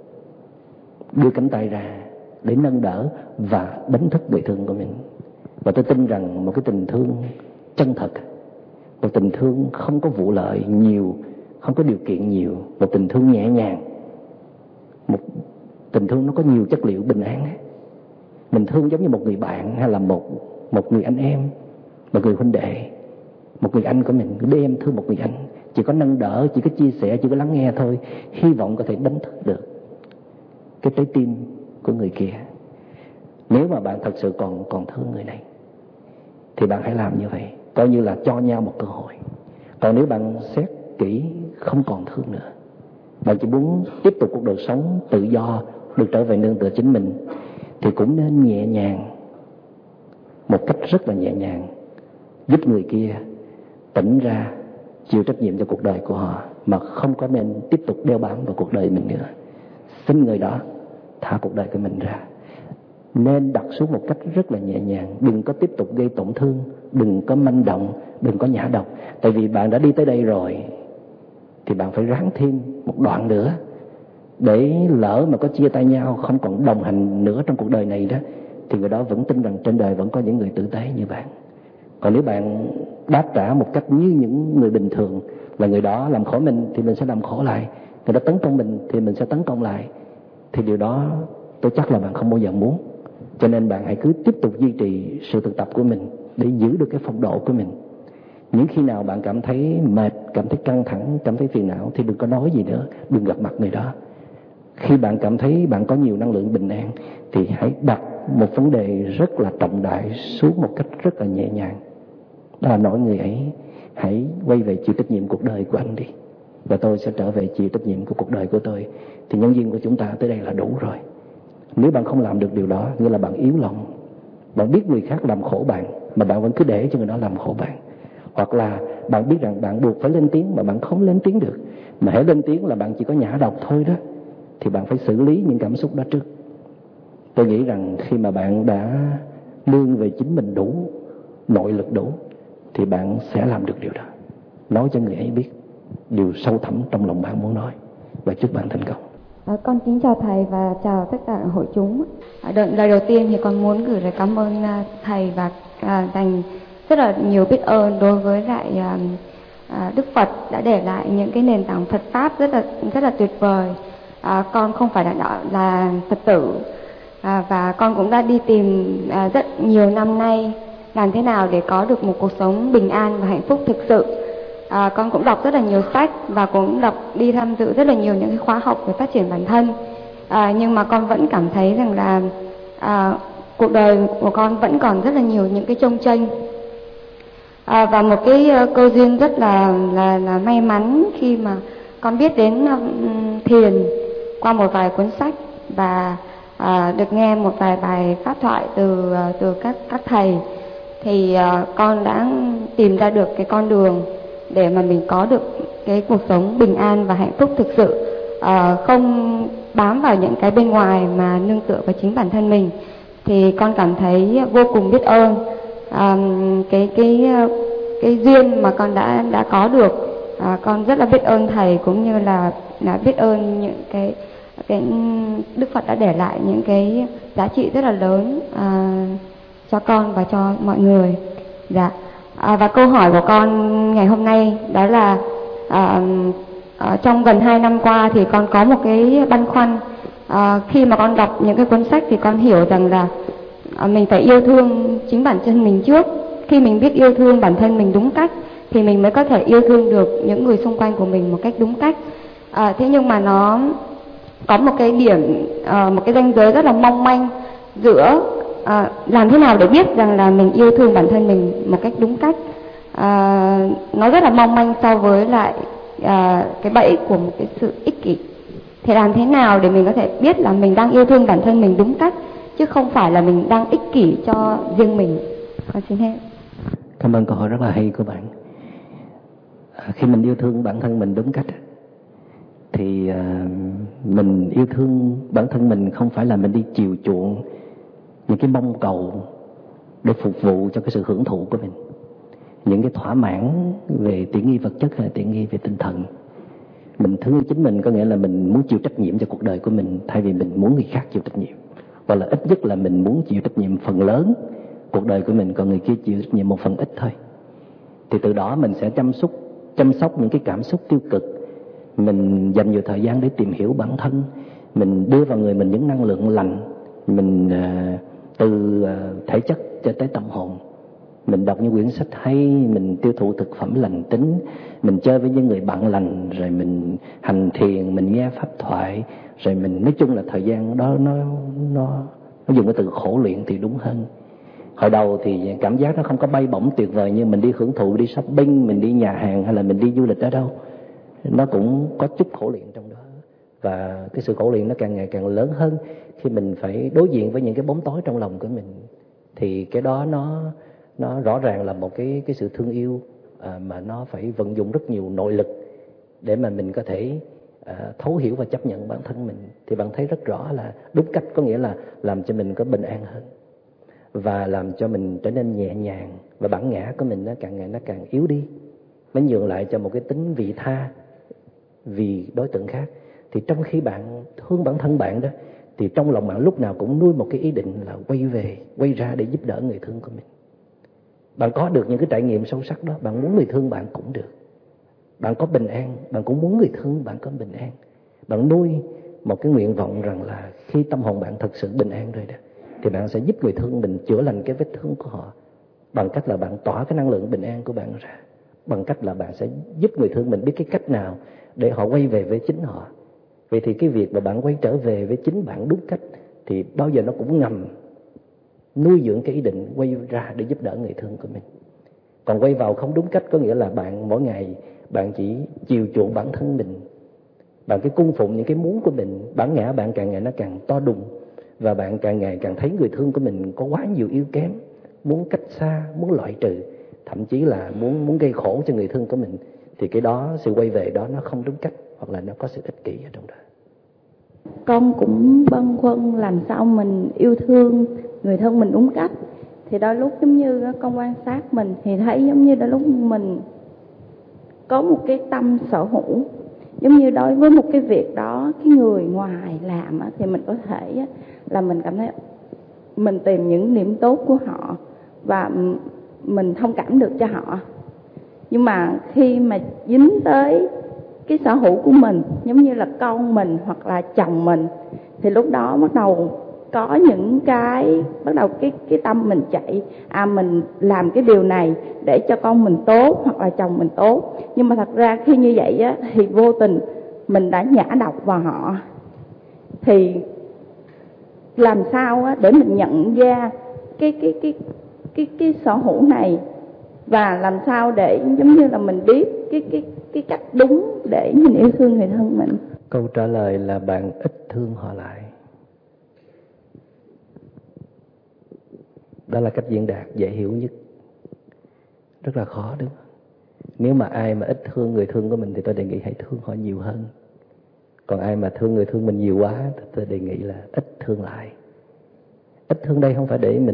đưa cánh tay ra để nâng đỡ và đánh thức người thương của mình. Và tôi tin rằng một cái tình thương chân thật, một tình thương không có vụ lợi nhiều, không có điều kiện nhiều, một tình thương nhẹ nhàng, một tình thương nó có nhiều chất liệu bình an ấy. Mình thương giống như một người bạn, hay là một người anh em, một người huynh đệ, một người anh của mình. Để em thương một người anh, chỉ có nâng đỡ, chỉ có chia sẻ, chỉ có lắng nghe thôi, hy vọng có thể đánh thức được cái trái tim của người kia. Nếu mà bạn thật sự còn thương người này thì bạn hãy làm như vậy, coi như là cho nhau một cơ hội. Còn nếu bạn xét kỹ không còn thương nữa, bạn chỉ muốn tiếp tục cuộc đời sống tự do, được trở về nương tựa chính mình, thì cũng nên nhẹ nhàng, một cách rất là nhẹ nhàng, giúp người kia tỉnh ra, chịu trách nhiệm cho cuộc đời của họ, mà không có nên tiếp tục đeo bám vào cuộc đời mình nữa. Xin người đó thả cuộc đời của mình ra, nên đặt xuống một cách rất là nhẹ nhàng. Đừng có tiếp tục gây tổn thương, đừng có manh động, đừng có nhã độc. Tại vì bạn đã đi tới đây rồi thì bạn phải ráng thêm một đoạn nữa, để lỡ mà có chia tay nhau, không còn đồng hành nữa trong cuộc đời này đó, thì người đó vẫn tin rằng trên đời vẫn có những người tử tế như bạn. Còn nếu bạn đáp trả một cách như những người bình thường, là người đó làm khổ mình thì mình sẽ làm khổ lại, người đó tấn công mình thì mình sẽ tấn công lại, thì điều đó tôi chắc là bạn không bao giờ muốn. Cho nên bạn hãy cứ tiếp tục duy trì sự thực tập của mình để giữ được cái phong độ của mình. Những khi nào bạn cảm thấy mệt, cảm thấy căng thẳng, cảm thấy phiền não thì đừng có nói gì nữa, đừng gặp mặt người đó. Khi bạn cảm thấy bạn có nhiều năng lượng bình an thì hãy đặt một vấn đề rất là trọng đại xuống một cách rất là nhẹ nhàng. Đó là nói người ấy hãy quay về chịu trách nhiệm cuộc đời của anh đi, và tôi sẽ trở về chịu trách nhiệm của cuộc đời của tôi. Thì nhân duyên của chúng ta tới đây là đủ rồi. Nếu bạn không làm được điều đó, nghĩa là bạn yếu lòng. Bạn biết người khác làm khổ bạn mà bạn vẫn cứ để cho người đó làm khổ bạn. Hoặc là bạn biết rằng bạn buộc phải lên tiếng mà bạn không lên tiếng được, mà hãy lên tiếng là bạn chỉ có nhã độc thôi đó, thì bạn phải xử lý những cảm xúc đó trước. Tôi nghĩ rằng khi mà bạn đã nương về chính mình đủ, nội lực đủ, thì bạn sẽ làm được điều đó. Nói cho người ấy biết điều sâu thẳm trong lòng bạn muốn nói, và chúc bạn thành công. Con kính chào thầy và chào tất cả hội chúng. Lời đầu tiên thì con muốn gửi lời cảm ơn thầy và dành rất là nhiều biết ơn đối với lại Đức Phật đã để lại những cái nền tảng Phật pháp rất là tuyệt vời. Con không phải là Phật tử và con cũng đã đi tìm rất nhiều năm nay làm thế nào để có được một cuộc sống bình an và hạnh phúc thực sự. Con cũng đọc rất là nhiều sách và cũng đi tham dự rất là nhiều những cái khóa học về phát triển bản thân. Nhưng mà con vẫn cảm thấy rằng là cuộc đời của con vẫn còn rất là nhiều những cái chông chênh. Và một cái cơ duyên rất là may mắn khi mà con biết đến thiền qua một vài cuốn sách và được nghe một vài bài pháp thoại từ các thầy, thì con đã tìm ra được cái con đường để mà mình có được cái cuộc sống bình an và hạnh phúc thực sự, không bám vào những cái bên ngoài mà nương tựa vào chính bản thân mình. Thì con cảm thấy vô cùng biết ơn cái duyên mà con đã có được. Con rất là biết ơn thầy, cũng như là biết ơn những cái Đức Phật đã để lại những cái giá trị rất là lớn cho con và cho mọi người. Dạ. Và câu hỏi của con ngày hôm nay đó là trong gần 2 năm qua thì con có một cái băn khoăn. Khi mà con đọc những cái cuốn sách thì con hiểu rằng là mình phải yêu thương chính bản thân mình trước. Khi mình biết yêu thương bản thân mình đúng cách thì mình mới có thể yêu thương được những người xung quanh của mình một cách đúng cách. Thế nhưng mà nó có một cái điểm, một cái ranh giới rất là mong manh giữa làm thế nào để biết rằng là mình yêu thương bản thân mình một cách đúng cách. Nó rất là mong manh so với lại cái bẫy của một cái sự ích kỷ. Thì làm thế nào để mình có thể biết là mình đang yêu thương bản thân mình đúng cách, chứ không phải là mình đang ích kỷ cho riêng mình. Con xin hết. Cảm ơn câu hỏi rất là hay của bạn. Khi mình yêu thương bản thân mình đúng cách thì mình yêu thương bản thân mình không phải là mình đi chiều chuộng những cái mong cầu để phục vụ cho cái sự hưởng thụ của mình, những cái thỏa mãn về tiện nghi vật chất hay là tiện nghi về tinh thần. Mình thương yêu chính mình có nghĩa là mình muốn chịu trách nhiệm cho cuộc đời của mình, thay vì mình muốn người khác chịu trách nhiệm. Hoặc là ít nhất là mình muốn chịu trách nhiệm phần lớn cuộc đời của mình, còn người kia chịu trách nhiệm một phần ít thôi. Thì từ đó mình sẽ chăm sóc những cái cảm xúc tiêu cực. Mình dành nhiều thời gian để tìm hiểu bản thân. Mình đưa vào người mình những năng lượng lành. Mình từ thể chất cho tới tâm hồn. Mình đọc những quyển sách hay, mình tiêu thụ thực phẩm lành tính, mình chơi với những người bạn lành, rồi mình hành thiền, mình nghe pháp thoại, rồi mình nói chung là thời gian đó nó dùng cái từ khổ luyện thì đúng hơn. Hồi đầu thì cảm giác nó không có bay bổng tuyệt vời như mình đi hưởng thụ, đi shopping, mình đi nhà hàng hay là mình đi du lịch ở đâu. Nó cũng có chút khổ luyện trong đó. Và cái sự khổ luyện nó càng ngày càng lớn hơn khi mình phải đối diện với những cái bóng tối trong lòng của mình. Thì cái đó nó rõ ràng là một cái sự thương yêu mà nó phải vận dụng rất nhiều nội lực để mà mình có thể thấu hiểu và chấp nhận bản thân mình. Thì bạn thấy rất rõ là đúng cách có nghĩa là làm cho mình có bình an hơn và làm cho mình trở nên nhẹ nhàng, và bản ngã của mình nó càng ngày nó càng yếu đi, nó nhường lại cho một cái tính vị tha vì đối tượng khác. Thì trong khi bạn thương bản thân bạn đó, thì trong lòng bạn lúc nào cũng nuôi một cái ý định là quay ra để giúp đỡ người thương của mình. Bạn có được những cái trải nghiệm sâu sắc đó, bạn muốn người thương bạn cũng được. Bạn có bình an, bạn cũng muốn người thương bạn có bình an. Bạn nuôi một cái nguyện vọng rằng là khi tâm hồn bạn thật sự bình an rồi đó, thì bạn sẽ giúp người thương mình chữa lành cái vết thương của họ, bằng cách là bạn tỏa cái năng lượng bình an của bạn ra, bằng cách là bạn sẽ giúp người thương mình biết cái cách nào để họ quay về với chính họ. Vậy thì cái việc mà bạn quay trở về với chính bạn đúng cách thì bao giờ nó cũng ngầm nuôi dưỡng cái ý định quay ra để giúp đỡ người thương của mình. Còn quay vào không đúng cách có nghĩa là bạn mỗi ngày bạn chỉ chiều chuộng bản thân mình, bạn cứ cung phụng những cái muốn của mình, bản ngã bạn càng ngày nó càng to đùng, và bạn càng ngày càng thấy người thương của mình có quá nhiều yếu kém, muốn cách xa, muốn loại trừ, thậm chí là muốn gây khổ cho người thương của mình. Thì cái đó, sự quay về đó nó không đúng cách, hoặc là nó có sự ích kỷ ở trong đó. Con cũng băn khoăn làm sao mình yêu thương người thân mình đúng cách. Thì đôi lúc giống như con quan sát mình thì thấy giống như đôi lúc mình có một cái tâm sở hữu, giống như đối với một cái việc đó cái người ngoài làm á, thì mình có thể á, là mình cảm thấy mình tìm những điểm tốt của họ và mình thông cảm được cho họ. Nhưng mà khi mà dính tới cái sở hữu của mình, giống như là con mình hoặc là chồng mình, thì lúc đó bắt đầu có những cái tâm mình chạy, mình làm cái điều này để cho con mình tốt hoặc là chồng mình tốt. Nhưng mà thật ra khi như vậy á, thì vô tình mình đã nhả độc vào họ. Thì làm sao á, để mình nhận ra cái sở hữu này, và làm sao để giống như là mình biết cái cách đúng để mình yêu thương người thân mình. Câu trả lời là bạn ít thương họ lại. Đó là cách diễn đạt dễ hiểu nhất. Rất là khó đúng không? Nếu mà ai mà ít thương người thương của mình thì tôi đề nghị hãy thương họ nhiều hơn. Còn ai mà thương người thương mình nhiều quá thì tôi đề nghị là ít thương lại. Ít thương đây không phải để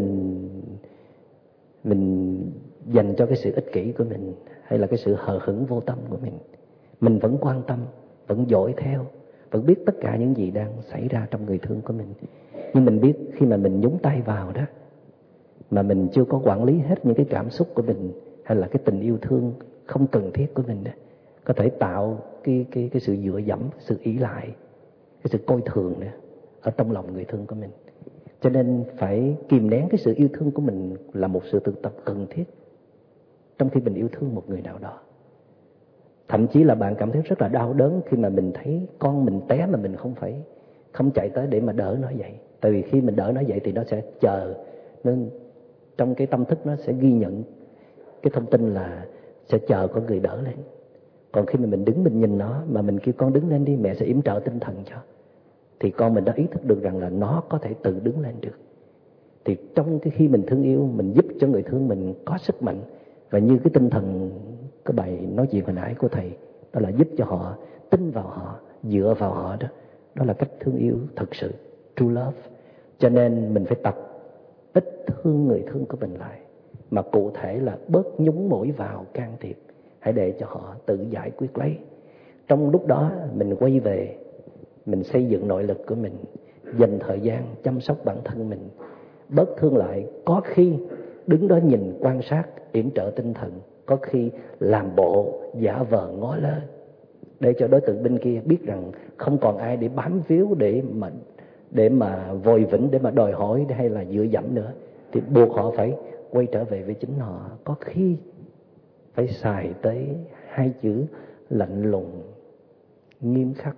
mình dành cho cái sự ích kỷ của mình hay là cái sự hờ hững vô tâm của mình. Mình vẫn quan tâm, vẫn dõi theo, vẫn biết tất cả những gì đang xảy ra trong người thương của mình. Nhưng mình biết khi mà mình nhúng tay vào đó, mà mình chưa có quản lý hết những cái cảm xúc của mình hay là cái tình yêu thương không cần thiết của mình đó, có thể tạo cái sự dựa dẫm, sự ỷ lại, cái sự coi thường nữa ở trong lòng người thương của mình. Cho nên phải kìm nén cái sự yêu thương của mình là một sự thực tập cần thiết trong khi mình yêu thương một người nào đó. Thậm chí là bạn cảm thấy rất là đau đớn khi mà mình thấy con mình té mà mình không chạy tới để mà đỡ nó dậy. Tại vì khi mình đỡ nó dậy thì nó sẽ chờ, nên trong cái tâm thức nó sẽ ghi nhận cái thông tin là sẽ chờ có người đỡ lên. Còn khi mà mình đứng mình nhìn nó mà mình kêu con đứng lên đi, mẹ sẽ yểm trợ tinh thần cho, thì con mình đã ý thức được rằng là nó có thể tự đứng lên được. Thì trong cái khi mình thương yêu, mình giúp cho người thương mình có sức mạnh. Và như cái tinh thần cái bài nói chuyện hồi nãy của thầy, đó là giúp cho họ tin vào họ, dựa vào họ đó. Đó là cách thương yêu thật sự, true love. Cho nên mình phải tập ít thương người thương của mình lại, mà cụ thể là bớt nhúng mũi vào can thiệp. Hãy để cho họ tự giải quyết lấy. Trong lúc đó mình quay về, mình xây dựng nội lực của mình, dành thời gian chăm sóc bản thân mình, bớt thương lại. Có khi đứng đó nhìn quan sát, yểm trợ tinh thần, có khi làm bộ giả vờ ngó lơ, để cho đối tượng bên kia biết rằng không còn ai để bám víu, để mà vòi vĩnh, để mà đòi hỏi hay là dựa dẫm nữa, thì buộc họ phải quay trở về với chính họ. Có khi phải xài tới 2 chữ lạnh lùng, nghiêm khắc,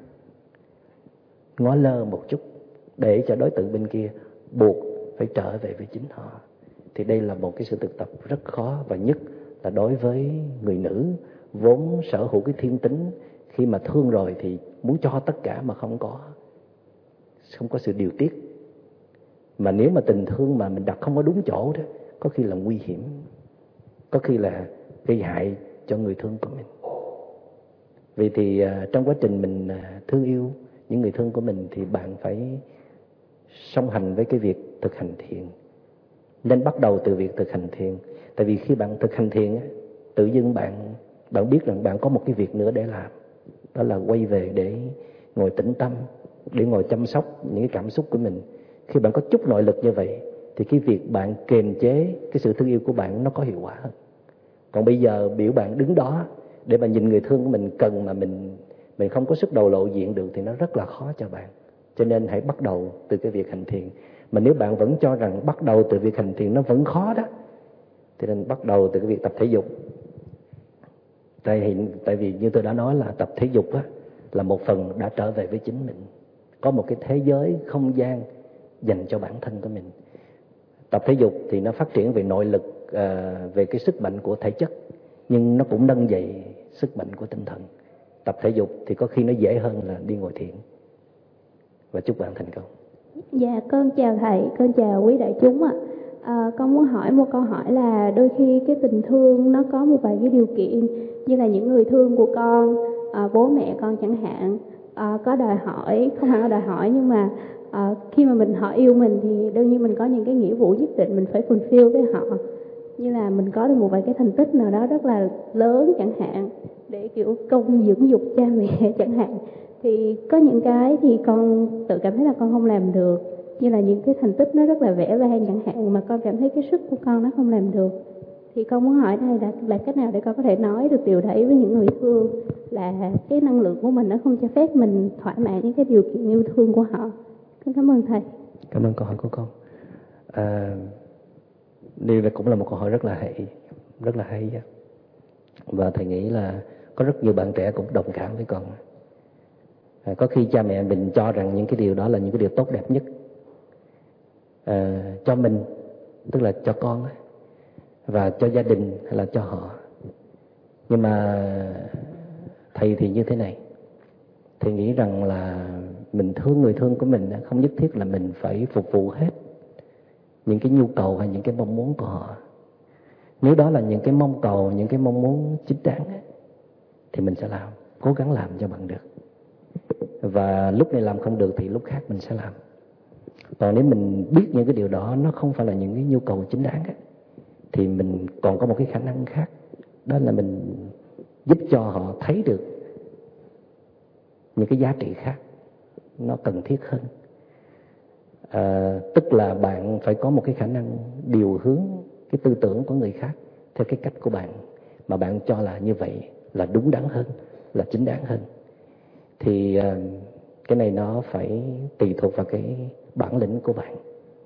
ngó lơ một chút, để cho đối tượng bên kia buộc phải trở về với chính họ. Thì đây là một cái sự thực tập rất khó, và nhất là đối với người nữ vốn sở hữu cái thiên tính khi mà thương rồi thì muốn cho tất cả mà không có sự điều tiết. Mà nếu mà tình thương mà mình đặt không có đúng chỗ đó, có khi là nguy hiểm, có khi là gây hại cho người thương của mình. Vì thì trong quá trình mình thương yêu những người thương của mình thì bạn phải song hành với cái việc thực hành thiền. Nên bắt đầu từ việc thực hành thiền. Tại vì khi bạn thực hành thiền, tự dưng bạn biết rằng bạn có một cái việc nữa để làm. Đó là quay về để ngồi tĩnh tâm, để ngồi chăm sóc những cái cảm xúc của mình. Khi bạn có chút nội lực như vậy thì cái việc bạn kiềm chế cái sự thương yêu của bạn nó có hiệu quả hơn. Còn bây giờ biểu bạn đứng đó để mà nhìn người thương của mình cần mà mình không có sức đầu lộ diện được thì nó rất là khó cho bạn. Cho nên hãy bắt đầu từ cái việc hành thiền. Mà nếu bạn vẫn cho rằng bắt đầu từ việc hành thiền nó vẫn khó đó, thì nên bắt đầu từ cái việc tập thể dục. Tại vì như tôi đã nói là tập thể dục á, là một phần đã trở về với chính mình. Có một cái thế giới, không gian dành cho bản thân của mình. Tập thể dục thì nó phát triển về nội lực, về cái sức mạnh của thể chất, nhưng nó cũng nâng dậy sức mạnh của tinh thần. Tập thể dục thì có khi nó dễ hơn là đi ngồi thiền. Và chúc bạn thành công. Dạ, con chào thầy, con chào quý đại chúng ạ. Con muốn hỏi một câu hỏi là đôi khi cái tình thương nó có một vài cái điều kiện, như là những người thương của con, bố mẹ con chẳng hạn, có đòi hỏi, không hẳn là đòi hỏi, nhưng mà khi mà họ yêu mình thì đương nhiên mình có những cái nghĩa vụ nhất định mình phải fulfill với họ. như là mình có được một vài cái thành tích nào đó rất là lớn chẳng hạn, để kiểu công dưỡng dục cha mẹ chẳng hạn, thì có những cái thì con tự cảm thấy là con không làm được, như là những cái thành tích nó rất là vẻ vang chẳng hạn, mà con cảm thấy cái sức của con nó không làm được. Thì con muốn hỏi đây là cách nào để con có thể nói được điều đấy với những người thương, là cái năng lượng của mình nó không cho phép mình thỏa mãn những cái điều kiện yêu thương của họ. Con cảm ơn thầy. Cảm ơn câu hỏi của con. Đây cũng là một câu hỏi rất là hay, và thầy nghĩ là có rất nhiều bạn trẻ cũng đồng cảm với con. Có khi cha mẹ mình cho rằng những cái điều đó là những cái điều tốt đẹp nhất cho mình, tức là cho con và cho gia đình hay là cho họ. Nhưng mà thầy thì như thế này, thầy nghĩ rằng là mình thương người thương của mình không nhất thiết là mình phải phục vụ hết những cái nhu cầu hay những cái mong muốn của họ. Nếu đó là những cái mong cầu, những cái mong muốn chính đáng thì mình sẽ làm, cố gắng làm cho bằng được. Và lúc này làm không được thì lúc khác mình sẽ làm. Còn nếu mình biết những cái điều đó nó không phải là những cái nhu cầu chính đáng thì mình còn có một cái khả năng khác, đó là mình giúp cho họ thấy được những cái giá trị khác nó cần thiết hơn. Tức là bạn phải có một cái khả năng điều hướng cái tư tưởng của người khác theo cái cách của bạn, mà bạn cho là như vậy là đúng đắn hơn, là chính đáng hơn. Thì cái này nó phải tùy thuộc vào cái bản lĩnh của bạn.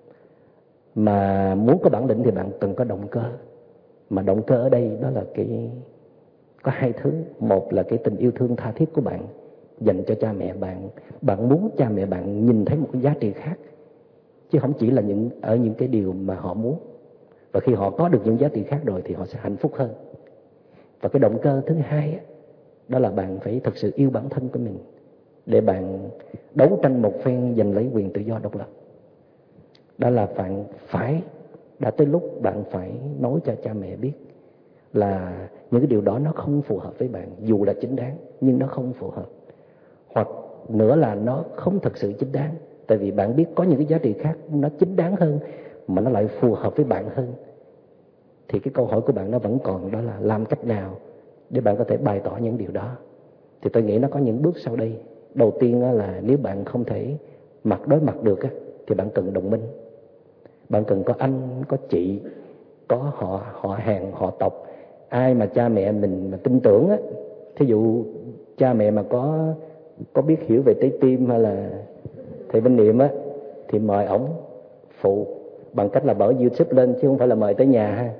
Mà muốn có bản lĩnh thì bạn cần có động cơ. Mà động cơ ở đây đó là có hai thứ. Một là cái tình yêu thương tha thiết của bạn dành cho cha mẹ bạn. Bạn muốn cha mẹ bạn nhìn thấy một cái giá trị khác, chứ không chỉ là những cái điều mà họ muốn. Và khi họ có được những giá trị khác rồi thì họ sẽ hạnh phúc hơn. Và cái động cơ thứ hai đó là bạn phải thực sự yêu bản thân của mình, để bạn đấu tranh một phen giành lấy quyền tự do độc lập. Đó là bạn đã tới lúc bạn phải nói cho cha mẹ biết là những cái điều đó nó không phù hợp với bạn, dù là chính đáng nhưng nó không phù hợp. Hoặc nữa là nó không thực sự chính đáng, tại vì bạn biết có những cái giá trị khác nó chính đáng hơn mà nó lại phù hợp với bạn hơn. Thì cái câu hỏi của bạn nó vẫn còn, đó là làm cách nào để bạn có thể bày tỏ những điều đó. Thì tôi nghĩ nó có những bước sau đây. Đầu tiên là nếu bạn không thể đối mặt được thì bạn cần đồng minh. Bạn cần có anh, có chị, có họ hàng, họ tộc, ai mà cha mẹ mình mà tin tưởng thí dụ cha mẹ mà có biết hiểu về trái tim hay là thầy Minh Niệm thì mời ổng phụ bằng cách là mở YouTube lên, chứ không phải là mời tới nhà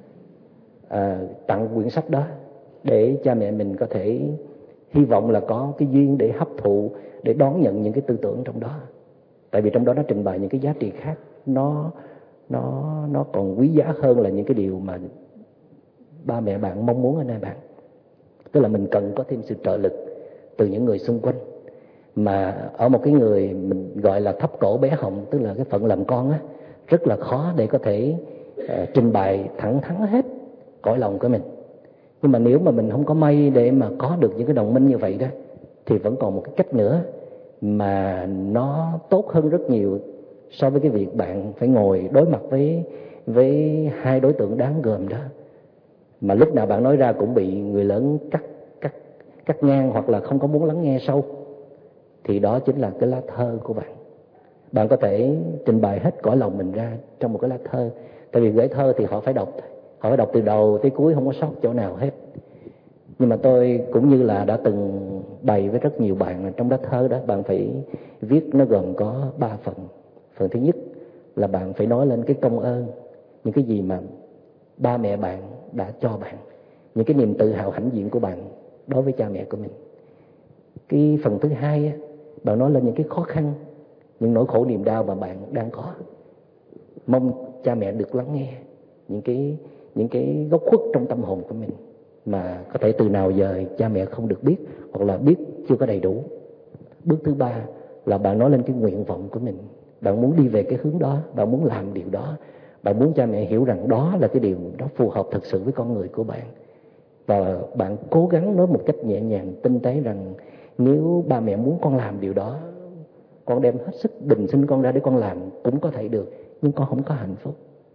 tặng quyển sách đó, để cha mẹ mình có thể hy vọng là có cái duyên để hấp thụ, để đón nhận những cái tư tưởng trong đó. Tại vì trong đó nó trình bày những cái giá trị khác, nó còn quý giá hơn là những cái điều mà ba mẹ bạn mong muốn ở nơi bạn. Tức là mình cần có thêm sự trợ lực từ những người xung quanh. Mà ở một cái người mình gọi là thấp cổ bé họng, tức là cái phận làm con rất là khó để có thể trình bày thẳng thắn hết cõi lòng của mình. Nhưng mà nếu mà mình không có may để mà có được những cái đồng minh như vậy đó, thì vẫn còn một cái cách nữa mà nó tốt hơn rất nhiều so với cái việc bạn phải ngồi đối mặt với hai đối tượng đáng gờm đó, mà lúc nào bạn nói ra cũng bị người lớn cắt ngang hoặc là không có muốn lắng nghe sâu. Thì đó chính là cái lá thơ của bạn. Bạn có thể trình bày hết cõi lòng mình ra trong một cái lá thơ. Tại vì gửi thơ thì họ phải đọc từ đầu tới cuối, không có sót chỗ nào hết. Nhưng mà tôi cũng như là đã từng bày với rất nhiều bạn là trong lá thơ đó bạn phải viết, nó gồm có 3 phần. Phần thứ nhất là bạn phải nói lên cái công ơn, những cái gì mà ba mẹ bạn đã cho bạn, những cái niềm tự hào hãnh diện của bạn đối với cha mẹ của mình. Cái phần thứ hai bạn nói lên những cái khó khăn, những nỗi khổ niềm đau mà bạn đang có, mong cha mẹ được lắng nghe những cái góc khuất trong tâm hồn của mình mà có thể từ nào giờ cha mẹ không được biết, hoặc là biết chưa có đầy đủ. Bước thứ ba là bạn nói lên cái nguyện vọng của mình. Bạn muốn đi về cái hướng đó, bạn muốn làm điều đó, bạn muốn cha mẹ hiểu rằng đó là cái điều đó phù hợp thực sự với con người của bạn. Và bạn cố gắng nói một cách nhẹ nhàng, tinh tế rằng nếu ba mẹ muốn con làm điều đó, con đem hết sức bình sinh con ra để con làm cũng có thể được, nhưng con không có hạnh phúc.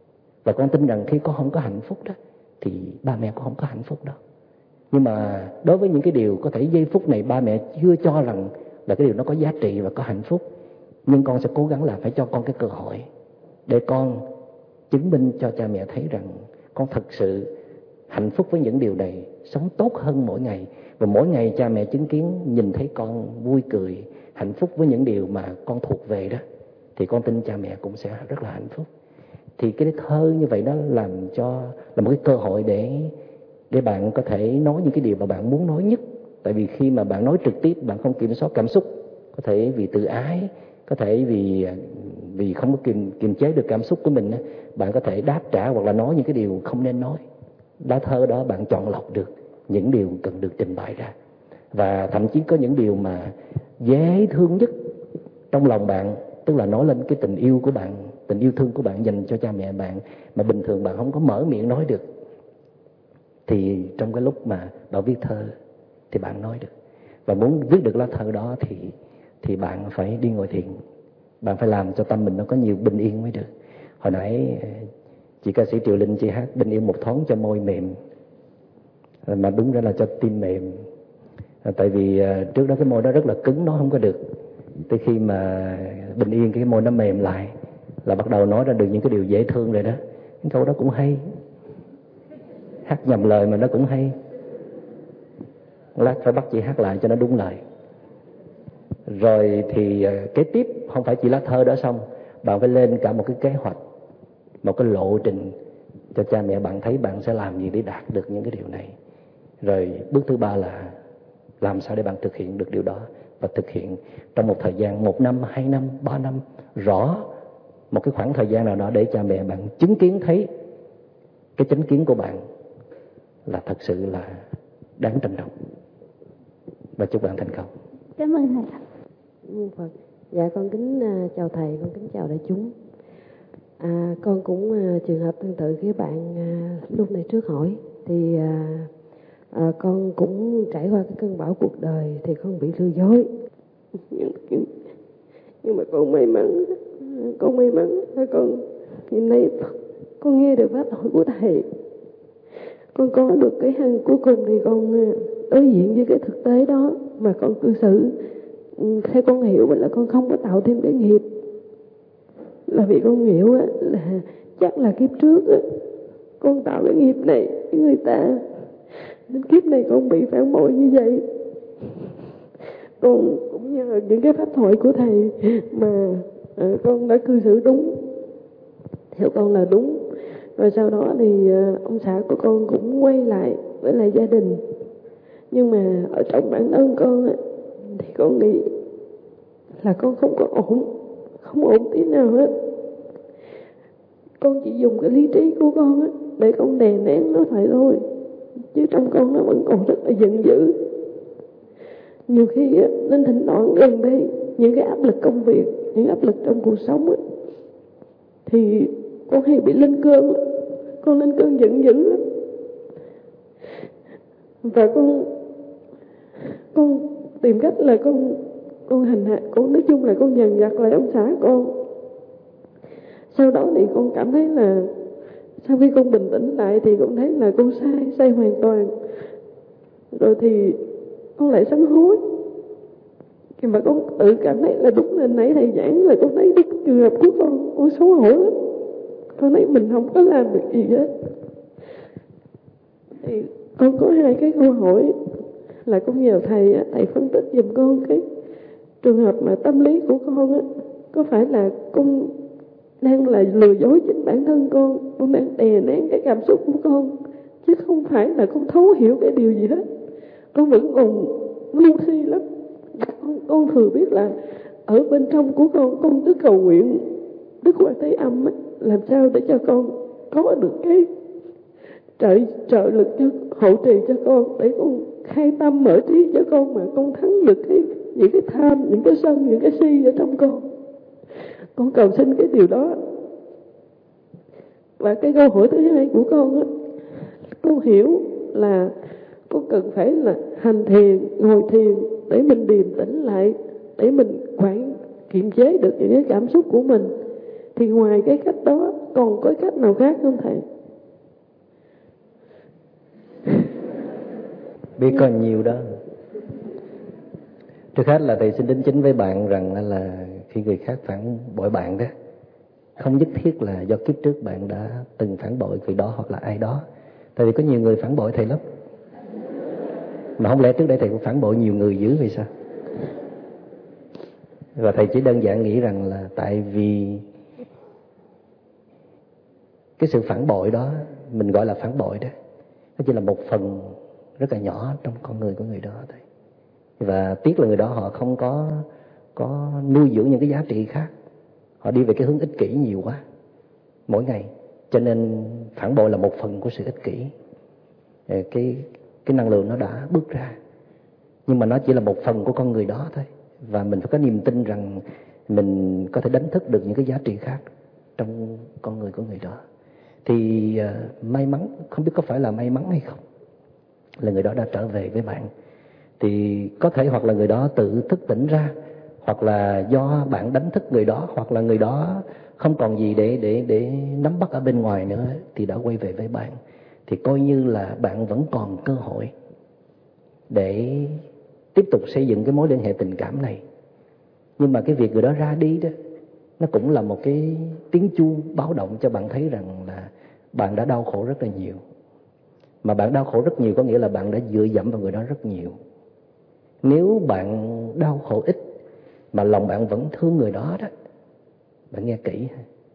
Và con tin rằng khi con không có hạnh phúc đó thì ba mẹ con không có hạnh phúc đâu. Nhưng mà đối với những cái điều có thể giây phút này ba mẹ chưa cho rằng là cái điều nó có giá trị và có hạnh phúc, nhưng con sẽ cố gắng là phải cho con cái cơ hội để con chứng minh cho cha mẹ thấy rằng con thật sự hạnh phúc với những điều này, sống tốt hơn mỗi ngày. Và mỗi ngày cha mẹ chứng kiến nhìn thấy con vui cười, hạnh phúc với những điều mà con thuộc về đó, thì con tin cha mẹ cũng sẽ rất là hạnh phúc. Thì cái thơ như vậy đó làm cho là một cái cơ hội để bạn có thể nói những cái điều mà bạn muốn nói nhất. Tại vì khi mà bạn nói trực tiếp, bạn không kiểm soát cảm xúc, có thể vì tự ái, có thể vì không có kiềm chế được cảm xúc của mình, bạn có thể đáp trả hoặc là nói những cái điều không nên nói. Lá thơ đó bạn chọn lọc được những điều cần được trình bày ra, và thậm chí có những điều mà dễ thương nhất trong lòng bạn, tức là nói lên cái tình yêu của bạn, tình yêu thương của bạn dành cho cha mẹ bạn mà bình thường bạn không có mở miệng nói được, thì trong cái lúc mà bạn viết thơ thì bạn nói được. Và muốn viết được lá thơ đó thì bạn phải đi ngồi thiền, bạn phải làm cho tâm mình nó có nhiều bình yên mới được. Hồi nãy chị ca sĩ Triều Linh chị hát bình yên một thoáng cho môi mềm, mà đúng ra là cho tim mềm. Tại vì trước đó cái môi đó rất là cứng, nó không có được. Tới khi mà bình yên cái môi nó mềm lại là bắt đầu nói ra được những cái điều dễ thương rồi đó. Cái câu đó cũng hay, hát nhầm lời mà nó cũng hay. Lát phải bắt chị hát lại cho nó đúng lời. Rồi thì kế tiếp không phải chỉ lá thơ đó xong, bạn phải lên cả một cái kế hoạch, một cái lộ trình cho cha mẹ bạn thấy bạn sẽ làm gì để đạt được những cái điều này. Rồi bước thứ ba là làm sao để bạn thực hiện được điều đó, và thực hiện trong một thời gian 1 năm, 2 năm, 3 năm, rõ một cái khoảng thời gian nào đó để cha mẹ bạn chứng kiến thấy cái chánh kiến của bạn là thật sự là đáng trân trọng. Và chúc bạn thành công. Cảm ơn thầy. Phật. Dạ con kính chào thầy, con kính chào đại chúng. Con cũng trường hợp tương tự với bạn lúc này trước hỏi, thì con cũng trải qua cái cơn bão cuộc đời thì con bị lừa dối. Nhưng mà con may mắn là con nhìn thấy con nghe được pháp thoại của thầy, con có được cái hăng cuối cùng thì con đối diện với cái thực tế đó mà con cư xử theo con hiểu là con không có tạo thêm cái nghiệp. Là vì con hiểu là chắc là kiếp trước con tạo cái nghiệp này với người ta, nên kiếp này con bị phản bội như vậy. Con cũng nhờ những cái pháp thoại của thầy mà con đã cư xử đúng, theo con là đúng. Rồi sau đó thì ông xã của con cũng quay lại với lại gia đình. Nhưng mà ở trong bản thân con thì con nghĩ là con không có ổn, không ổn tí nào hết. Con chỉ dùng cái lý trí của con để con đè nén nó lại thôi, chứ trong con nó vẫn còn rất là giận dữ. Nhiều khi nên thỉnh thoảng gần đây những cái áp lực công việc, những áp lực trong cuộc sống thì con hay bị lên cơn. Con lên cơn giận dữ lắm. Và con tìm cách là con hành hạ, con nói chung là con dằn vặt lại ông xã con. Sau đó thì con cảm thấy là sau khi con bình tĩnh lại thì con thấy là con sai hoàn toàn. Rồi thì con lại sám hối. Khi mà con tự cảm thấy là đúng là nãy thầy giảng là con thấy cái trường hợp của con xấu hổ lắm. Con thấy mình không có làm được gì hết. Thì con có 2 cái câu hỏi là con nhờ thầy phân tích giùm con cái trường hợp mà tâm lý của con có phải là con đang là lừa dối chính bản thân con đang đè nén cái cảm xúc của con, chứ không phải là con thấu hiểu cái điều gì hết. Con vẫn còn ngu si lắm. Con thừa biết là ở bên trong của con cứ cầu nguyện Đức Quan Thế Âm làm sao để cho con có được cái trợ lực cho hỗ trì cho con, để con khai tâm mở trí cho con mà con thắng được những cái tham, những cái sân, những cái si ở trong con. Con cầu xin cái điều đó. Và cái câu hỏi thứ hai của con hiểu là con cần phải là hành thiền, ngồi thiền để mình điềm tĩnh lại, để mình kiềm chế được những cái cảm xúc của mình. Thì ngoài cái cách đó còn có cách nào khác không thầy? Biết còn nhiều đó. Trước hết là thầy xin đính chính với bạn rằng là khi người khác phản bội bạn đó, không nhất thiết là do kiếp trước bạn đã từng phản bội người đó hoặc là ai đó. Tại vì có nhiều người phản bội thầy lắm. Mà không lẽ trước đây thầy cũng phản bội nhiều người dữ vậy sao? Và thầy chỉ đơn giản nghĩ rằng là tại vì cái sự phản bội đó, mình gọi là phản bội đó, nó chỉ là một phần rất là nhỏ trong con người của người đó thôi. Và tiếc là người đó họ không có nuôi dưỡng những cái giá trị khác. Họ đi về cái hướng ích kỷ nhiều quá mỗi ngày. Cho nên phản bội là một phần của sự ích kỷ. Cái năng lượng nó đã bước ra. Nhưng mà nó chỉ là một phần của con người đó thôi. Và mình phải có niềm tin rằng mình có thể đánh thức được những cái giá trị khác trong con người của người đó. Thì may mắn, không biết có phải là may mắn hay không, là người đó đã trở về với bạn. Thì có thể hoặc là người đó tự thức tỉnh ra, hoặc là do bạn đánh thức người đó, hoặc là người đó không còn gì để nắm bắt ở bên ngoài nữa thì đã quay về với bạn. Thì coi như là bạn vẫn còn cơ hội để tiếp tục xây dựng cái mối liên hệ tình cảm này. Nhưng mà cái việc người đó ra đi đó, nó cũng là một cái tiếng chuông báo động cho bạn thấy rằng là bạn đã đau khổ rất là nhiều. Mà bạn đau khổ rất nhiều có nghĩa là bạn đã dựa dẫm vào người đó rất nhiều. Nếu bạn đau khổ ít mà lòng bạn vẫn thương người đó đó, bạn nghe kỹ.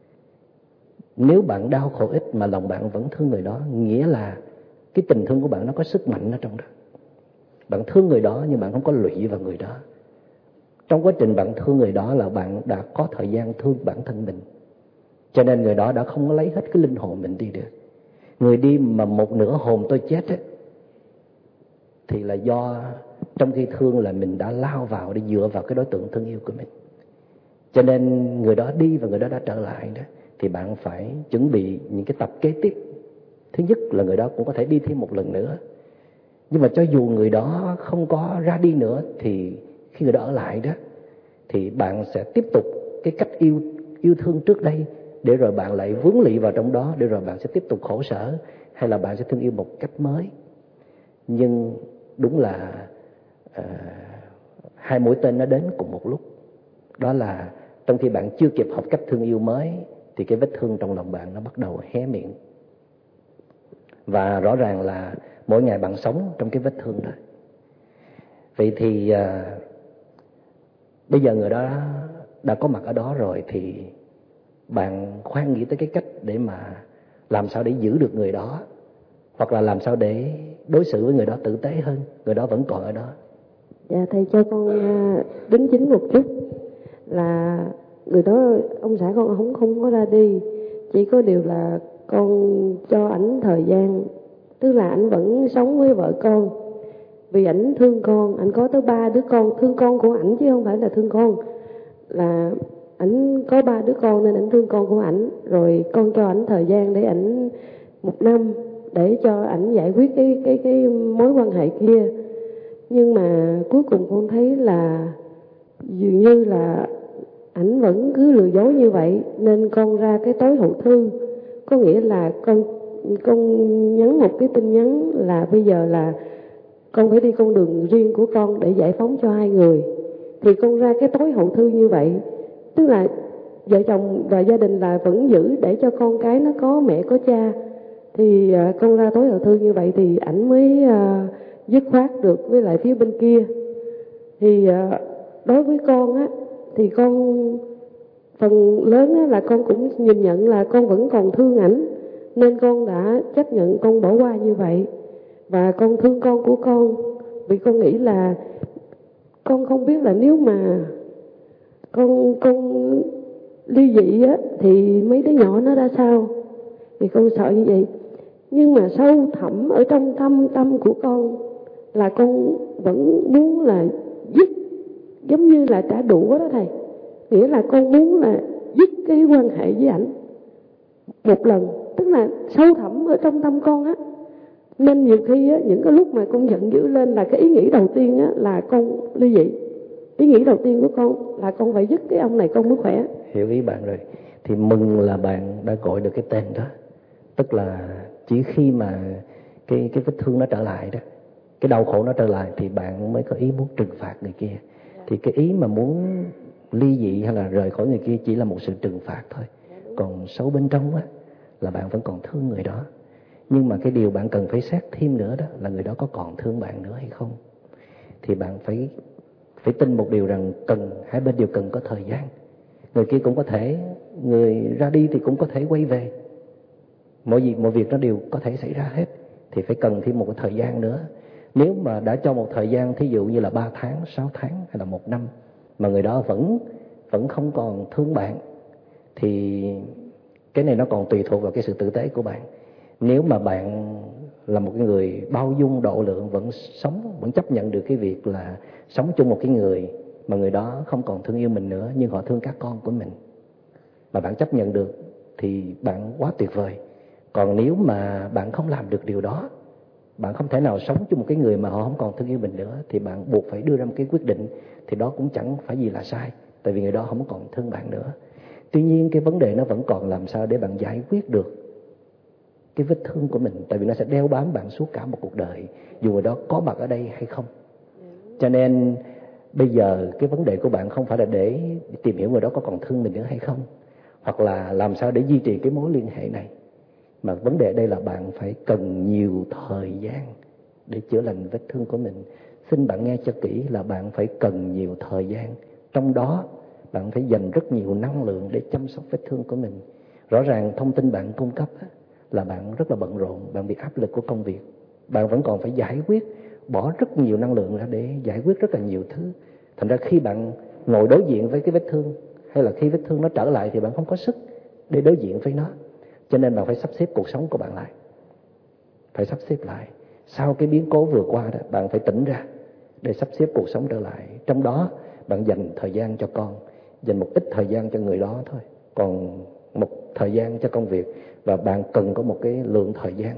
Nếu bạn đau khổ ít mà lòng bạn vẫn thương người đó, nghĩa là cái tình thương của bạn nó có sức mạnh ở trong đó. Bạn thương người đó nhưng bạn không có lụy vào người đó. Trong quá trình bạn thương người đó là bạn đã có thời gian thương bản thân mình. Cho nên người đó đã không có lấy hết cái linh hồn mình đi được. Người đi mà một nửa hồn tôi chết ấy, thì là do trong khi thương là mình đã lao vào để dựa vào cái đối tượng thương yêu của mình. Cho nên người đó đi và người đó đã trở lại đó, thì bạn phải chuẩn bị những cái tập kế tiếp. Thứ nhất là người đó cũng có thể đi thêm một lần nữa. Nhưng mà cho dù người đó không có ra đi nữa, thì khi người đó ở lại đó, thì bạn sẽ tiếp tục cái cách yêu thương trước đây, để rồi bạn lại vướng lị vào trong đó, để rồi bạn sẽ tiếp tục khổ sở, hay là bạn sẽ thương yêu một cách mới. Nhưng đúng là hai mũi tên nó đến cùng một lúc. Đó là trong khi bạn chưa kịp học cách thương yêu mới, thì cái vết thương trong lòng bạn nó bắt đầu hé miệng. Và rõ ràng là mỗi ngày bạn sống trong cái vết thương đó. Vậy thì bây giờ người đó đã có mặt ở đó rồi, thì bạn khoan nghĩ tới cái cách để mà làm sao để giữ được người đó, hoặc là làm sao để đối xử với người đó tử tế hơn. Người đó vẫn còn ở đó. Dạ thầy cho con đính chính một chút là người đó, ông xã con không có ra đi, chỉ có điều là con cho ảnh thời gian, tức là ảnh vẫn sống với vợ con vì ảnh thương con. Ảnh có tới 3 đứa con, thương con của ảnh chứ không phải là thương con, là ảnh có 3 đứa con nên ảnh thương con của ảnh. Rồi con cho ảnh thời gian để ảnh 1 năm để cho ảnh giải quyết cái mối quan hệ kia. Nhưng mà cuối cùng con thấy là dường như là ảnh vẫn cứ lừa dối như vậy, nên con ra cái tối hậu thư. Có nghĩa là con nhắn một cái tin nhắn là bây giờ là con phải đi con đường riêng của con để giải phóng cho hai người. Thì con ra cái tối hậu thư như vậy, tức là vợ chồng và gia đình là vẫn giữ để cho con cái nó có mẹ có cha. Thì con ra tối hậu thư như vậy thì ảnh mới dứt khoát được với lại phía bên kia. Thì đối với con á, thì con phần lớn á, là con cũng nhìn nhận là con vẫn còn thương ảnh, nên con đã chấp nhận con bỏ qua như vậy. Và con thương con của con, vì con nghĩ là con không biết là nếu mà con ly dị á thì mấy đứa nhỏ nó ra sao, thì con sợ như vậy. Nhưng mà sâu thẳm ở trong thâm tâm của con là con vẫn muốn là dứt, giống như là trả đũa đó thầy. Nghĩa là con muốn là dứt cái quan hệ với ảnh một lần, tức là sâu thẳm ở trong tâm con á. Nên nhiều khi á, những cái lúc mà con giận dữ lên là cái ý nghĩ đầu tiên á là con ly dị. Ý nghĩ đầu tiên của con là con phải dứt cái ông này con mới khỏe. Hiểu ý bạn rồi. thì mừng là bạn đã gọi được cái tên đó. Tức là chỉ khi mà cái vết thương nó trở lại đó, cái đau khổ nó trở lại, thì bạn mới có ý muốn trừng phạt người kia. Thì cái ý mà muốn ly dị hay là rời khỏi người kia chỉ là một sự trừng phạt thôi. Còn sâu bên trong á là bạn vẫn còn thương người đó. Nhưng mà cái điều bạn cần phải xét thêm nữa đó là người đó có còn thương bạn nữa hay không. Thì bạn phải tin một điều rằng hai bên đều cần có thời gian. Người kia cũng có thể, người ra đi thì cũng có thể quay về. Mọi việc nó đều có thể xảy ra hết. Thì phải cần thêm một cái thời gian nữa. Nếu mà đã cho một thời gian, thí dụ như là 3 tháng, 6 tháng hay là 1 năm, mà người đó vẫn không còn thương bạn, thì cái này nó còn tùy thuộc vào cái sự tử tế của bạn. Nếu mà bạn là một cái người bao dung độ lượng, vẫn chấp nhận được cái việc là sống chung một cái người mà người đó không còn thương yêu mình nữa, nhưng họ thương các con của mình, mà bạn chấp nhận được, thì bạn quá tuyệt vời. Còn nếu mà bạn không làm được điều đó, bạn không thể nào sống chung một cái người mà họ không còn thương yêu mình nữa, thì bạn buộc phải đưa ra một cái quyết định. Thì đó cũng chẳng phải gì là sai, tại vì người đó không còn thương bạn nữa. Tuy nhiên cái vấn đề nó vẫn còn làm sao để bạn giải quyết được cái vết thương của mình, tại vì nó sẽ đeo bám bạn suốt cả một cuộc đời, dù người đó có mặt ở đây hay không. Cho nên bây giờ cái vấn đề của bạn không phải là để tìm hiểu người đó có còn thương mình nữa hay không, hoặc là làm sao để duy trì cái mối liên hệ này, mà vấn đề ở đây là bạn phải cần nhiều thời gian để chữa lành vết thương của mình. Xin bạn nghe cho kỹ là bạn phải cần nhiều thời gian. Trong đó bạn phải dành rất nhiều năng lượng để chăm sóc vết thương của mình. Rõ ràng thông tin bạn cung cấp là bạn rất là bận rộn, bạn bị áp lực của công việc. Bạn vẫn còn phải giải quyết, bỏ rất nhiều năng lượng ra để giải quyết rất là nhiều thứ. Thành ra khi bạn ngồi đối diện với cái vết thương, hay là khi vết thương nó trở lại, thì bạn không có sức để đối diện với nó. Cho nên bạn phải sắp xếp cuộc sống của bạn lại. Phải sắp xếp lại. Sau cái biến cố vừa qua đó, bạn phải tỉnh ra để sắp xếp cuộc sống trở lại. Trong đó bạn dành thời gian cho con, dành một ít thời gian cho người đó thôi, còn một thời gian cho công việc. Và bạn cần có một cái lượng thời gian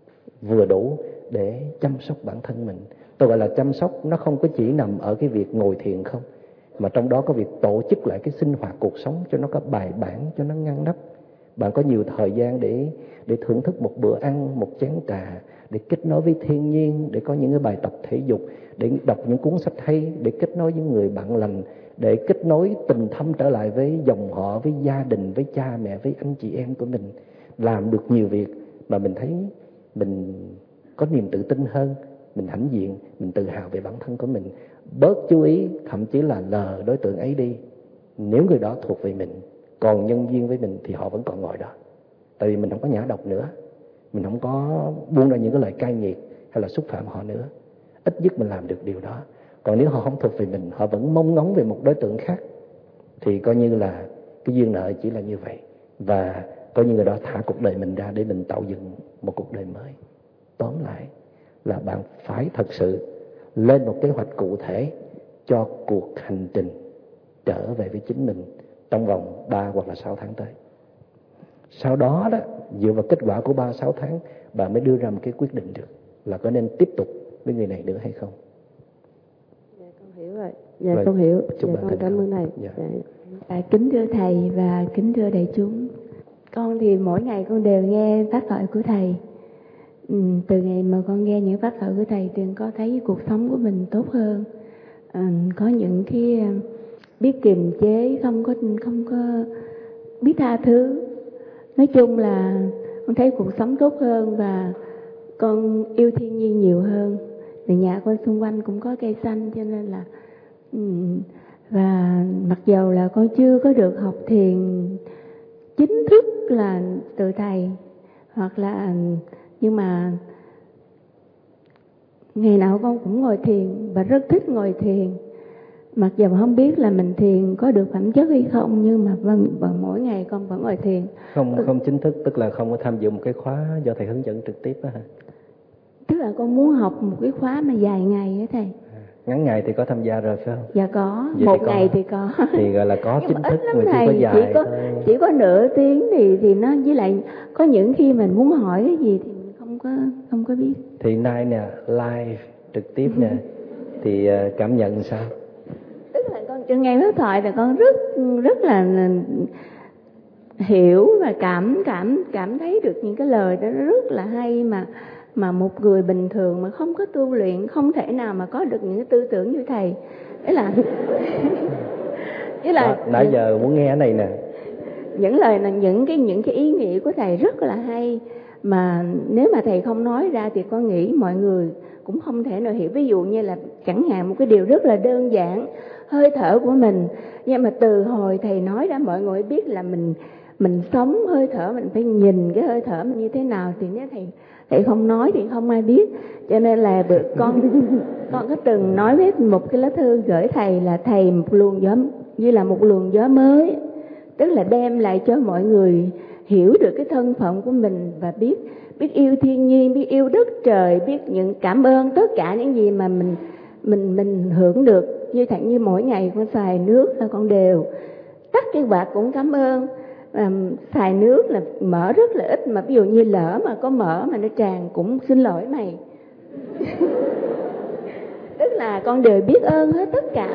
vừa đủ để chăm sóc bản thân mình. Tôi gọi là chăm sóc, nó không có chỉ nằm ở cái việc ngồi thiền không, mà trong đó có việc tổ chức lại cái sinh hoạt cuộc sống cho nó có bài bản, cho nó ngăn nắp. Bạn có nhiều thời gian để thưởng thức một bữa ăn, một chén trà, để kết nối với thiên nhiên, để có những cái bài tập thể dục, để đọc những cuốn sách hay, để kết nối với người bạn lành, để kết nối tình thâm trở lại với dòng họ, với gia đình, với cha mẹ, với anh chị em của mình. Làm được nhiều việc mà mình thấy mình có niềm tự tin hơn, mình hãnh diện, mình tự hào về bản thân của mình. Bớt chú ý, thậm chí là lờ đối tượng ấy đi. Nếu người đó thuộc về mình, còn nhân duyên với mình, thì họ vẫn còn ngồi đó. Tại vì mình không có nhã độc nữa, mình không có buông ra những cái lời cay nghiệt hay là xúc phạm họ nữa. Ít nhất mình làm được điều đó. Còn nếu họ không thuộc về mình, họ vẫn mong ngóng về một đối tượng khác, thì coi như là cái duyên nợ chỉ là như vậy. Và coi như người đó thả cuộc đời mình ra để mình tạo dựng một cuộc đời mới. Tóm lại là bạn phải thật sự lên một kế hoạch cụ thể cho cuộc hành trình trở về với chính mình trong vòng 3 hoặc là 6 tháng tới. Sau đó đó, dựa vào kết quả của 3-6 tháng, bạn mới đưa ra một cái quyết định được là có nên tiếp tục với người này nữa hay không. Dạ con hiểu rồi. Dạ con hiểu. Dạ con cảm ơn thầy. Dạ. Kính thưa thầy và kính thưa đại chúng, con thì mỗi ngày con đều nghe pháp thoại của thầy. Từ ngày mà con nghe những pháp thoại của thầy thì con có thấy cuộc sống của mình tốt hơn, có những cái biết kiềm chế, không có biết tha thứ. Nói chung là con thấy cuộc sống tốt hơn và con yêu thiên nhiên nhiều hơn. Thì nhà con xung quanh cũng có cây xanh, cho nên là và mặc dầu là con chưa có được học thiền chính thức là từ thầy, hoặc là nhưng mà ngày nào con cũng ngồi thiền và rất thích ngồi thiền. Mặc dù không biết là mình thiền có được phẩm chất hay không, nhưng mà mỗi ngày con vẫn ngồi thiền. Không chính thức, tức là không có tham dự một cái khóa do thầy hướng dẫn trực tiếp đó hả? Tức là con muốn học một cái khóa mà dài ngày á thầy. Ngắn ngày thì có tham gia rồi phải không? Dạ có, vậy một ngày thì có. Thì gọi là có chính thức, người thầy, có dài chỉ có nửa tiếng thì nó, với lại có những khi mình muốn hỏi cái gì thì mình không có biết. Thì nay nè, live trực tiếp nè, thì cảm nhận sao? Tức là con nghe pháp thoại thì con rất là hiểu và cảm thấy được những cái lời đó nó rất là hay, mà một người bình thường mà không có tu luyện không thể nào mà có được những cái tư tưởng như thầy. Đấy là nãy giờ muốn nghe cái này nè. Những lời là những cái ý nghĩa của thầy rất là hay, mà nếu mà thầy không nói ra thì con nghĩ mọi người cũng không thể nào hiểu. Ví dụ như là chẳng hạn một cái điều rất là đơn giản, hơi thở của mình, nhưng mà từ hồi thầy nói ra mọi người biết là mình sống hơi thở, mình phải nhìn cái hơi thở mình như thế nào. Thì nếu thầy không nói thì không ai biết. Cho nên là con có từng nói với một cái lá thư gửi thầy là thầy một luồng gió, như là một luồng gió mới, tức là đem lại cho mọi người hiểu được cái thân phận của mình và biết yêu thiên nhiên, biết yêu đất trời, biết những cảm ơn tất cả những gì mà mình hưởng được. Như mỗi ngày con xài nước là con đều tắt cái quạt cũng cảm ơn. Xài nước là mỡ rất là ít, mà ví dụ như lỡ mà có mỡ mà nó tràn cũng xin lỗi mày. Tức là con đều biết ơn hết tất cả.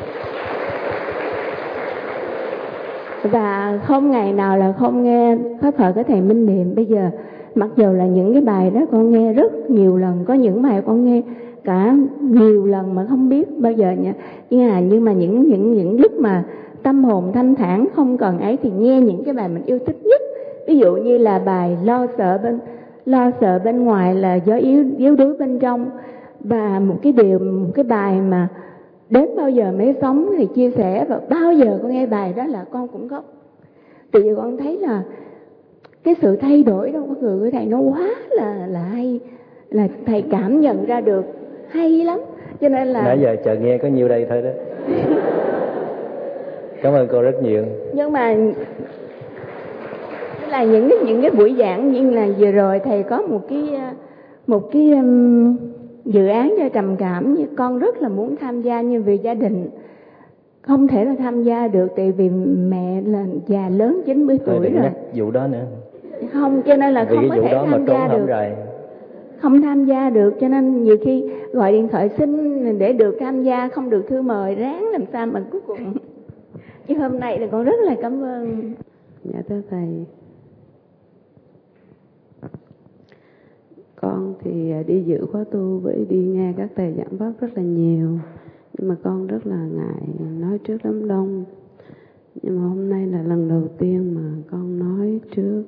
Và không ngày nào là không nghe pháp thoại của thầy Minh Niệm. Bây giờ mặc dù là những cái bài đó con nghe rất nhiều lần, có những bài con nghe cả nhiều lần mà không biết bao giờ nha. Nhưng mà những lúc mà tâm hồn thanh thản không cần ấy thì nghe những cái bài mình yêu thích nhất. Ví dụ như là bài lo sợ bên ngoài là gió yếu đuối bên trong, và một cái bài mà đến bao giờ mới sống thì chia sẻ, và bao giờ con nghe bài đó là con cũng khóc. Tại vì con thấy là cái sự thay đổi trong con người của thầy nó quá là hay, là thầy cảm nhận ra được hay lắm. Cho nên là nãy giờ chờ nghe có nhiêu đây thôi đó. Cảm ơn cô rất nhiều. Nhưng mà là những cái buổi giảng như là vừa rồi thầy có một cái dự án cho trầm cảm, như con rất là muốn tham gia, nhưng vì gia đình không thể là tham gia được, tại vì mẹ là già lớn 90 tuổi rồi. Nhắc vụ đó nữa. Không, cho nên là vì không có thể tham gia được. Không tham gia được, cho nên nhiều khi gọi điện thoại xin để được tham gia, không được thư mời, ráng làm sao mà cuối cùng. Chứ hôm nay thì con rất là cảm ơn. Dạ thưa thầy, con thì đi dự khóa tu với đi nghe các thầy giảng pháp rất là nhiều, nhưng mà con rất là ngại nói trước đám đông. Nhưng mà hôm nay là lần đầu tiên mà con nói trước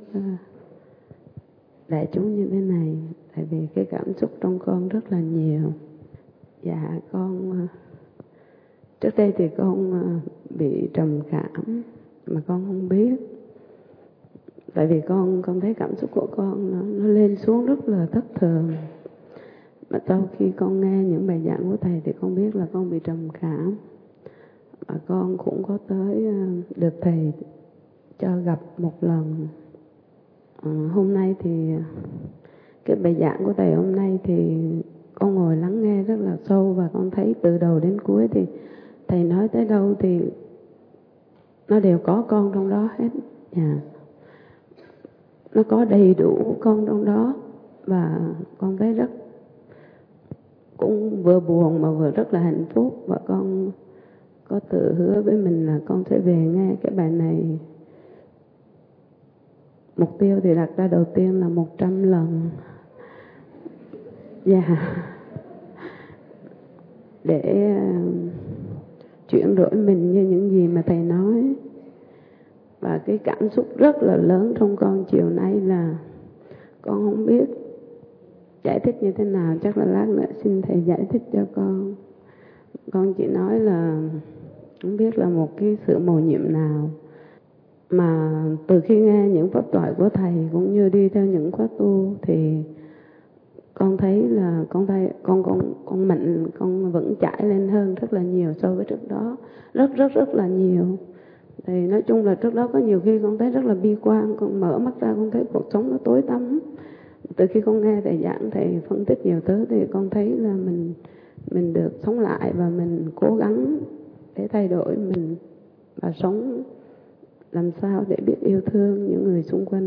đại chúng như thế này, tại vì cái cảm xúc trong con rất là nhiều. Dạ con trước đây thì con bị trầm cảm mà con không biết, tại vì con thấy cảm xúc của con nó lên xuống rất là thất thường. Mà sau khi con nghe những bài giảng của thầy thì con biết là con bị trầm cảm, và con cũng có tới được thầy cho gặp một lần. Hôm nay thì cái bài giảng của thầy hôm nay thì con ngồi lắng nghe rất là sâu, và con thấy từ đầu đến cuối thì thầy nói tới đâu thì nó đều có con trong đó hết. Yeah. Nó có đầy đủ con trong đó, và con thấy rất cũng vừa buồn mà vừa rất là hạnh phúc. Và con có tự hứa với mình là con sẽ về nghe cái bài này. Mục tiêu thì đặt ra đầu tiên là 100 lần. Dạ. Để chuyển đổi mình như những gì mà thầy nói. Và cái cảm xúc rất là lớn trong con chiều nay là con không biết giải thích như thế nào. Chắc là lát nữa xin thầy giải thích cho con. Con chỉ nói là không biết là một cái sự mầu nhiệm nào, mà từ khi nghe những pháp thoại của thầy cũng như đi theo những khóa tu thì con thấy là con mạnh, con vững chãi lên hơn rất là nhiều so với trước đó, rất là nhiều. Thì nói chung là trước đó có nhiều khi con thấy rất là bi quan, con mở mắt ra con thấy cuộc sống nó tối tăm. Từ khi con nghe thầy giảng, thầy phân tích nhiều thứ thì con thấy là mình được sống lại, và mình cố gắng để thay đổi mình và sống làm sao để biết yêu thương những người xung quanh.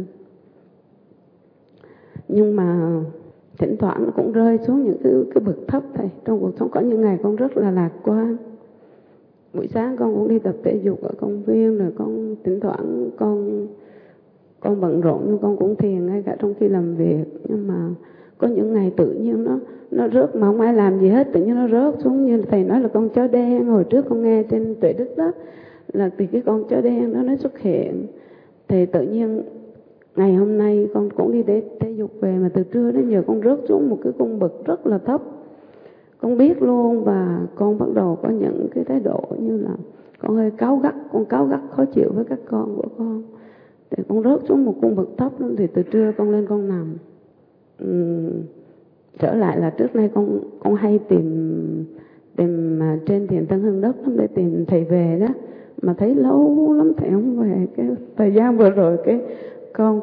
Nhưng mà thỉnh thoảng nó cũng rơi xuống những cái bậc thấp thầy. Trong cuộc sống có những ngày con rất là lạc quan. Buổi sáng con cũng đi tập thể dục ở công viên, rồi con thỉnh thoảng con con bận rộn nhưng con cũng thiền ngay cả trong khi làm việc. Nhưng mà có những ngày tự nhiên nó rớt mà không ai làm gì hết, tự nhiên nó rớt xuống, như thầy nói là con chó đen. Hồi trước con nghe trên Tuệ Đức đó là từ cái con chó đen đó nó xuất hiện. Thì tự nhiên ngày hôm nay con cũng đi để thể dục về, mà từ trưa đến giờ con rớt xuống một cái cung bậc rất là thấp. Con biết luôn, và con bắt đầu có những cái thái độ như là con hơi cáu gắt, khó chịu với các con của con. Thì con rớt xuống một cung bậc thấp lắm. Thì từ trưa con lên con nằm. Trở lại là trước nay con hay tìm trên Thiền Tân Hưng Đất lắm để tìm thầy về đó, mà thấy lâu lắm thầy không về. Cái thời gian vừa rồi cái con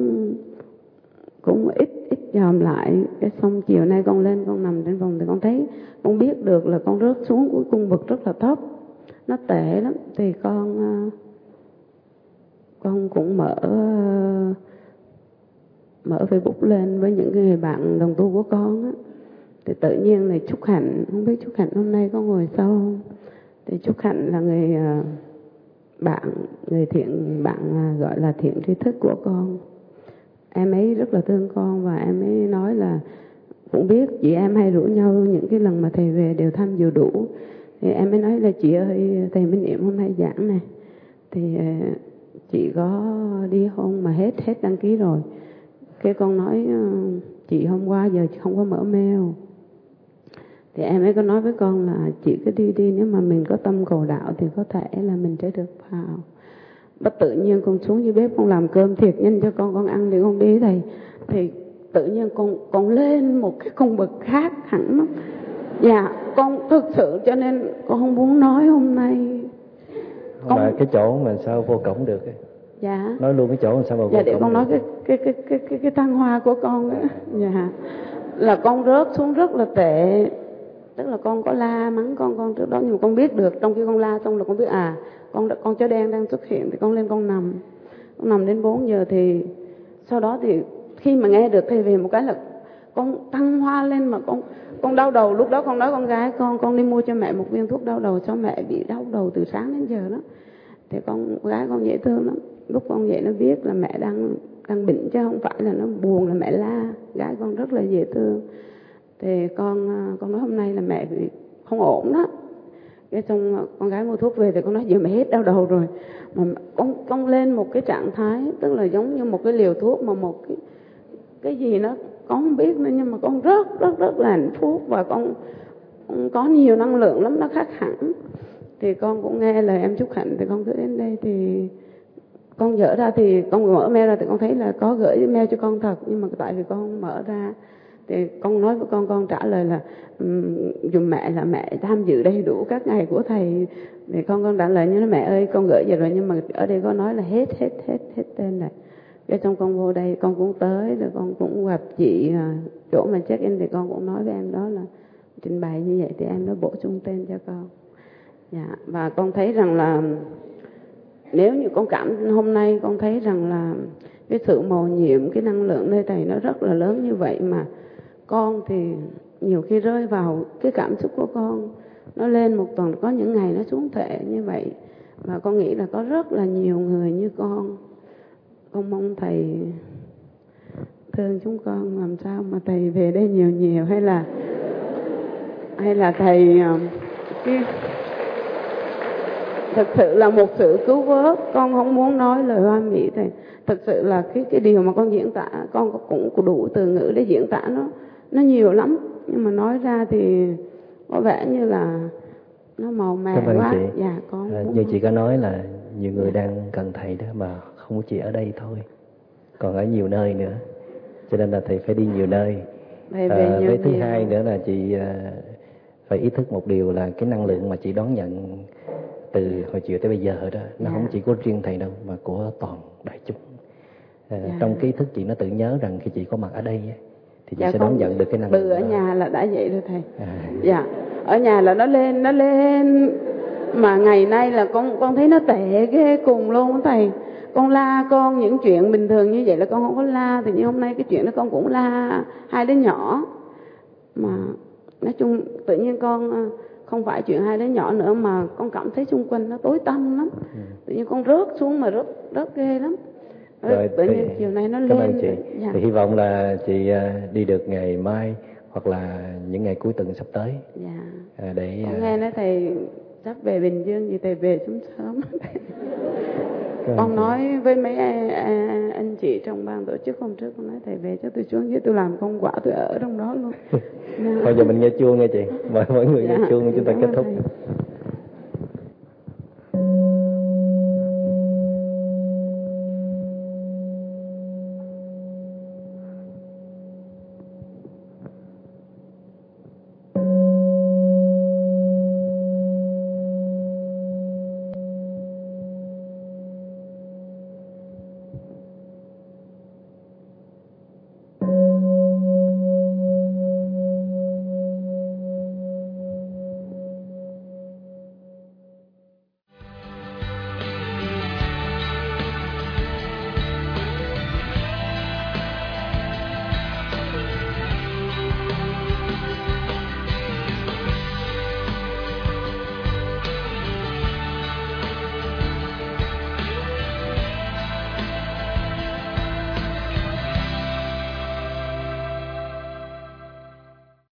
cũng ít dòm lại. Cái xong chiều nay con lên con nằm trên phòng thì con thấy, con biết được là con rớt xuống của cung bậc rất là thấp, nó tệ lắm. Thì con cũng mở Facebook lên với những người bạn đồng tu của con á. Thì tự nhiên này Trúc Hạnh, không biết Trúc Hạnh hôm nay có ngồi sau không? Thì Trúc Hạnh là người bạn gọi là thiện tri thức của con. Em ấy rất là thương con, và em ấy nói là cũng biết chị em hay rủ nhau những cái lần mà thầy về đều tham dự đủ. Thì em ấy nói là chị ơi, thầy Minh Niệm hôm nay giảng này thì chị có đi không mà hết đăng ký rồi. Cái con nói chị hôm qua giờ chị không có mở mail. Thì em ấy có nói với con là chị cứ đi, nếu mà mình có tâm cầu đạo thì có thể là mình sẽ được vào. Bất tự nhiên con xuống dưới bếp con làm cơm thiệt nhanh cho con ăn thì con đi thầy. Thì tự nhiên con lên một cái cung bậc khác hẳn lắm. Dạ, con thực sự cho nên con không muốn nói hôm nay. Mà cái chỗ mà sao vô cổng được ấy. Dạ. Nói luôn cái chỗ mà sao mà vô dạ, để cổng con được. nói cái thăng hoa của con á. Dạ. Là con rớt xuống rất là tệ. Tức là con có la mắng con trước đó, nhưng mà con biết được, trong khi con la xong là con biết con chó đen đang xuất hiện. Thì con lên con nằm đến 4 giờ. Thì sau đó thì khi mà nghe được thầy về một cái là con thăng hoa lên, mà con đau đầu. Lúc đó con nói con gái con đi mua cho mẹ một viên thuốc đau đầu, cho mẹ bị đau đầu từ sáng đến giờ đó. Thì con gái con dễ thương lắm. Lúc con vậy nó biết là mẹ đang bệnh chứ không phải là nó buồn là mẹ la. Gái con rất là dễ thương. Thì con nói hôm nay là mẹ bị không ổn đó. Cái xong con gái mua thuốc về thì con nói giờ mẹ hết đau đầu rồi. Mà con lên một cái trạng thái tức là giống như một cái liều thuốc mà một cái gì nó con không biết nữa, nhưng mà con rất là hạnh phúc, và con có nhiều năng lượng lắm, nó khác hẳn. Thì con cũng nghe lời em Trúc Hạnh, thì con cứ đến đây thì con dở ra, thì con mở mail ra thì con thấy là có gửi mail cho con thật, nhưng mà tại vì con không mở ra. Thì con nói với con trả lời là dùm mẹ là mẹ tham dự đầy đủ các ngày của thầy. Thì con trả lời như mẹ ơi con gửi về rồi, nhưng mà ở đây có nói là hết tên này. Cái trong con vô đây con cũng tới rồi, con cũng gặp chị chỗ mà check in, thì con cũng nói với em đó là trình bày như vậy, thì em nó bổ sung tên cho con. Dạ, và con thấy rằng là nếu như con hôm nay con thấy rằng là cái sự mầu nhiệm, cái năng lượng nơi thầy nó rất là lớn như vậy, mà con thì nhiều khi rơi vào cái cảm xúc của con nó lên một tuần, có những ngày nó xuống tệ như vậy. Và con nghĩ là có rất là nhiều người như con mong thầy thương chúng con làm sao mà thầy về đây nhiều, hay là thầy thực sự là một sự cứu vớt. Con không muốn nói lời hoa mỹ thầy. Thực sự là cái điều mà con diễn tả, con cũng đủ từ ngữ để diễn tả nó nhiều lắm, nhưng mà nói ra thì có vẻ như là nó màu mè quá. Dạ, con như chị có nói là nhiều người đang cần thầy đó, mà không chỉ ở đây thôi, còn ở nhiều nơi nữa, cho nên là thầy phải đi nhiều nơi. Với thứ hai nữa là chị phải ý thức một điều là cái năng lượng mà chị đón nhận từ hồi chiều tới bây giờ đó, nó không chỉ có riêng thầy đâu, mà của toàn đại chúng. Trong cái ý thức chị nó tự nhớ rằng khi chị có mặt ở đây thì chị sẽ đón nhận được cái năng lượng. Ở nhà là đã vậy rồi thầy. Dạ, ở nhà là nó lên, mà ngày nay là con thấy nó tệ ghê cùng luôn thầy. Con la con những chuyện bình thường như vậy là con không có la, thì như hôm nay cái chuyện đó con cũng la hai đứa nhỏ. Mà nói chung tự nhiên con không phải chuyện hai đứa nhỏ nữa, mà con cảm thấy xung quanh nó tối tăm lắm. Tự nhiên con rớt xuống mà rất ghê lắm. Rồi Tự thì nhiên chiều nay nó cảm ơn lên. chị. Dạ. Thì hy vọng là chị đi được ngày mai hoặc là những ngày cuối tuần sắp tới. Dạ. Để Con nghe nói thầy sắp về Bình Dương thì thầy về sớm sớm. Con nói với mấy anh chị trong ban tổ chức hôm trước, con nói thầy về cho tôi xuống với tôi làm công quả, tôi ở trong đó luôn. Thôi giờ mình nghe chuông nghe chị, mời mọi người nghe chuông chúng ta kết thúc. Thầy.